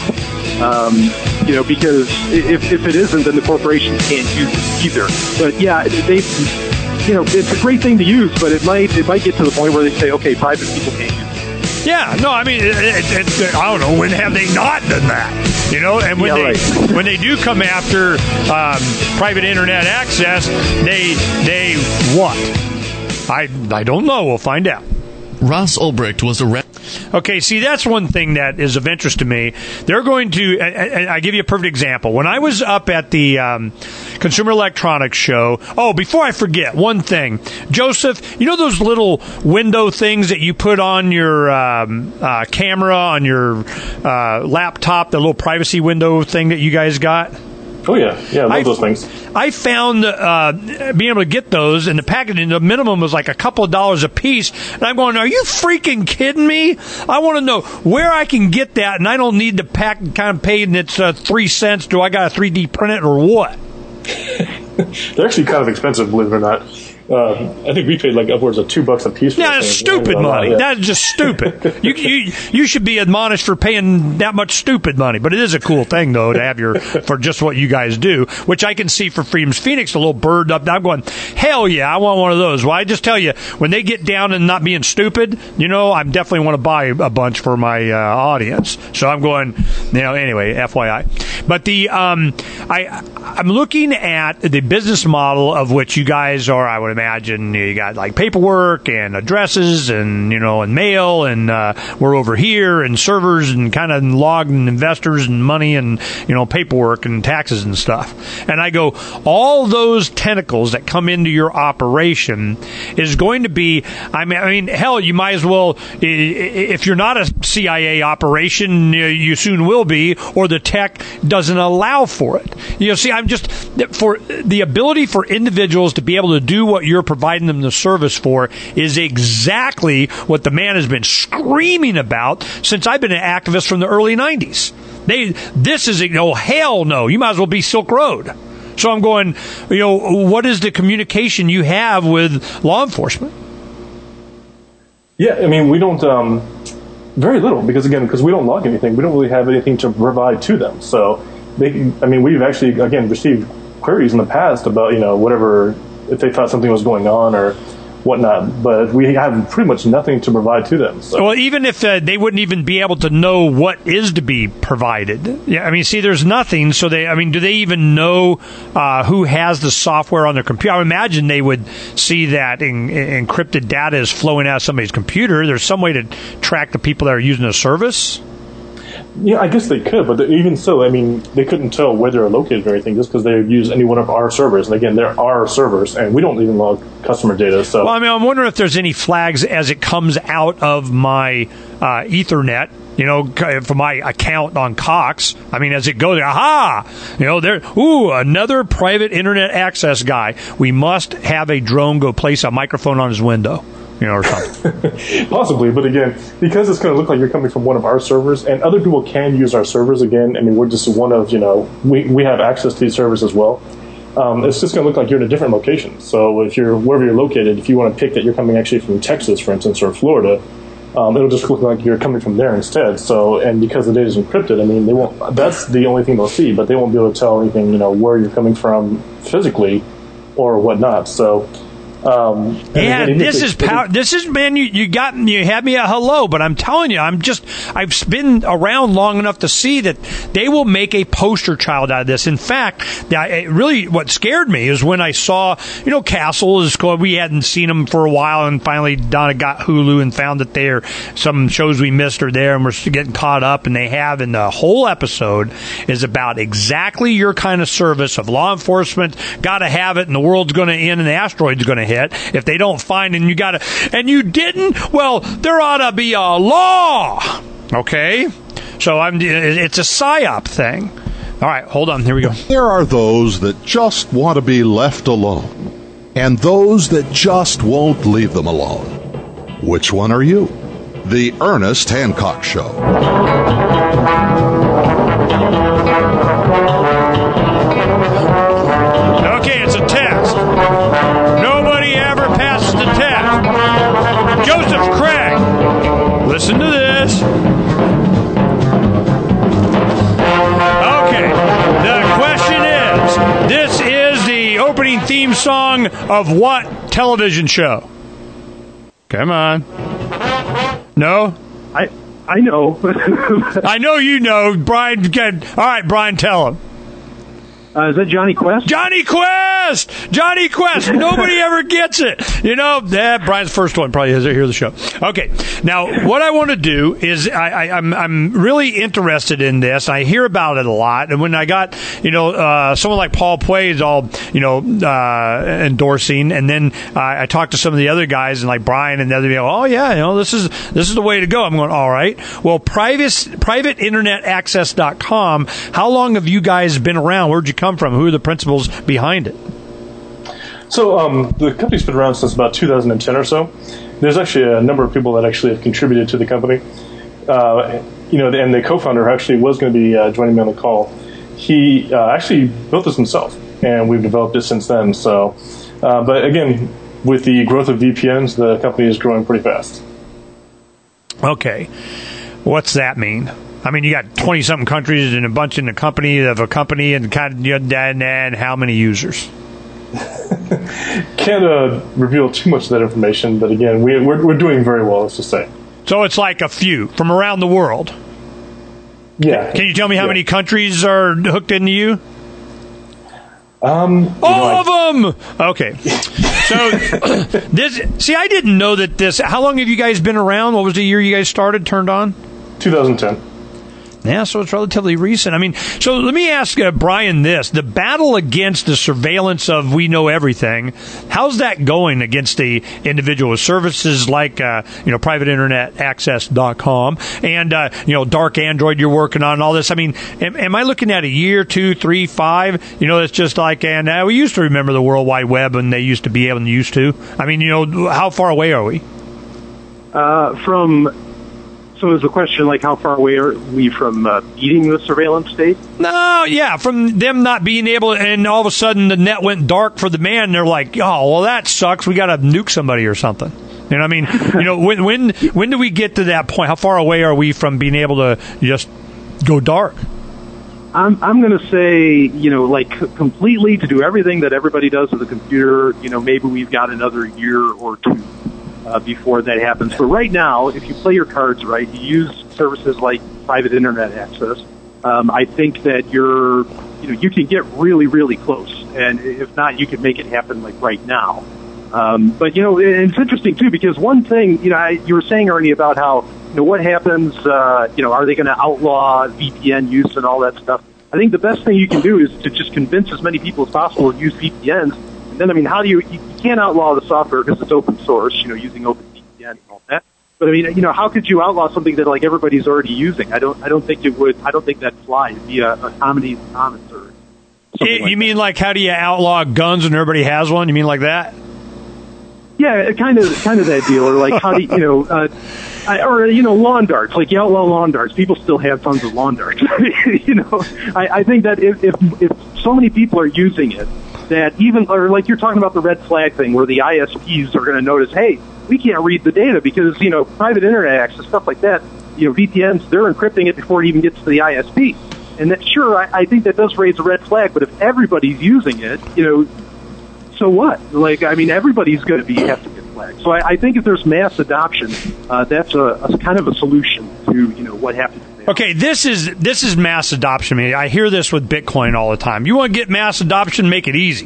Because if it isn't, then the corporations can't use it either. But it's a great thing to use, but it might get to the point where they say, okay, private people can't use it. Yeah, no, I mean, I don't know, when have they not done that? And when they do come after private internet access, they what? I don't know. We'll find out. Ross Ulbricht was arrested. Okay, see, that's one thing that is of interest to me. They're going to, I give you a perfect example. When I was up at the Consumer Electronics Show, before I forget, one thing. Joseph, those little window things that you put on your camera, on your laptop, the little privacy window thing that you guys got? Oh, yeah. Yeah, I love those things. I found being able to get those, and the packaging, the minimum was like a couple of dollars a piece. And I'm going, are you freaking kidding me? I want to know where I can get that, and I don't need to kind of pay, and it's 3 cents. Do I got to 3D print it or what? They're actually kind of expensive, believe it or not. I think we paid like upwards of $2 a piece. Yeah, that's stupid money. Yeah. That's just stupid. You should be admonished for paying that much stupid money. But it is a cool thing though to have for just what you guys do, which I can see for Freedom's Phoenix, the little bird up there. I'm going, hell yeah, I want one of those. Well, I just tell you, when they get down and not being stupid, I definitely want to buy a bunch for my audience. So I'm going, anyway, FYI. But I'm looking at the business model of which you guys are. I would imagine you got like paperwork and addresses and and mail, and we're over here and servers and kind of logged and investors and money and paperwork and taxes and stuff. And I go, all those tentacles that come into your operation is going to be, I mean hell, you might as well, if you're not a CIA operation, you soon will be, or the tech doesn't allow for it. See, I'm just, for the ability for individuals to be able to do what you're providing them the service for is exactly what the man has been screaming about since I've been an activist from the early 90s. This is, hell no, you might as well be Silk Road. So I'm going, what is the communication you have with law enforcement? Yeah, I mean, we don't, very little, because we don't log anything. We don't really have anything to provide to them. So, we've actually, again, received queries in the past about, whatever, if they thought something was going on or whatnot, but we have pretty much nothing to provide to them. So. Well, even if they wouldn't even be able to know what is to be provided. Yeah, there's nothing. So do they even know who has the software on their computer? I would imagine they would see that encrypted data is flowing out of somebody's computer. There's some way to track the people that are using the service. Yeah, I guess they could, but even so, they couldn't tell where they're located or anything just because they use any one of our servers. And again, they're our servers, and we don't even log customer data. So, well, I'm wondering if there's any flags as it comes out of my Ethernet, from my account on Cox. As it goes, another private internet access guy. We must have a drone go place a microphone on his window. Or something. Possibly, but again, because it's going to look like you're coming from one of our servers, and other people can use our servers again. We're just one of, we have access to these servers as well. It's just going to look like you're in a different location. So if you're wherever you're located, if you want to pick that you're coming actually from Texas, for instance, or Florida, it'll just look like you're coming from there instead. So, and because the data is encrypted, they won't. That's the only thing they'll see, but they won't be able to tell anything, where you're coming from physically or whatnot. So. This is power. This is, man, you had me at hello, but I'm telling you, I've been around long enough to see that they will make a poster child out of this. In fact, really what scared me is when I saw, Castle is called, we hadn't seen them for a while, and finally Donna got Hulu and found that some shows we missed are there, and we're getting caught up, and they have, and the whole episode is about exactly your kind of service of law enforcement, gotta have it, and the world's gonna end, and the asteroid's gonna hit. If they don't find and you didn't, well, there ought to be a law. Okay? So it's a PSYOP thing. All right, hold on. Here we go. There are those that just want to be left alone, and those that just won't leave them alone. Which one are you? The Ernest Hancock Show. Okay, it's a test. Nobody ever passes the test. Joseph Craig, listen to this. Okay, the question is, this is the opening theme song of what television show? Come on. No? I know. I know you know. Brian, all right, Brian, tell him. Is that Johnny Quest? Johnny Quest! Johnny Quest! Nobody ever gets it. You know, Brian's first one probably has to hear the show. Okay, now what I want to do is I'm really interested in this. I hear about it a lot, and when I got someone like Paul Puey's all endorsing, and then I talked to some of the other guys and like Brian and the other people. Oh yeah, this is the way to go. I'm going, all right. Well, privateinternetaccess.com. How long have you guys been around? Where'd you come from? Who are the principals behind it? So the company's been around since about 2010 or so. There's actually a number of people that actually have contributed to the company. And the co-founder actually was going to be joining me on the call. He actually built this himself, and we've developed it since then. So, but again, with the growth of VPNs, the company is growing pretty fast. Okay. What's that mean? I mean, you got 20-something countries and a bunch in the company of a company and and how many users? Can't reveal too much of that information, but again, we're doing very well, let's just say. So it's like a few from around the world? Yeah. Can you tell me how many countries are hooked into you? All of them! Okay. So, I didn't know that this... How long have you guys been around? What was the year you guys turned on? 2010. Yeah, so it's relatively recent. I mean, so let me ask Brian this. The battle against the surveillance of We Know Everything, how's that going against the individual services like, privateinternetaccess.com and, Dark Android you're working on and all this? I mean, am I looking at a year, 2, 3, 5? It's just like, we used to remember the World Wide Web and they used to be able to use to. I mean, how far away are we? So is the question like how far away are we from beating the surveillance state? No, yeah, from them not being able, and all of a sudden the net went dark for the man, and they're like, oh, well, that sucks. We got to nuke somebody or something. You know what I mean? When do we get to that point? How far away are we from being able to just go dark? I'm going to say, completely to do everything that everybody does with a computer, maybe we've got another year or two. Before that happens. But right now, if you play your cards right, you use services like private internet access, I think that you can get really, really close. And if not, you can make it happen like right now. But it's interesting too, because one thing, you were saying, Ernie, about how, what happens, are they going to outlaw VPN use and all that stuff? I think the best thing you can do is to just convince as many people as possible to use VPNs. And then, how do you can't outlaw the software because it's open source, using OpenVPN and all that. But how could you outlaw something that like everybody's already using? I don't think it would. I don't think that flies via a common or you mean like how do you outlaw guns when everybody has one? You mean like that? Yeah, kind of that deal. Or like how do you lawn darts. Like you outlaw lawn darts, people still have tons of lawn darts. I think that if so many people are using it, that even, or like you're talking about the red flag thing where the ISPs are going to notice, hey, we can't read the data because, private internet access, stuff like that, VPNs, they're encrypting it before it even gets to the ISP. And that, sure, I think that does raise a red flag, but if everybody's using it, so what? Everybody's going to have to get flagged. So I think if there's mass adoption, that's a kind of a solution to, what happens. Okay, this is mass adoption. I hear this with Bitcoin all the time. You want to get mass adoption, make it easy.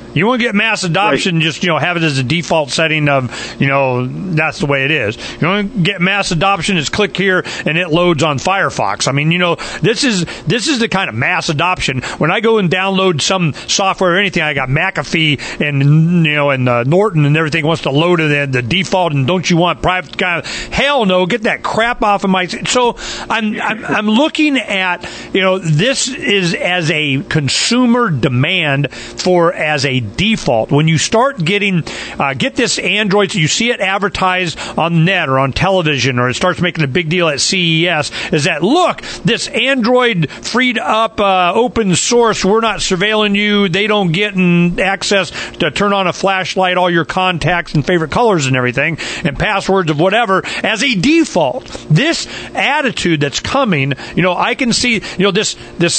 You want to get mass adoption, right. Just, have it as a default setting of, that's the way it is. You want to get mass adoption, is click here and it loads on Firefox. I mean, this is the kind of mass adoption. When I go and download some software or anything, I got McAfee and, and Norton and everything wants to load it the default, and don't you want private kind of, hell no, get that crap off of my, so I'm looking at, this is as a consumer demand for as a default. When you start getting, get this Android, you see it advertised on the net or on television, or it starts making a big deal at CES, is that, look, this Android freed up open source, we're not surveilling you, they don't get access to turn on a flashlight, all your contacts and favorite colors and everything, and passwords of whatever, as a default. This attitude that's coming, I can see, this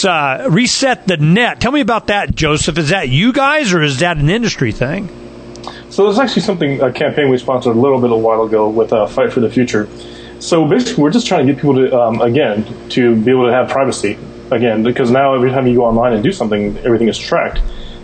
reset the net. Tell me about that, Joseph. Is that you guys, or is that an industry thing? So there's actually a campaign we sponsored a while ago with Fight for the Future. So basically, we're just trying to get people to, again, to be able to have privacy. Again, because now every time you go online and do something, everything is tracked.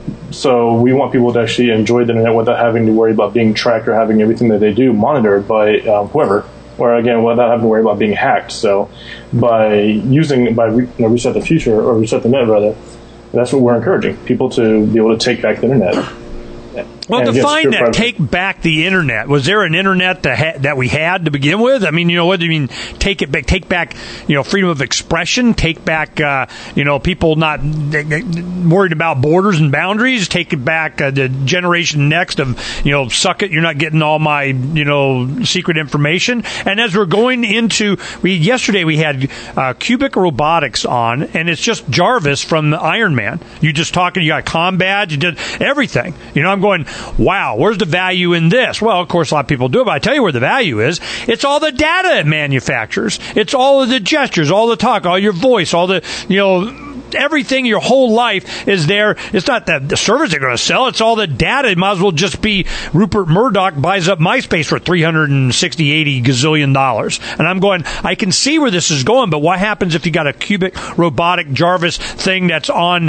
So we want people to actually enjoy the internet without having to worry about being tracked or having everything that they do monitored by whoever. Or again, without having to worry about being hacked. So by Reset the Future, or Reset the Net rather, that's what we're encouraging people to be able to take back the internet. Well, define that. Take back the internet. Was there an internet that we had to begin with? I mean, what do you mean? Take it back. Take back, freedom of expression. Take back, people not worried about borders and boundaries. Take it back. The generation next of, suck it. You're not getting all my, secret information. And as we're going into, yesterday we had Cubic Robotics on, and it's just Jarvis from Iron Man. You just talking. You got a comm badge. You did everything. I'm going, wow, where's the value in this? Well, of course, a lot of people do it, but I tell you where the value is. It's all the data it manufactures. It's all of the gestures, all the talk, all your voice, all the, everything, your whole life is there. It's not the servers they're going to sell. It's all the data. It might as well just be Rupert Murdoch buys up MySpace for $360, $80 gazillion. And I'm going, I can see where this is going, but what happens if you got a cubic robotic Jarvis thing that's on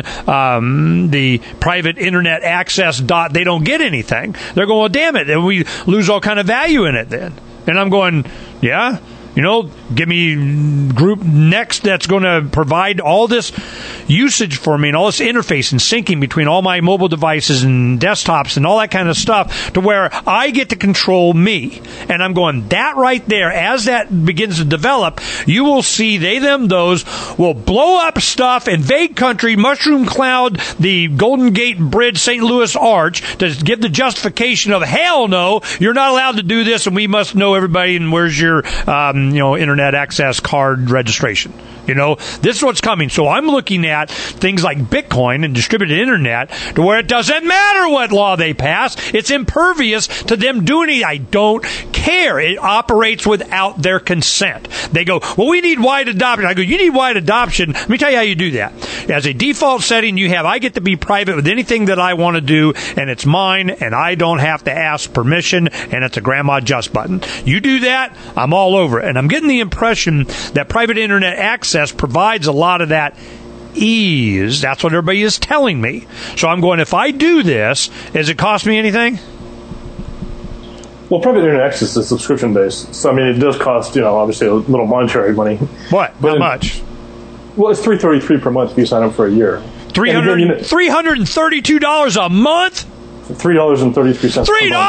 the private internet access dot? They don't get anything. They're going, well, damn it. And we lose all kind of value in it then. And I'm going, yeah. Give me group next that's going to provide all this usage for me and all this interface and syncing between all my mobile devices and desktops and all that kind of stuff to where I get to control me. And I'm going, that right there, as that begins to develop, you will see they, them, those will blow up stuff, invade country, mushroom cloud, the Golden Gate Bridge, St. Louis Arch, to give the justification of, hell no, you're not allowed to do this and we must know everybody and where's your internet access card registration. This is what's coming. So I'm looking at things like Bitcoin and distributed internet to where it doesn't matter what law they pass. It's impervious to them doing it. I don't care. It operates without their consent. They go, well, we need wide adoption. I go, you need wide adoption. Let me tell you how you do that. As a default setting, you have, I get to be private with anything that I want to do, and it's mine, and I don't have to ask permission, and it's a grandma just button. You do that, I'm all over it. And I'm getting the impression that private internet access provides a lot of that ease. That's what everybody is telling me. So I'm going, if I do this, does it cost me anything? Well, private internet access is subscription based. So, I mean, it does cost, obviously a little monetary money. What? How much? Well, it's $333 per month if you sign up for a year. $332 a month? $3.33.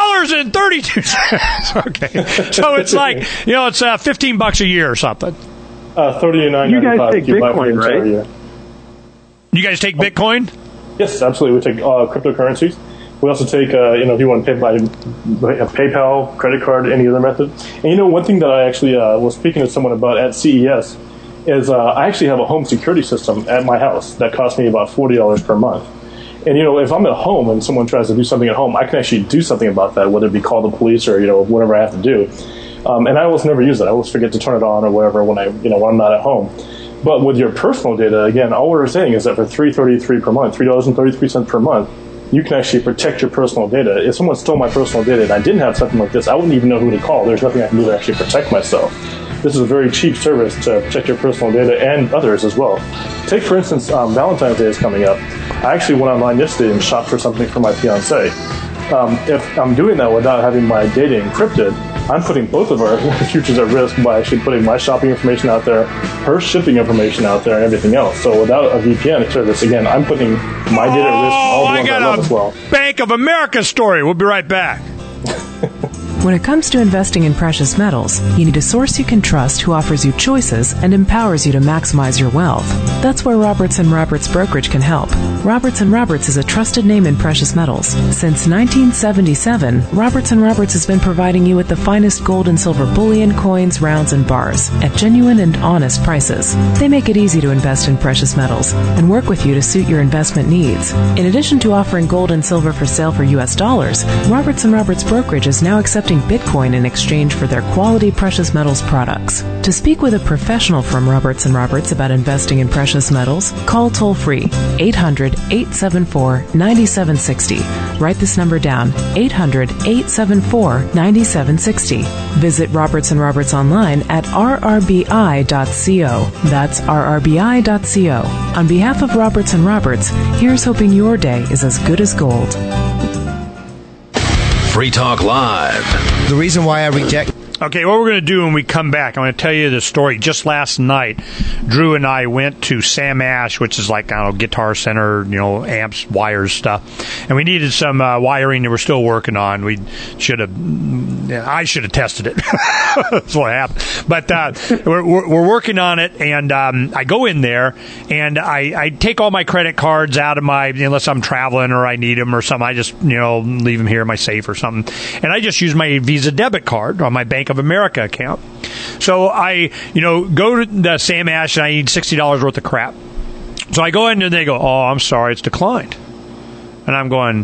$3.32. Okay. So it's like, it's $15 a year or something. $39.95. You guys take Bitcoin, right? You guys take Bitcoin? Yes, absolutely. We take cryptocurrencies. We also take, if you want to pay by PayPal, credit card, any other method. And one thing that I actually was speaking to someone about at CES is I actually have a home security system at my house that costs me about $40 per month. And, if I'm at home and someone tries to do something at home, I can actually do something about that, whether it be call the police or, whatever I have to do. And I always never use it. I always forget to turn it on or whatever when when I'm not at home. But with your personal data, again, all we're saying is that for $3.33 per month, $3.33 per month, you can actually protect your personal data. If someone stole my personal data and I didn't have something like this, I wouldn't even know who to call. There's nothing I can do to actually protect myself. this is a very cheap service to protect your personal data and others as well. Take, for instance, Valentine's Day is coming up. I actually went online yesterday and shopped for something for my fiancée. If I'm doing that without having my data encrypted, I'm putting both of our futures at risk by actually putting my shopping information out there, her shipping information out there, and everything else. So without a VPN service, again, I'm putting my data at risk. All the ones I love as well. Bank of America story. We'll be right back. When it comes to investing in precious metals, you need a source you can trust who offers you choices and empowers you to maximize your wealth. That's where Roberts & Roberts Brokerage can help. Roberts & Roberts is a trusted name in precious metals. Since 1977, Roberts & Roberts has been providing you with the finest gold and silver bullion, coins, rounds, and bars at genuine and honest prices. They make it easy to invest in precious metals and work with you to suit your investment needs. In addition to offering gold and silver for sale for U.S. dollars, Roberts & Roberts Brokerage is now accepting Bitcoin in exchange for their quality precious metals products. To speak with a professional from Roberts & Roberts about investing in precious metals, call toll-free 800-874-9760. Write this number down, 800-874-9760. Visit Roberts & Roberts online at rrbi.co. That's rrbi.co. On behalf of Roberts & Roberts, here's hoping your day is as good as gold. Free Talk Live. The reason why I reject... Okay, what we're going to do when we come back, I'm going to tell you the story. Just last night, Drew and I went to Sam Ash, which is like, I don't know, Guitar Center, amps, wires, stuff. And we needed some wiring that we're still working on. I should have tested it. That's what happened. But we're working on it, and I go in there, and I take all my credit cards out of my, unless I'm traveling or I need them or something, I just, leave them here in my safe or something. And I just use my Visa debit card on my Bank of America account. So I, go to the Sam Ash and I need $60 worth of crap. So I go in and they go, "Oh, I'm sorry, it's declined." And I'm going,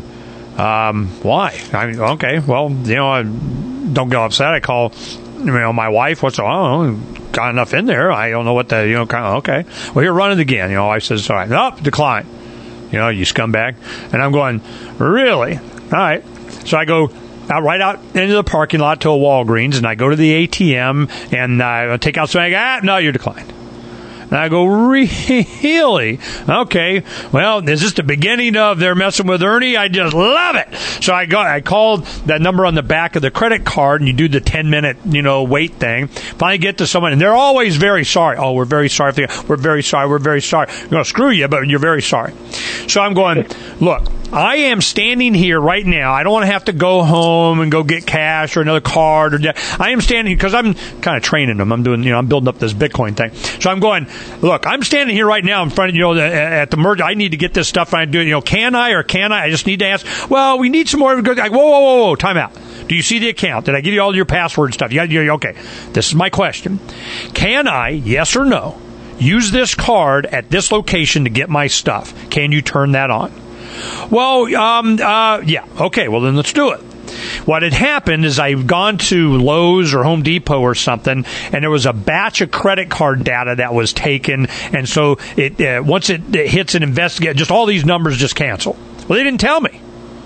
why? Okay, well, I don't get upset. I call, my wife. Got enough in there. I don't know what the, okay. Well, here, run it again. I says, all right, nope, decline. You scumbag. And I'm going, really? All right. So I go right out into the parking lot to a Walgreens, and I go to the ATM, and I take out something. No, you're declined. And I go, really? Okay. Well, is this the beginning of they're messing with Ernie? I just love it. So I called that number on the back of the credit card, and you do the 10-minute, wait thing. Finally get to someone, and they're always very sorry. Oh, we're very sorry. We're very sorry. We're very sorry. Screw you, but you're very sorry. So I'm going, look, I am standing here right now. I don't want to have to go home and go get cash or another card or debt. I am standing because I'm kind of training them. I'm doing, I'm building up this Bitcoin thing. So I'm going, look, I'm standing here right now in front of, at the merge. I need to get this stuff. And I do, can I or can I? I just need to ask. Well, we need some more. Like, whoa, time out. Do you see the account? Did I give you all your password stuff? Okay. This is my question. Can I, yes or no, use this card at this location to get my stuff? Can you turn that on? Well, yeah. Okay, well, then let's do it. What had happened is I've gone to Lowe's or Home Depot or something, and there was a batch of credit card data that was taken, and so it once it hits an investigate, just all these numbers just cancel. Well, they didn't tell me.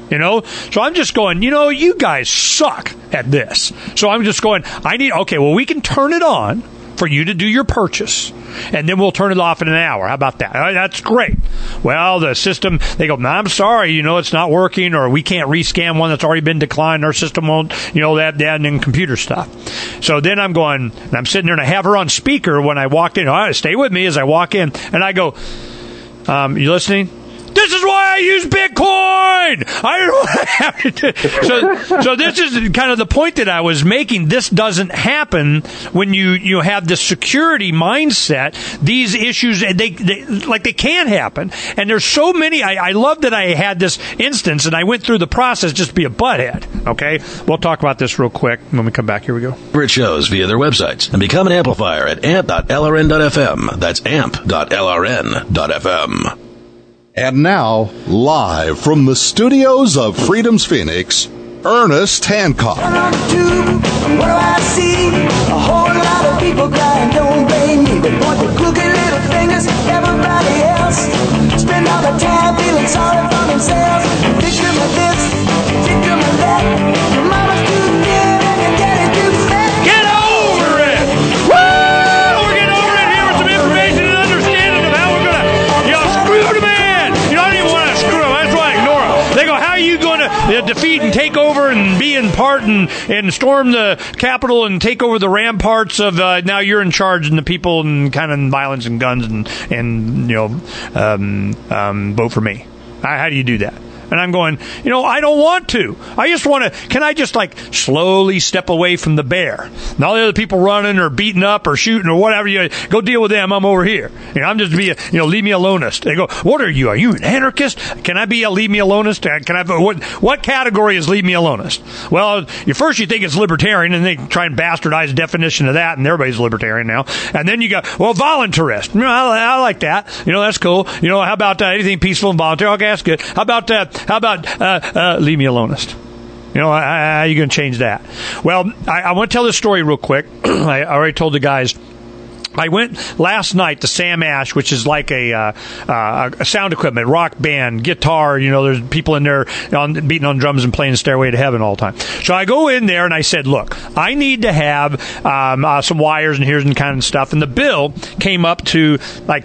So I'm just going, you guys suck at this. So I'm just going, we can turn it on for you to do your purchase, and then we'll turn it off in an hour. How about that? That's great. Well, the system, they go, I'm sorry, it's not working, or we can't rescan one that's already been declined. Our system won't, that, and then computer stuff. So then I'm going, and I'm sitting there, and I have her on speaker when I walked in. All right, stay with me as I walk in, and I go, you listening? This is why I use Bitcoin. I don't want to have to do. So this is kind of the point that I was making. This doesn't happen when you have the security mindset. These issues, they can happen. And there's so many. I love that I had this instance and I went through the process just to be a butthead. Okay, we'll talk about this real quick when we come back. Here we go. Favorite shows via their websites and become an amplifier at amp.lrn.fm. That's amp.lrn.fm. And now, live from the studios of Freedom's Phoenix, Ernest Hancock. What do I see? A whole lot of people crying, don't blame me. They point the crooked little fingers at everybody else. Spend all the time feeling sorry for themselves. Victim of this, victim of that. Your mama's too thin and your daddy's too fat. Get over it! Woo! defeat and take over and be in part and storm the Capitol and take over the ramparts of now you're in charge and the people and kind of violence and guns and vote for me. How do you do that? And I'm going, I don't want to. I just want to, can I just slowly step away from the bear? And all the other people running or beating up or shooting or whatever, you go deal with them. I'm over here. I'm just be leave me alonist. They go, what are you? Are you an anarchist? Can I be a leave me alonist? Can I, what category is leave me alonist? Well, first you think it's libertarian and they try and bastardize the definition of that and everybody's libertarian now. And then you go, well, voluntarist. I like that. That's cool. How about anything peaceful and voluntary? Okay, that's good. How about leave me alonist? How are you going to change that? Well, I want to tell this story real quick. I already told the guys. I went last night to Sam Ash, which is like a sound equipment, rock band, guitar. There's people in there beating on drums and playing Stairway to Heaven all the time. So I go in there and I said, look, I need to have some wires and here's and kind of stuff. And the bill came up to like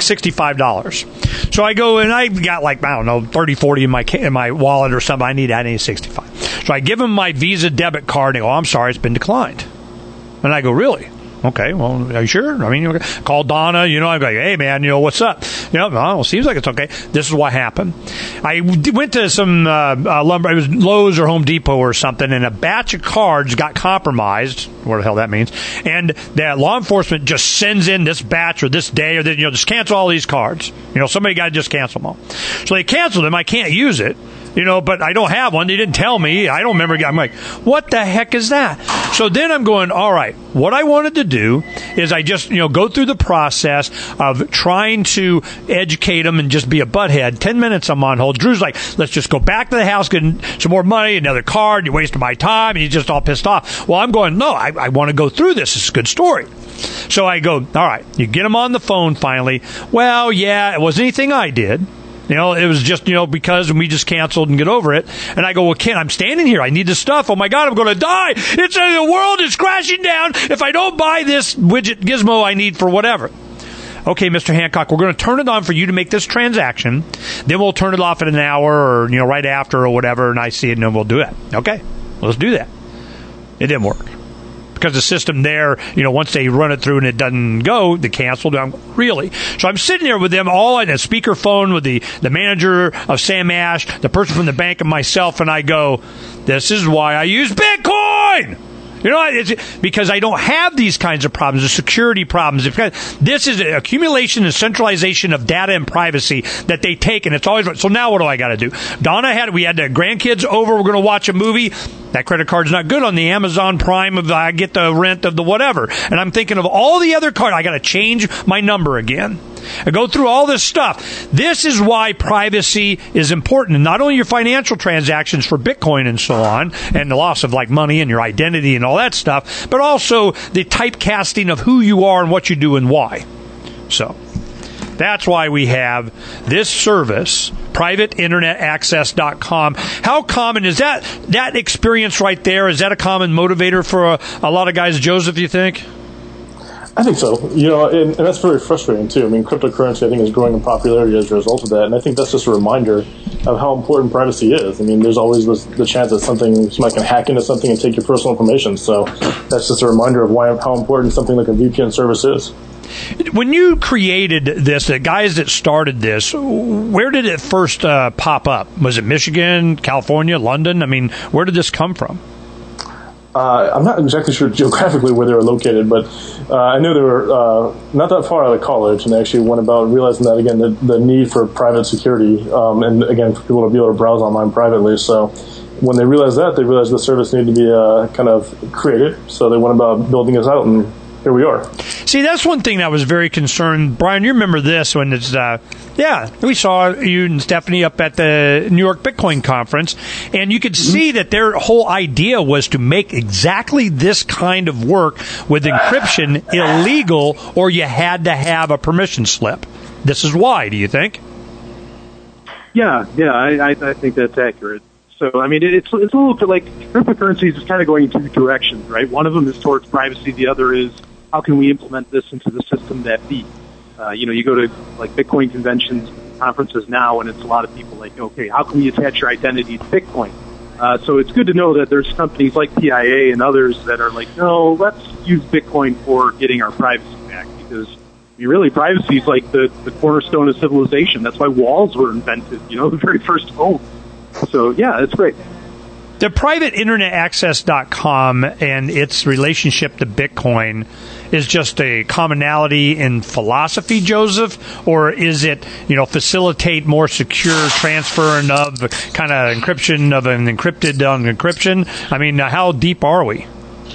$65. So I go and I got like, I don't know, 30, 40 in my wallet or something. I need 65. So I give them my Visa debit card and they go, oh, I'm sorry, it's been declined. And I go, really? Okay, well, are you sure? I mean, okay. Call Donna, I'm like, hey, man, what's up? Well, it seems like it's okay. This is what happened. I went to some lumber, it was Lowe's or Home Depot or something, and a batch of cards got compromised, whatever the hell that means, and that law enforcement just sends in this batch or this day or that, just cancel all these cards. Somebody got to just cancel them all. So they canceled them. I can't use it. But I don't have one. They didn't tell me. I don't remember. I'm like, what the heck is that? So then I'm going, all right, what I wanted to do is I just, go through the process of trying to educate them and just be a butthead. 10 minutes I'm on hold. Drew's like, let's just go back to the house, get some more money, another card. You're wasting my time. And he's just all pissed off. Well, I'm going, no, I want to go through this. It's a good story. So I go, all right, you get him on the phone finally. Well, yeah, it wasn't anything I did. It was just, because we just canceled and get over it. And I go, well, Ken, I'm standing here. I need this stuff. Oh, my God, I'm going to die. The world is crashing down if I don't buy this widget gizmo I need for whatever. Okay, Mr. Hancock, we're going to turn it on for you to make this transaction. Then we'll turn it off in an hour or, right after or whatever, and I see it, and then we'll do it. Okay, let's do that. It didn't work. Because the system there, once they run it through and it doesn't go, they canceled. Really? So I'm sitting there with them all in a speakerphone with the manager of Sam Ash, the person from the bank, and myself, and I go, this is why I use Bitcoin! It's because I don't have these kinds of problems, the security problems. This is an accumulation and centralization of data and privacy that they take, and it's always right. So now what do I got to do? Donna we had the grandkids over. We're going to watch a movie. That credit card's not good on the Amazon Prime of I get the rent of the whatever. And I'm thinking of all the other cards. I got to change my number again. I go through all this stuff. This is why privacy is important. And not only your financial transactions for Bitcoin and so on, and the loss of money and your identity and all that stuff, but also the typecasting of who you are and what you do and why. So that's why we have this service, privateinternetaccess.com. How common is that experience right there? Is that a common motivator for a lot of guys, Joseph, you think? I think so. And that's very frustrating, too. I mean, cryptocurrency, I think, is growing in popularity as a result of that. And I think that's just a reminder of how important privacy is. I mean, there's always the chance that somebody can hack into something and take your personal information. So that's just a reminder of how important something like a VPN service is. When you created this, the guys that started this, where did it first pop up? Was it Michigan, California, London? I mean, where did this come from? I'm not exactly sure geographically where they were located, but I know they were not that far out of college, and they actually went about realizing that, again, the need for private security, and, again, for people to be able to browse online privately. So when they realized that, they realized the service needed to be kind of created, so they went about building this out, and here we are. See, that's one thing that was very concerned. Brian, you remember this when it's, we saw you and Stephanie up at the New York Bitcoin conference, and you could see that their whole idea was to make exactly this kind of work with encryption illegal, or you had to have a permission slip. This is why, do you think? Yeah, I think that's accurate. So, I mean, it's a little bit like cryptocurrencies is kind of going in two directions, right? One of them is towards privacy. The other is how can we implement this into the system that beat? You go to Bitcoin conventions, conferences now, and it's a lot of people okay, how can we attach your identity to Bitcoin? So it's good to know that there's companies like PIA and others that are like, no, let's use Bitcoin for getting our privacy back, because really privacy is like the cornerstone of civilization. That's why walls were invented, the very first home. So, yeah, it's great. The privateinternetaccess.com and its relationship to Bitcoin is just a commonality in philosophy, Joseph, or is it, facilitate more secure transferring of kind of encryption of an encrypted on encryption? I mean, how deep are we?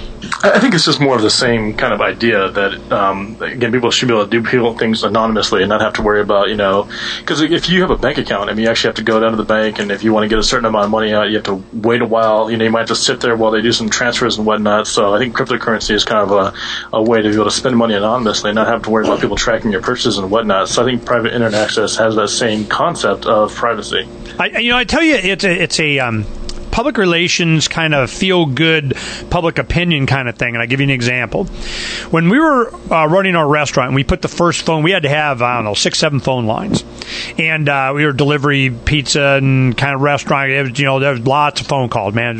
I think it's just more of the same kind of idea that, again, people should be able to do things anonymously and not have to worry about, because if you have a bank account, I mean, you actually have to go down to the bank, and if you want to get a certain amount of money out, you have to wait a while. You might just sit there while they do some transfers and whatnot. So I think cryptocurrency is kind of a way to be able to spend money anonymously and not have to worry about people tracking your purchases and whatnot. So I think private internet access has that same concept of privacy. I tell you, it's a public relations kind of feel-good public opinion kind of thing, and I'll give you an example. When we were running our restaurant, and we put the first phone, we had to have, 6-7 phone lines. And we were delivery, pizza, and kind of restaurant. It was, there was lots of phone calls, man.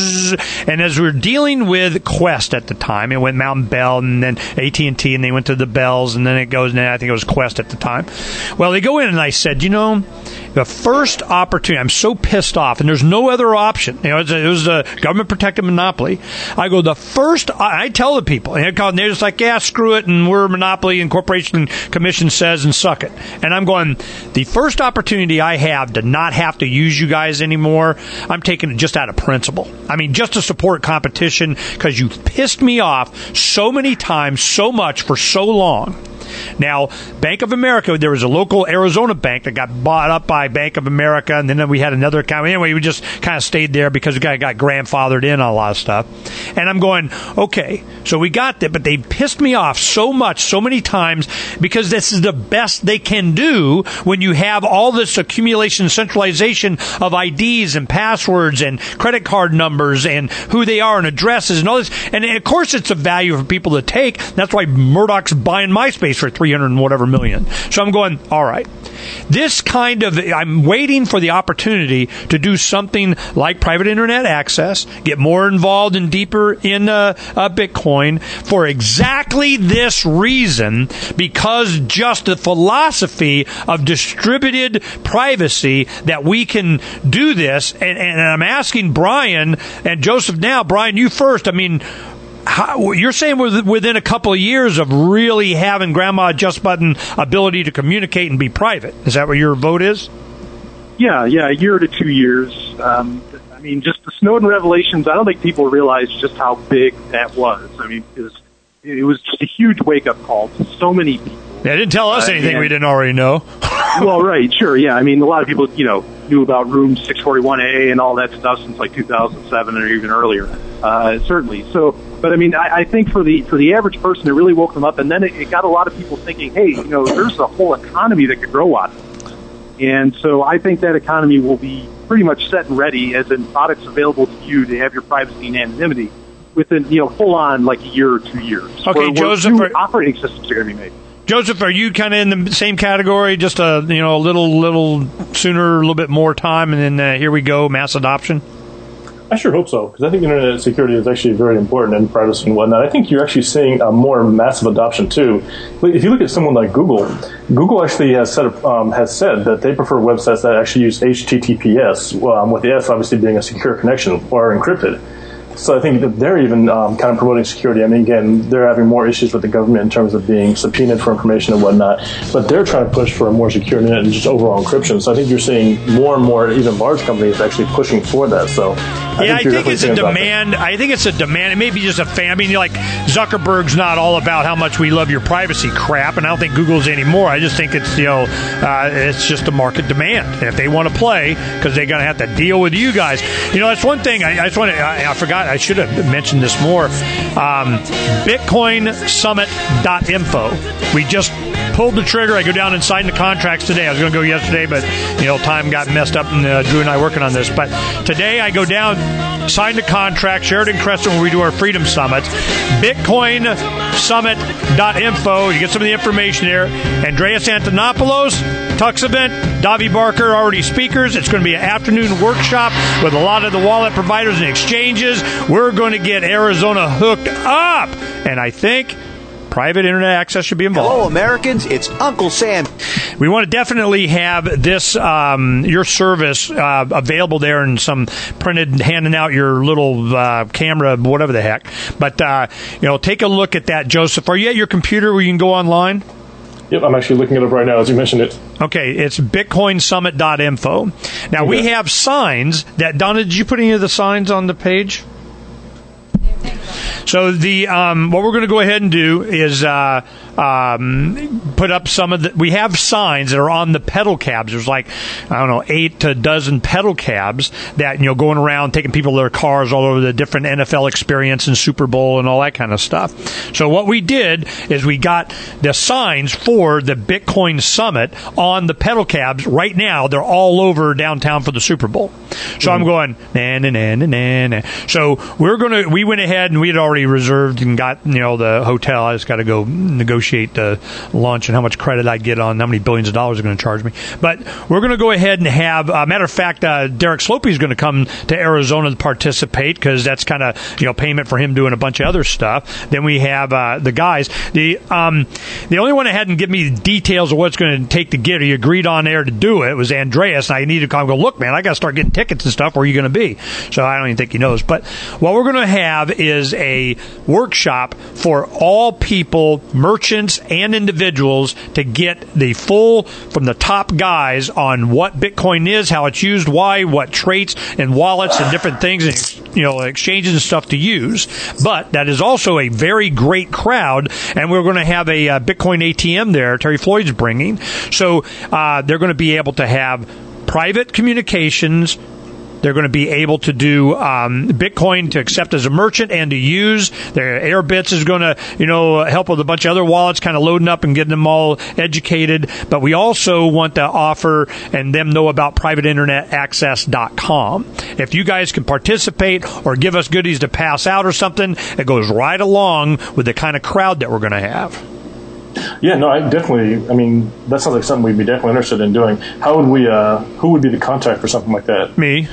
And as we were dealing with Quest at the time, it went Mountain Bell, and then AT&T, and they went to the Bells, and then it goes, and I think it was Quest at the time. Well, they go in, and I said, the first opportunity, I'm so pissed off, and there's no other option. It was a government-protected monopoly. I go, I tell the people, and they're just like, yeah, screw it, and we're a monopoly, and Corporation Commission says, and suck it. And I'm going, the first opportunity I have to not have to use you guys anymore, I'm taking it just out of principle. I mean, just to support competition, because you've pissed me off so many times, so much, for so long. Now, Bank of America, there was a local Arizona bank that got bought up by Bank of America, and then we had another account. Anyway, we just kind of stayed there because we got grandfathered in on a lot of stuff. And I'm going, okay, so we got that, but they pissed me off so much, so many times, because this is the best they can do when you have all this accumulation and centralization of IDs and passwords and credit card numbers and who they are and addresses and all this. And of course, it's a value for people to take. That's why Murdoch's buying MySpace for 300 and whatever million. So I'm going, all right. This kind of, I'm waiting for the opportunity to do something like private internet access, get more involved and deeper in Bitcoin for exactly this reason, because just the philosophy of distributed privacy that we can do this. And I'm asking Brian and Joseph now. Brian, you first. I mean, you're saying within a couple of years of really having Grandma Adjust Button ability to communicate and be private. Is that what your vote is? Yeah, a year to 2 years. I mean, just the Snowden revelations, I don't think people realize just how big that was. I mean, it was just a huge wake-up call to so many people. They didn't tell us anything we didn't already know. Well, right, sure, yeah. I mean, a lot of people, knew about Room 641A and all that stuff since like 2007 or even earlier, certainly. So, but I mean, I think for the average person, it really woke them up, and then it got a lot of people thinking, hey, there's a whole economy that could grow out of it. And so I think that economy will be pretty much set and ready, as in products available to you to have your privacy and anonymity within, full on like a year or 2 years. Okay, Joseph, operating systems are going to be made. Joseph, are you kind of in the same category? Just a little sooner, a little bit more time, and then here we go, mass adoption. I sure hope so, because I think internet security is actually very important, and privacy and whatnot. I think you're actually seeing a more massive adoption too. If you look at someone like Google actually has said that they prefer websites that actually use HTTPS, with the S obviously being a secure connection or encrypted. So I think that they're even kind of promoting security. I mean, again, they're having more issues with the government in terms of being subpoenaed for information and whatnot, but they're trying to push for a more secure internet and just overall encryption. So I think you're seeing more and more, even large companies, actually pushing for that. So I think it's a demand. I think it's a demand. It may be just a fan. I mean, like Zuckerberg's not all about how much we love your privacy crap, and I don't think Google's anymore. I just think it's it's just a market demand. And if they want to play, because they're going to have to deal with you guys. That's one thing. I forgot. I should have mentioned this more. BitcoinSummit.info. We just pulled the trigger. I go down and sign the contracts today. I was going to go yesterday, but time got messed up, and Drew and I working on this. But today I go down, sign the contract, Sheridan Crescent, where we do our Freedom Summits. BitcoinSummit.info. You get some of the information there. Andreas Antonopoulos, Tux event, Davi Barker already speakers. It's going to be an afternoon workshop with a lot of the wallet providers and exchanges. We're going to get Arizona hooked up. And I think private internet access should be involved. Hello, Americans. It's Uncle Sam. We want to definitely have this, your service available there in some printed, handing out your little camera, whatever the heck. But, take a look at that, Joseph. Are you at your computer where you can go online? Yep, I'm actually looking it up right now as you mentioned it. Okay, it's bitcoinsummit.info. Now, we have signs that, Donna, did you put any of the signs on the page? So the what we're going to go ahead and do is put up some of the. We have signs that are on the pedal cabs. There's 8 to a dozen pedal cabs that going around taking people to their cars all over the different NFL experience and Super Bowl and all that kind of stuff. So what we did is we got the signs for the Bitcoin Summit on the pedal cabs. Right now, they're all over downtown for the Super Bowl. So I'm going na. So we went ahead and we had already reserved and got the hotel. I just got to go negotiate the lunch and how much credit I get on how many billions of dollars are going to charge me. But we're going to go ahead and have. Matter of fact, Derek Slopey is going to come to Arizona to participate because that's kind of payment for him doing a bunch of other stuff. Then we have the guys. The only one that hadn't given me the details of what it's going to take to get. He agreed on air to do it. Was Andreas, and I needed to call and go, look, man, I got to start getting tickets and stuff. Where are you going to be? So I don't even think he knows. But what we're going to have is a workshop for all people, merchants and individuals, to get the full from the top guys on what Bitcoin is, how it's used, why, what traits and wallets and different things and exchanges and stuff to use. But that is also a very great crowd, and we're going to have a Bitcoin ATM there. Terry Floyd's bringing, so they're going to be able to have private communications. They're going to be able to do Bitcoin to accept as a merchant and to use. Their Airbits is going to, help with a bunch of other wallets, kind of loading up and getting them all educated. But we also want to offer and them know about privateinternetaccess.com. If you guys can participate or give us goodies to pass out or something, it goes right along with the kind of crowd that we're going to have. Yeah, no, that sounds like something we'd be definitely interested in doing. How would we, who would be the contact for something like that? Me.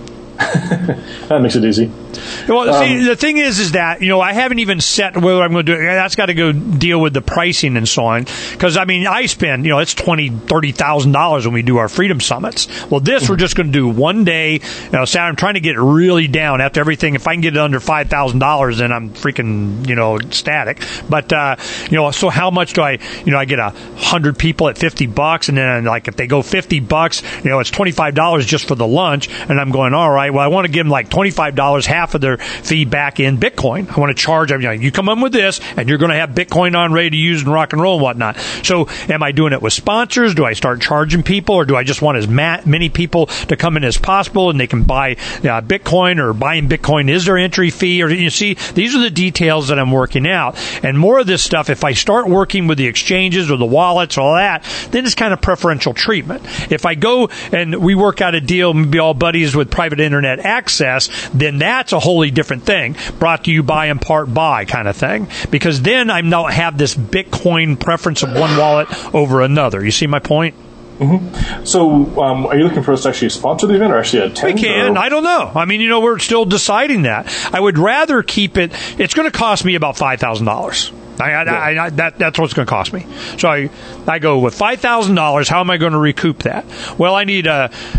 That makes it easy. Well, see, the thing is that, I haven't even set whether I'm going to do it. That's got to go deal with the pricing and so on. Because, I spend, it's $20,000, $30,000 when we do our Freedom Summits. Well, this we're just going to do one day. Saturday, I'm trying to get it really down after everything. If I can get it under $5,000, then I'm freaking, ecstatic. But, so how much do I get 100 people at $50, and then, if they go $50, it's $25 just for the lunch. And I'm going, all right, well, I want to give them $25, half of their fee back in Bitcoin. I want to charge them. You come in with this, and you're going to have Bitcoin on ready to use and rock and roll and whatnot. So, am I doing it with sponsors? Do I start charging people, or do I just want as many people to come in as possible, and they can buy Bitcoin, or buying Bitcoin is their entry fee? Or you see, these are the details that I'm working out. And more of this stuff, if I start working with the exchanges or the wallets, all that, then it's kind of preferential treatment. If I go and we work out a deal, maybe all buddies with private internet access, then that's a wholly different thing. Brought to you by and part by kind of thing. Because then I don't have this Bitcoin preference of one wallet over another. You see my point? Mm-hmm. So, are you looking for us to actually sponsor the event or actually attend? We can. I don't know. We're still deciding that. I would rather keep it. It's going to cost me about $5,000. That's what it's going to cost me. So I go with $5,000. How am I going to recoup that? Well, I need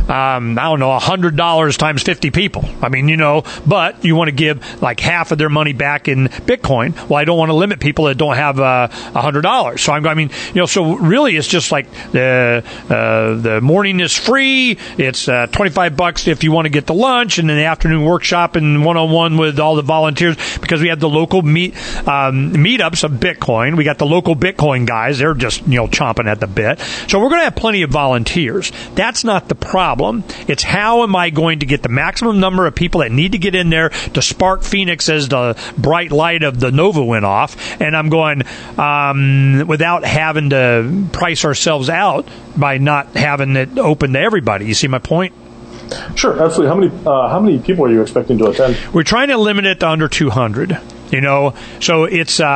$100 times 50 people. But you want to give half of their money back in Bitcoin. Well, I don't want to limit people that don't have $100. So so really it's just the morning is free. It's $25 if you want to get the lunch, and then the afternoon workshop and one-on-one with all the volunteers, because we have the local meetups of Bitcoin. We got the local Bitcoin guys. They're just, chomping at the bit. So we're going to have plenty of volunteers. That's not the problem. It's how am I going to get the maximum number of people that need to get in there to spark Phoenix as the bright light of the Nova went off. And I'm going, without having to price ourselves out by not having it open to everybody. You see my point? Sure, absolutely. How many people are you expecting to attend? We're trying to limit it to under 200. So it's, but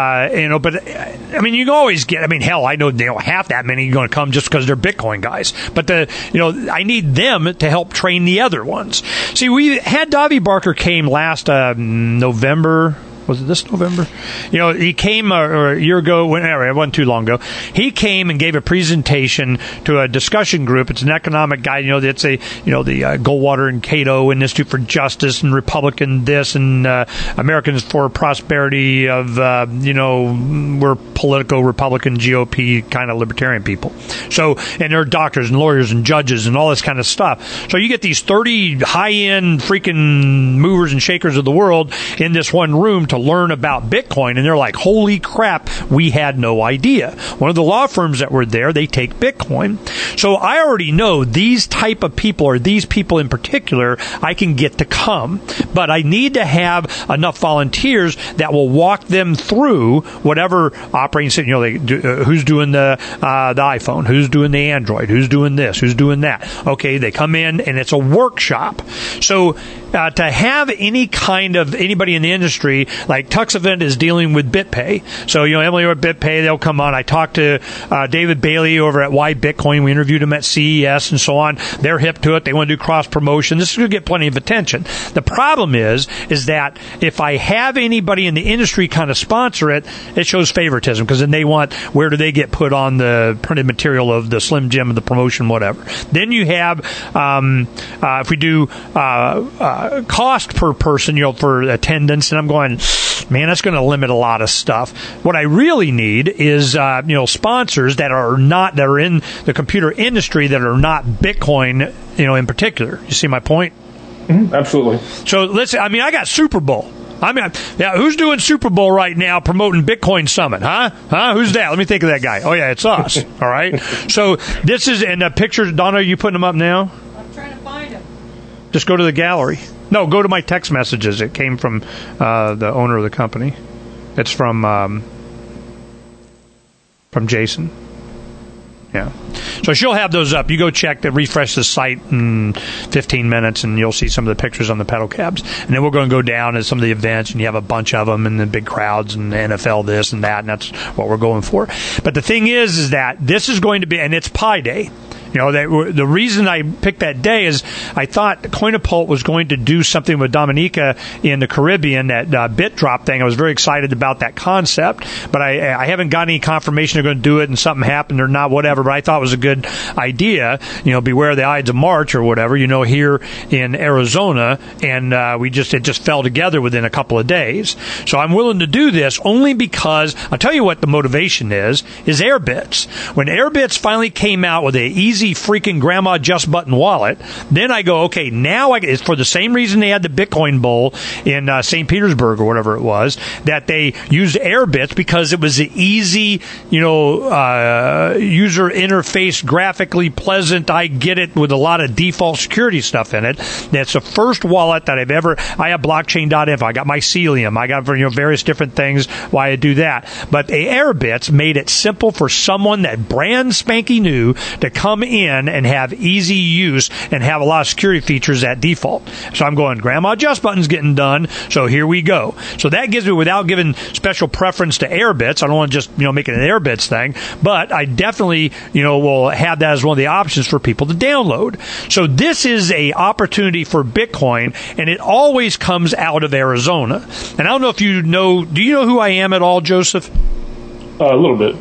I mean, you can always get, hell, I know half that many are going to come just because they're Bitcoin guys. But I need them to help train the other ones. See, we had Davi Barker came last November. Was it this November? He came or a year ago, whenever, it wasn't too long ago. He came and gave a presentation to a discussion group. It's an economic guy, it's the Goldwater and Cato and Institute for Justice and Republican this and Americans for Prosperity of, we're political Republican GOP kind of libertarian people. So, and they're doctors and lawyers and judges and all this kind of stuff. So you get these 30 high-end freaking movers and shakers of the world in this one room to learn about Bitcoin, and they're like, holy crap, we had no idea. One of the law firms that were there, they take Bitcoin. So I already know these type of people, or these people in particular, I can get to come. But I need to have enough volunteers that will walk them through whatever operating system, who's doing the iPhone, who's doing the Android, who's doing this, who's doing that. Okay, they come in and it's a workshop. So to have anybody in the industry, like Tux Event is dealing with BitPay. So, Emily or BitPay, they'll come on. I talked to David Bailey over at Why Bitcoin. We interviewed him at CES and so on. They're hip to it. They want to do cross promotion. This is going to get plenty of attention. The problem is that if I have anybody in the industry kind of sponsor it, it shows favoritism, because then they want, where do they get put on the printed material of the Slim Jim of the promotion, whatever. Then you have, if we do cost per person, for attendance, and I'm going, man, that's going to limit a lot of stuff. What I really need is, sponsors that are in the computer industry that are not Bitcoin, in particular. You see my point? Mm-hmm, absolutely. So I got Super Bowl. Who's doing Super Bowl right now promoting Bitcoin Summit, huh? Who's that? Let me think of that guy. Oh, yeah, it's us. All right. So this is, and the pictures, Donna, are you putting them up now? I'm trying to find them. Just go to the gallery. No, go to my text messages. It came from the owner of the company. It's from Jason. Yeah. So she'll have those up. You go refresh the site in 15 minutes, and you'll see some of the pictures on the pedal cabs. And then we're going to go down to some of the events, and you have a bunch of them, and the big crowds, and the NFL this and that, and that's what we're going for. But the thing is that this is going to be, and it's Pi Day. The reason I picked that day is I thought Coinapult was going to do something with Dominica in the Caribbean, that bit drop thing. I was very excited about that concept, but I haven't got any confirmation they're going to do it and something happened or not, whatever, but I thought it was a good idea. Beware the Ides of March or whatever, here in Arizona, and it just fell together within a couple of days. So I'm willing to do this only because, I'll tell you what the motivation is Airbits. When Airbits finally came out with an easy freaking grandma just button wallet, then I go, okay, now it's for the same reason they had the Bitcoin Bowl in St. Petersburg or whatever it was, that they used Airbits, because it was the easy, user interface, graphically pleasant. I get it, with a lot of default security stuff in it. That's the first wallet that I have blockchain.info. I got Mycelium. I got various different things why I do that. But the Airbits made it simple for someone that brand spanky new to come in and have easy use and have a lot of security features at default. So I'm going, Grandma Just Button's getting done, so here we go. So that gives me, without giving special preference to Airbits, I don't want to just make it an Airbits thing, but I definitely will have that as one of the options for people to download. So this is a opportunity for Bitcoin, and it always comes out of Arizona. And I don't know if do you know who I am at all, Joseph? A little bit.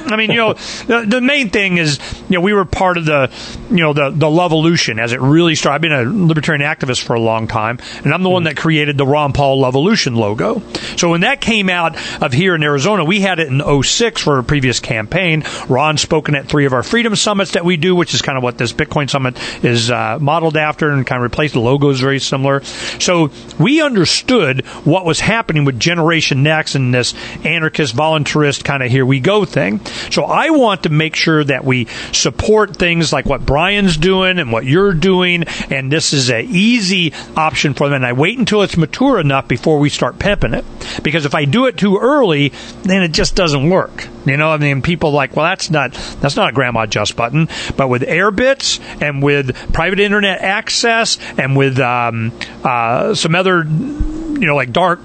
The main thing is, we were part of the Lovolution as it really started. I've been a libertarian activist for a long time, and I'm the one that created the Ron Paul Lovolution logo. So when that came out of here in Arizona, we had it in 2006 for a previous campaign. Ron's spoken at 3 of our Freedom Summits that we do, which is kind of what this Bitcoin Summit is modeled after, and kind of replaced. The logo is very similar. So we understood what was happening with Generation Next and this anarchist, voluntarist kind of here we go thing. So I want to make sure that we support things like what Brian's doing and what you're doing, and this is an easy option for them. And I wait until it's mature enough before we start pimping it, because if I do it too early, then it just doesn't work. People like, well, that's not a Grandma Just Button. But with Airbits and with private internet access and with some other, like dark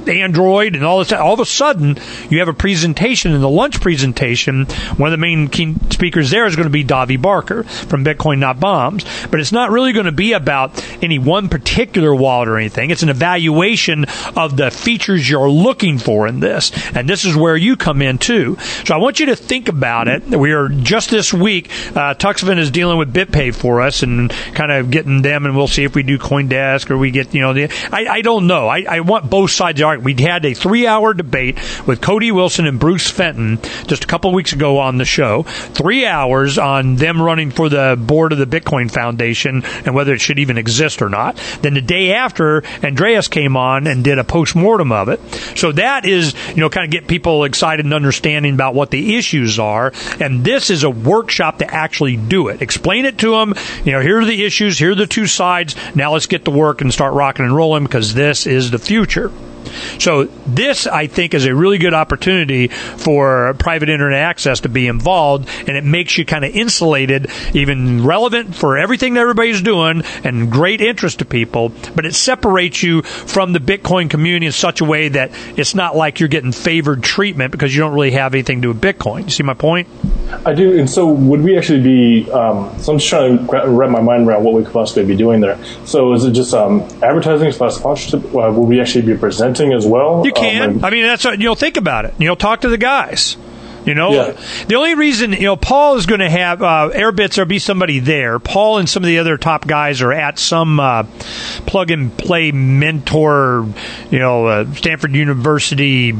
Android and all this. All of a sudden, you have a presentation. In the lunch presentation, one of the main key speakers there is going to be Davi Barker from Bitcoin Not Bombs. But it's not really going to be about any one particular wallet or anything. It's an evaluation of the features you're looking for in this. And this is where you come in, too. So I want you to think about it. We are just this week, Tuxvin is dealing with BitPay for us and kind of getting them, and we'll see if we do CoinDesk or we get, I don't know. I want both sides of the argument. We had a 3-hour debate with Cody Wilson and Bruce Fenton just a couple of weeks ago on the show. 3 hours on them running for the board of the Bitcoin Foundation and whether it should even exist or not. Then the day after, Andreas came on and did a post-mortem of it. So that is, kind of get people excited and understanding about what the issues are. And this is a workshop to actually do it. Explain it to them. Here are the issues. Here are the two sides. Now let's get to work and start rocking and rolling because this is the future. So this, I think, is a really good opportunity for private internet access to be involved, and it makes you kind of insulated, even relevant for everything that everybody's doing, and great interest to people, but it separates you from the Bitcoin community in such a way that it's not like you're getting favored treatment because you don't really have anything to do with Bitcoin. You see my point? I do, and so would we actually be, so I'm just trying to wrap my mind around what we could possibly be doing there. So is it just advertising / sponsorship? Will we actually be presenting as well? You can. That's think about it. Talk to the guys. The only reason, Paul is going to have Airbits, there'll be somebody there. Paul and some of the other top guys are at some plug and play mentor, Stanford University,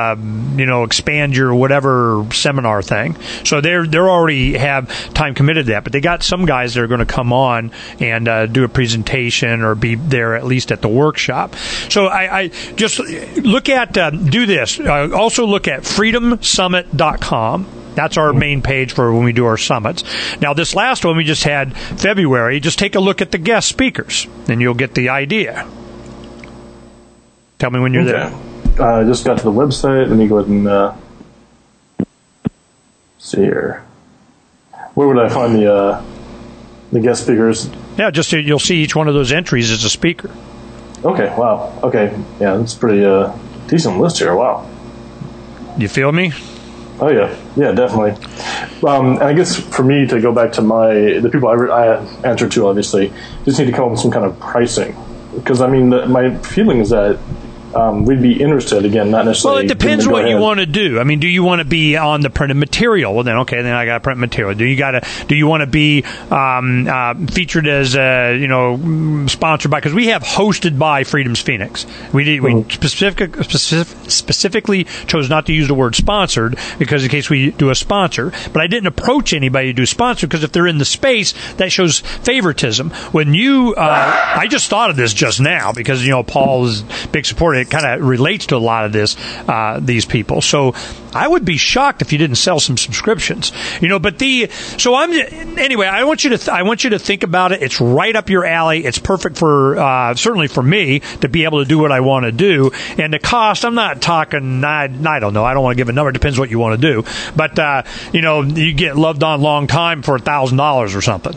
expand your whatever seminar thing. So they're already have time committed to that, but they got some guys that are going to come on and do a presentation or be there at least at the workshop. So I just look at, do this. Also look at freedomsummit.com. That's our main page for when we do our summits. Now, this last one we just had February, just take a look at the guest speakers, and you'll get the idea. Tell me when you're there. I just got to the website. Let me go ahead and see here. Where would I find the guest speakers? Yeah, you'll see each one of those entries as a speaker. Okay, wow. Okay, yeah, that's pretty decent list here. Wow. You feel me? Oh yeah, definitely. And I guess for me to go back to the people I answer to, obviously, just need to come up with some kind of pricing, because my feeling is that we'd be interested, again, not necessarily. Well, it depends what you want to do. Do you want to be on the printed material? Well, then I got print material. Do you want to be featured as sponsored by? Because we have hosted by Freedom's Phoenix. We specifically chose not to use the word sponsored because in case we do a sponsor. But I didn't approach anybody to do sponsor because if they're in the space, that shows favoritism. When you, I just thought of this just now because Paul is a big supporter. It kind of relates to a lot of these people. So I would be shocked if you didn't sell some subscriptions. Anyway, I want you to think about it. It's right up your alley. It's perfect for certainly for me to be able to do what I want to do. And the cost, I'm not talking. I don't know. I don't want to give a number. It depends what you want to do. But you get Loved On Long Time for $1,000 or something.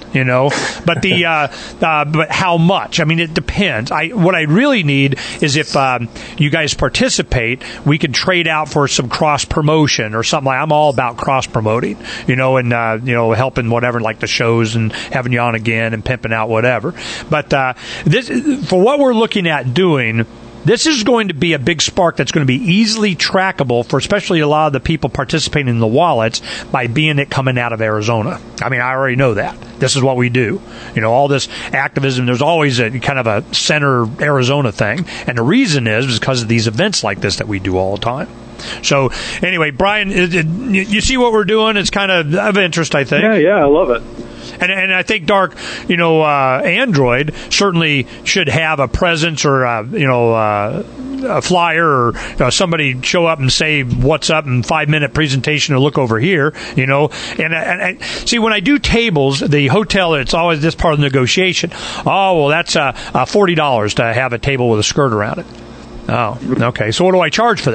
But how much? It depends. What I really need is if you guys participate, we can trade out for some cross promotion or something. I'm all about cross promoting, and helping whatever, like the shows and having you on again and pimping out whatever. But this, for what we're looking at doing, this is going to be a big spark that's going to be easily trackable for especially a lot of the people participating in the wallets by being it coming out of Arizona. I already know that. This is what we do. All this activism, there's always a kind of a center Arizona thing. And the reason is because of these events like this that we do all the time. So anyway, Brian, you see what we're doing? It's kind of interest, I think. Yeah, I love it. And I think Dark, Android certainly should have a presence or a flyer or somebody show up and say what's up in 5-minute presentation to look over here, And see, when I do tables, the hotel, it's always this part of the negotiation. Oh, well, that's $40 to have a table with a skirt around it. Oh, okay. So what do I charge for that?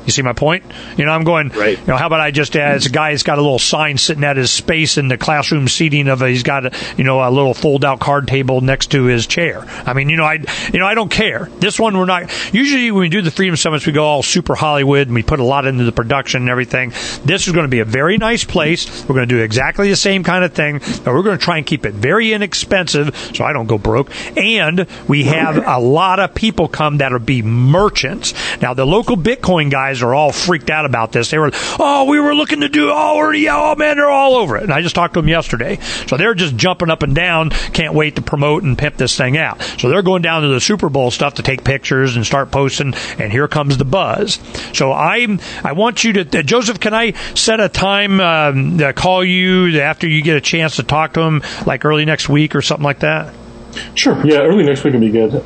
You see my point? I'm going, right. How about I just, as a guy that's got a little sign sitting at his space in the classroom seating he's got a little fold-out card table next to his chair. I mean, I don't care. This one, we're not, usually when we do the Freedom Summits, we go all super Hollywood and we put a lot into the production and everything. This is going to be a very nice place. We're going to do exactly the same kind of thing, but we're going to try and keep it very inexpensive so I don't go broke. And we have a lot of people come that'll be merchants. Now, the local Bitcoin guys are all freaked out about this. They were, we were looking to do already. Oh, man, they're all over it. And I just talked to them yesterday. So they're just jumping up and down. Can't wait to promote and pimp this thing out. So they're going down to the Super Bowl stuff to take pictures and start posting. And here comes the buzz. So I want you to, Joseph, can I set a time to call you after you get a chance to talk to him, like early next week or something like that? Sure. Yeah, early next week would be good.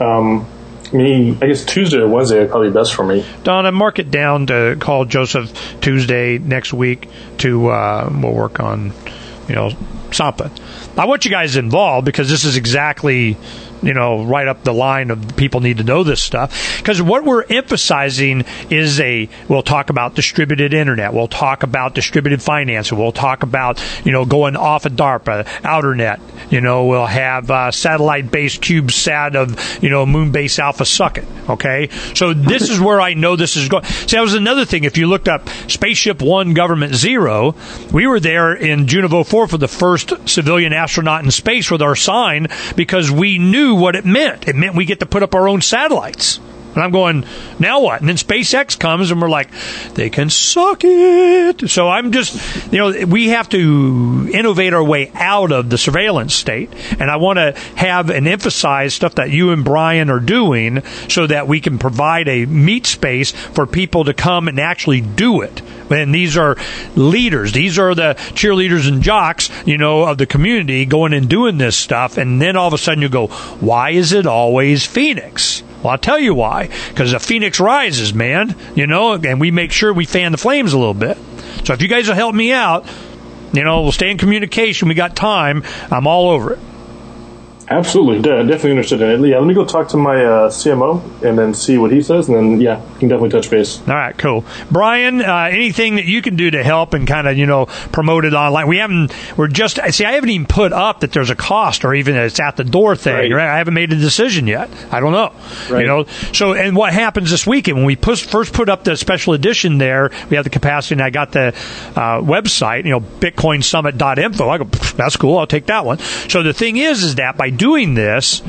I guess Tuesday or Wednesday would probably be best for me. Donna, mark it down to call Joseph Tuesday next week to we'll work on, something. I want you guys involved because this is exactly, right up the line of people need to know this stuff. Because what we're emphasizing is we'll talk about distributed internet. We'll talk about distributed financing. We'll talk about, going off of DARPA, outernet. We'll have satellite-based CubeSat of, moon-based alpha sucket. Okay? So this is where I know this is going. See, that was another thing. If you looked up Spaceship One, Government Zero, we were there in June of 2004 for the first civilian astronaut in space with our sign because we knew what it meant. It meant we get to put up our own satellites. And I'm going, now what? And then SpaceX comes and we're like, they can suck it. So I'm just, we have to innovate our way out of the surveillance state. And I want to have and emphasize stuff that you and Brian are doing so that we can provide a meet space for people to come and actually do it. And these are leaders. These are the cheerleaders and jocks, of the community going and doing this stuff. And then all of a sudden you go, why is it always Phoenix? Well, I'll tell you why. Because the Phoenix rises, man. And we make sure we fan the flames a little bit. So if you guys will help me out, we'll stay in communication. We got time. I'm all over it. Absolutely. Definitely interested in it. Yeah, let me go talk to my CMO and then see what he says, and then, yeah, we can definitely touch base. All right, cool. Brian, anything that you can do to help and kind of, promote it online? I haven't even put up that there's a cost or even it's at the door thing, right? I haven't made a decision yet. I don't know. Right. So, and what happens this weekend when we first put up the special edition there, we have the capacity, and I got the website, bitcoinsummit.info. I go, that's cool. I'll take that one. So the thing is that by doing this,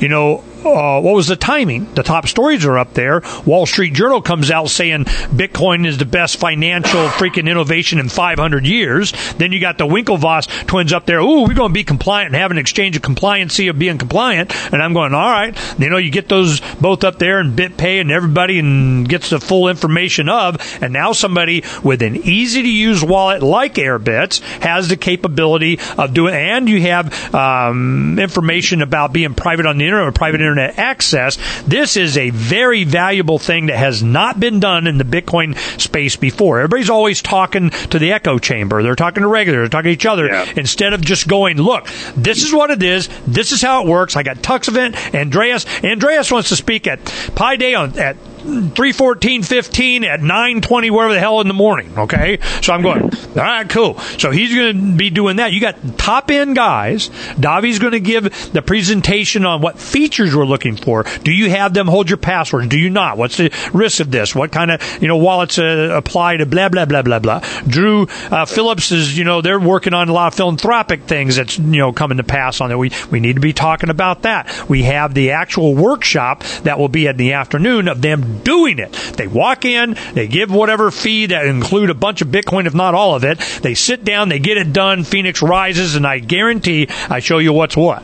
what was the timing? The top stories are up there. Wall Street Journal comes out saying Bitcoin is the best financial freaking innovation in 500 years. Then you got the Winklevoss twins up there. Ooh, we're going to be compliant and have an exchange of compliancy of being compliant. And I'm going, all right. You get those both up there and BitPay and everybody and gets the full information of. And now somebody with an easy to use wallet like Airbits has the capability of doing, and you have information about being private on the internet or private internet access. This is a very valuable thing that has not been done in the Bitcoin space before. Everybody's always talking to the echo chamber. They're talking to regulars. They're talking to each other instead of just going, look, this is what it is. This is how it works. I got Tuxevent, Andreas wants to speak at Pi Day at 3:14:15 at 9:20, wherever the hell in the morning. Okay, so I'm going, all right, cool. So he's going to be doing that. You got top end guys. Davi's going to give the presentation on what features we're looking for. Do you have them hold your passwords? Do you not? What's the risk of this? What kind of wallets apply to blah blah blah blah blah. Drew Phillips is they're working on a lot of philanthropic things that's coming to pass on it. We need to be talking about that. We have the actual workshop that will be in the afternoon of them doing it. They walk in, they give whatever fee that include a bunch of Bitcoin, if not all of it. They sit down, they get it done. Phoenix rises, and I guarantee I show you what's what.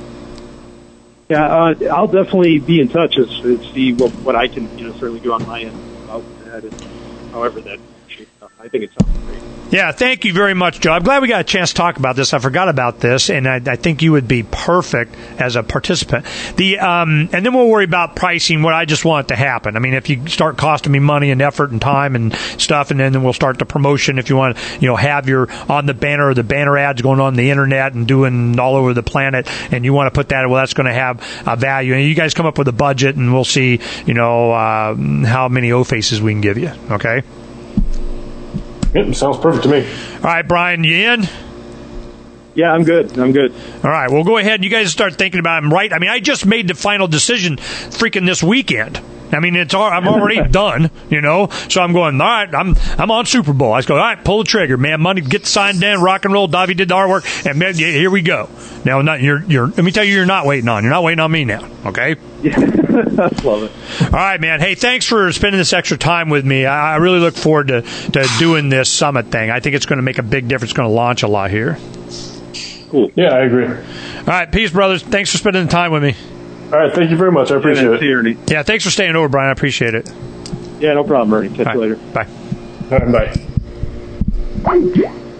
Yeah, I'll definitely be in touch and see what I can certainly do on my end about that, and however that shapes up. I think it sounds great. Yeah, thank you very much, Joe. I'm glad we got a chance to talk about this. I forgot about this, and I think you would be perfect as a participant. And then we'll worry about pricing, what I just want to happen. I mean, if you start costing me money and effort and time and stuff, and then we'll start the promotion if you want to, have your on the banner or the banner ads going on the internet and doing all over the planet, and you want to put that, well, that's going to have a value. And you guys come up with a budget, and we'll see, how many O-faces we can give you, okay? Yep, sounds perfect to me. All right, Brian, you in? Yeah, I'm good. All right, well, go ahead. You guys start thinking about him, right? I mean, I just made the final decision freaking this weekend. I mean, I'm already done, So I'm going, all right, I'm on Super Bowl. I just go, all right, pull the trigger, man. Money, get the sign down, rock and roll. Davey did the artwork, and man, here we go. Now, let me tell you, you're not waiting on. You're not waiting on me now, okay? Yeah, love it. All right, man. Hey, thanks for spending this extra time with me. I really look forward to doing this summit thing. I think it's going to make a big difference. It's going to launch a lot here. Cool. Yeah, I agree. All right, peace, brothers. Thanks for spending the time with me. All right, thank you very much. I appreciate it. See you, Ernie. Yeah, thanks for staying over, Brian. I appreciate it. Yeah, no problem, Ernie. Catch you later. Bye. All right, bye.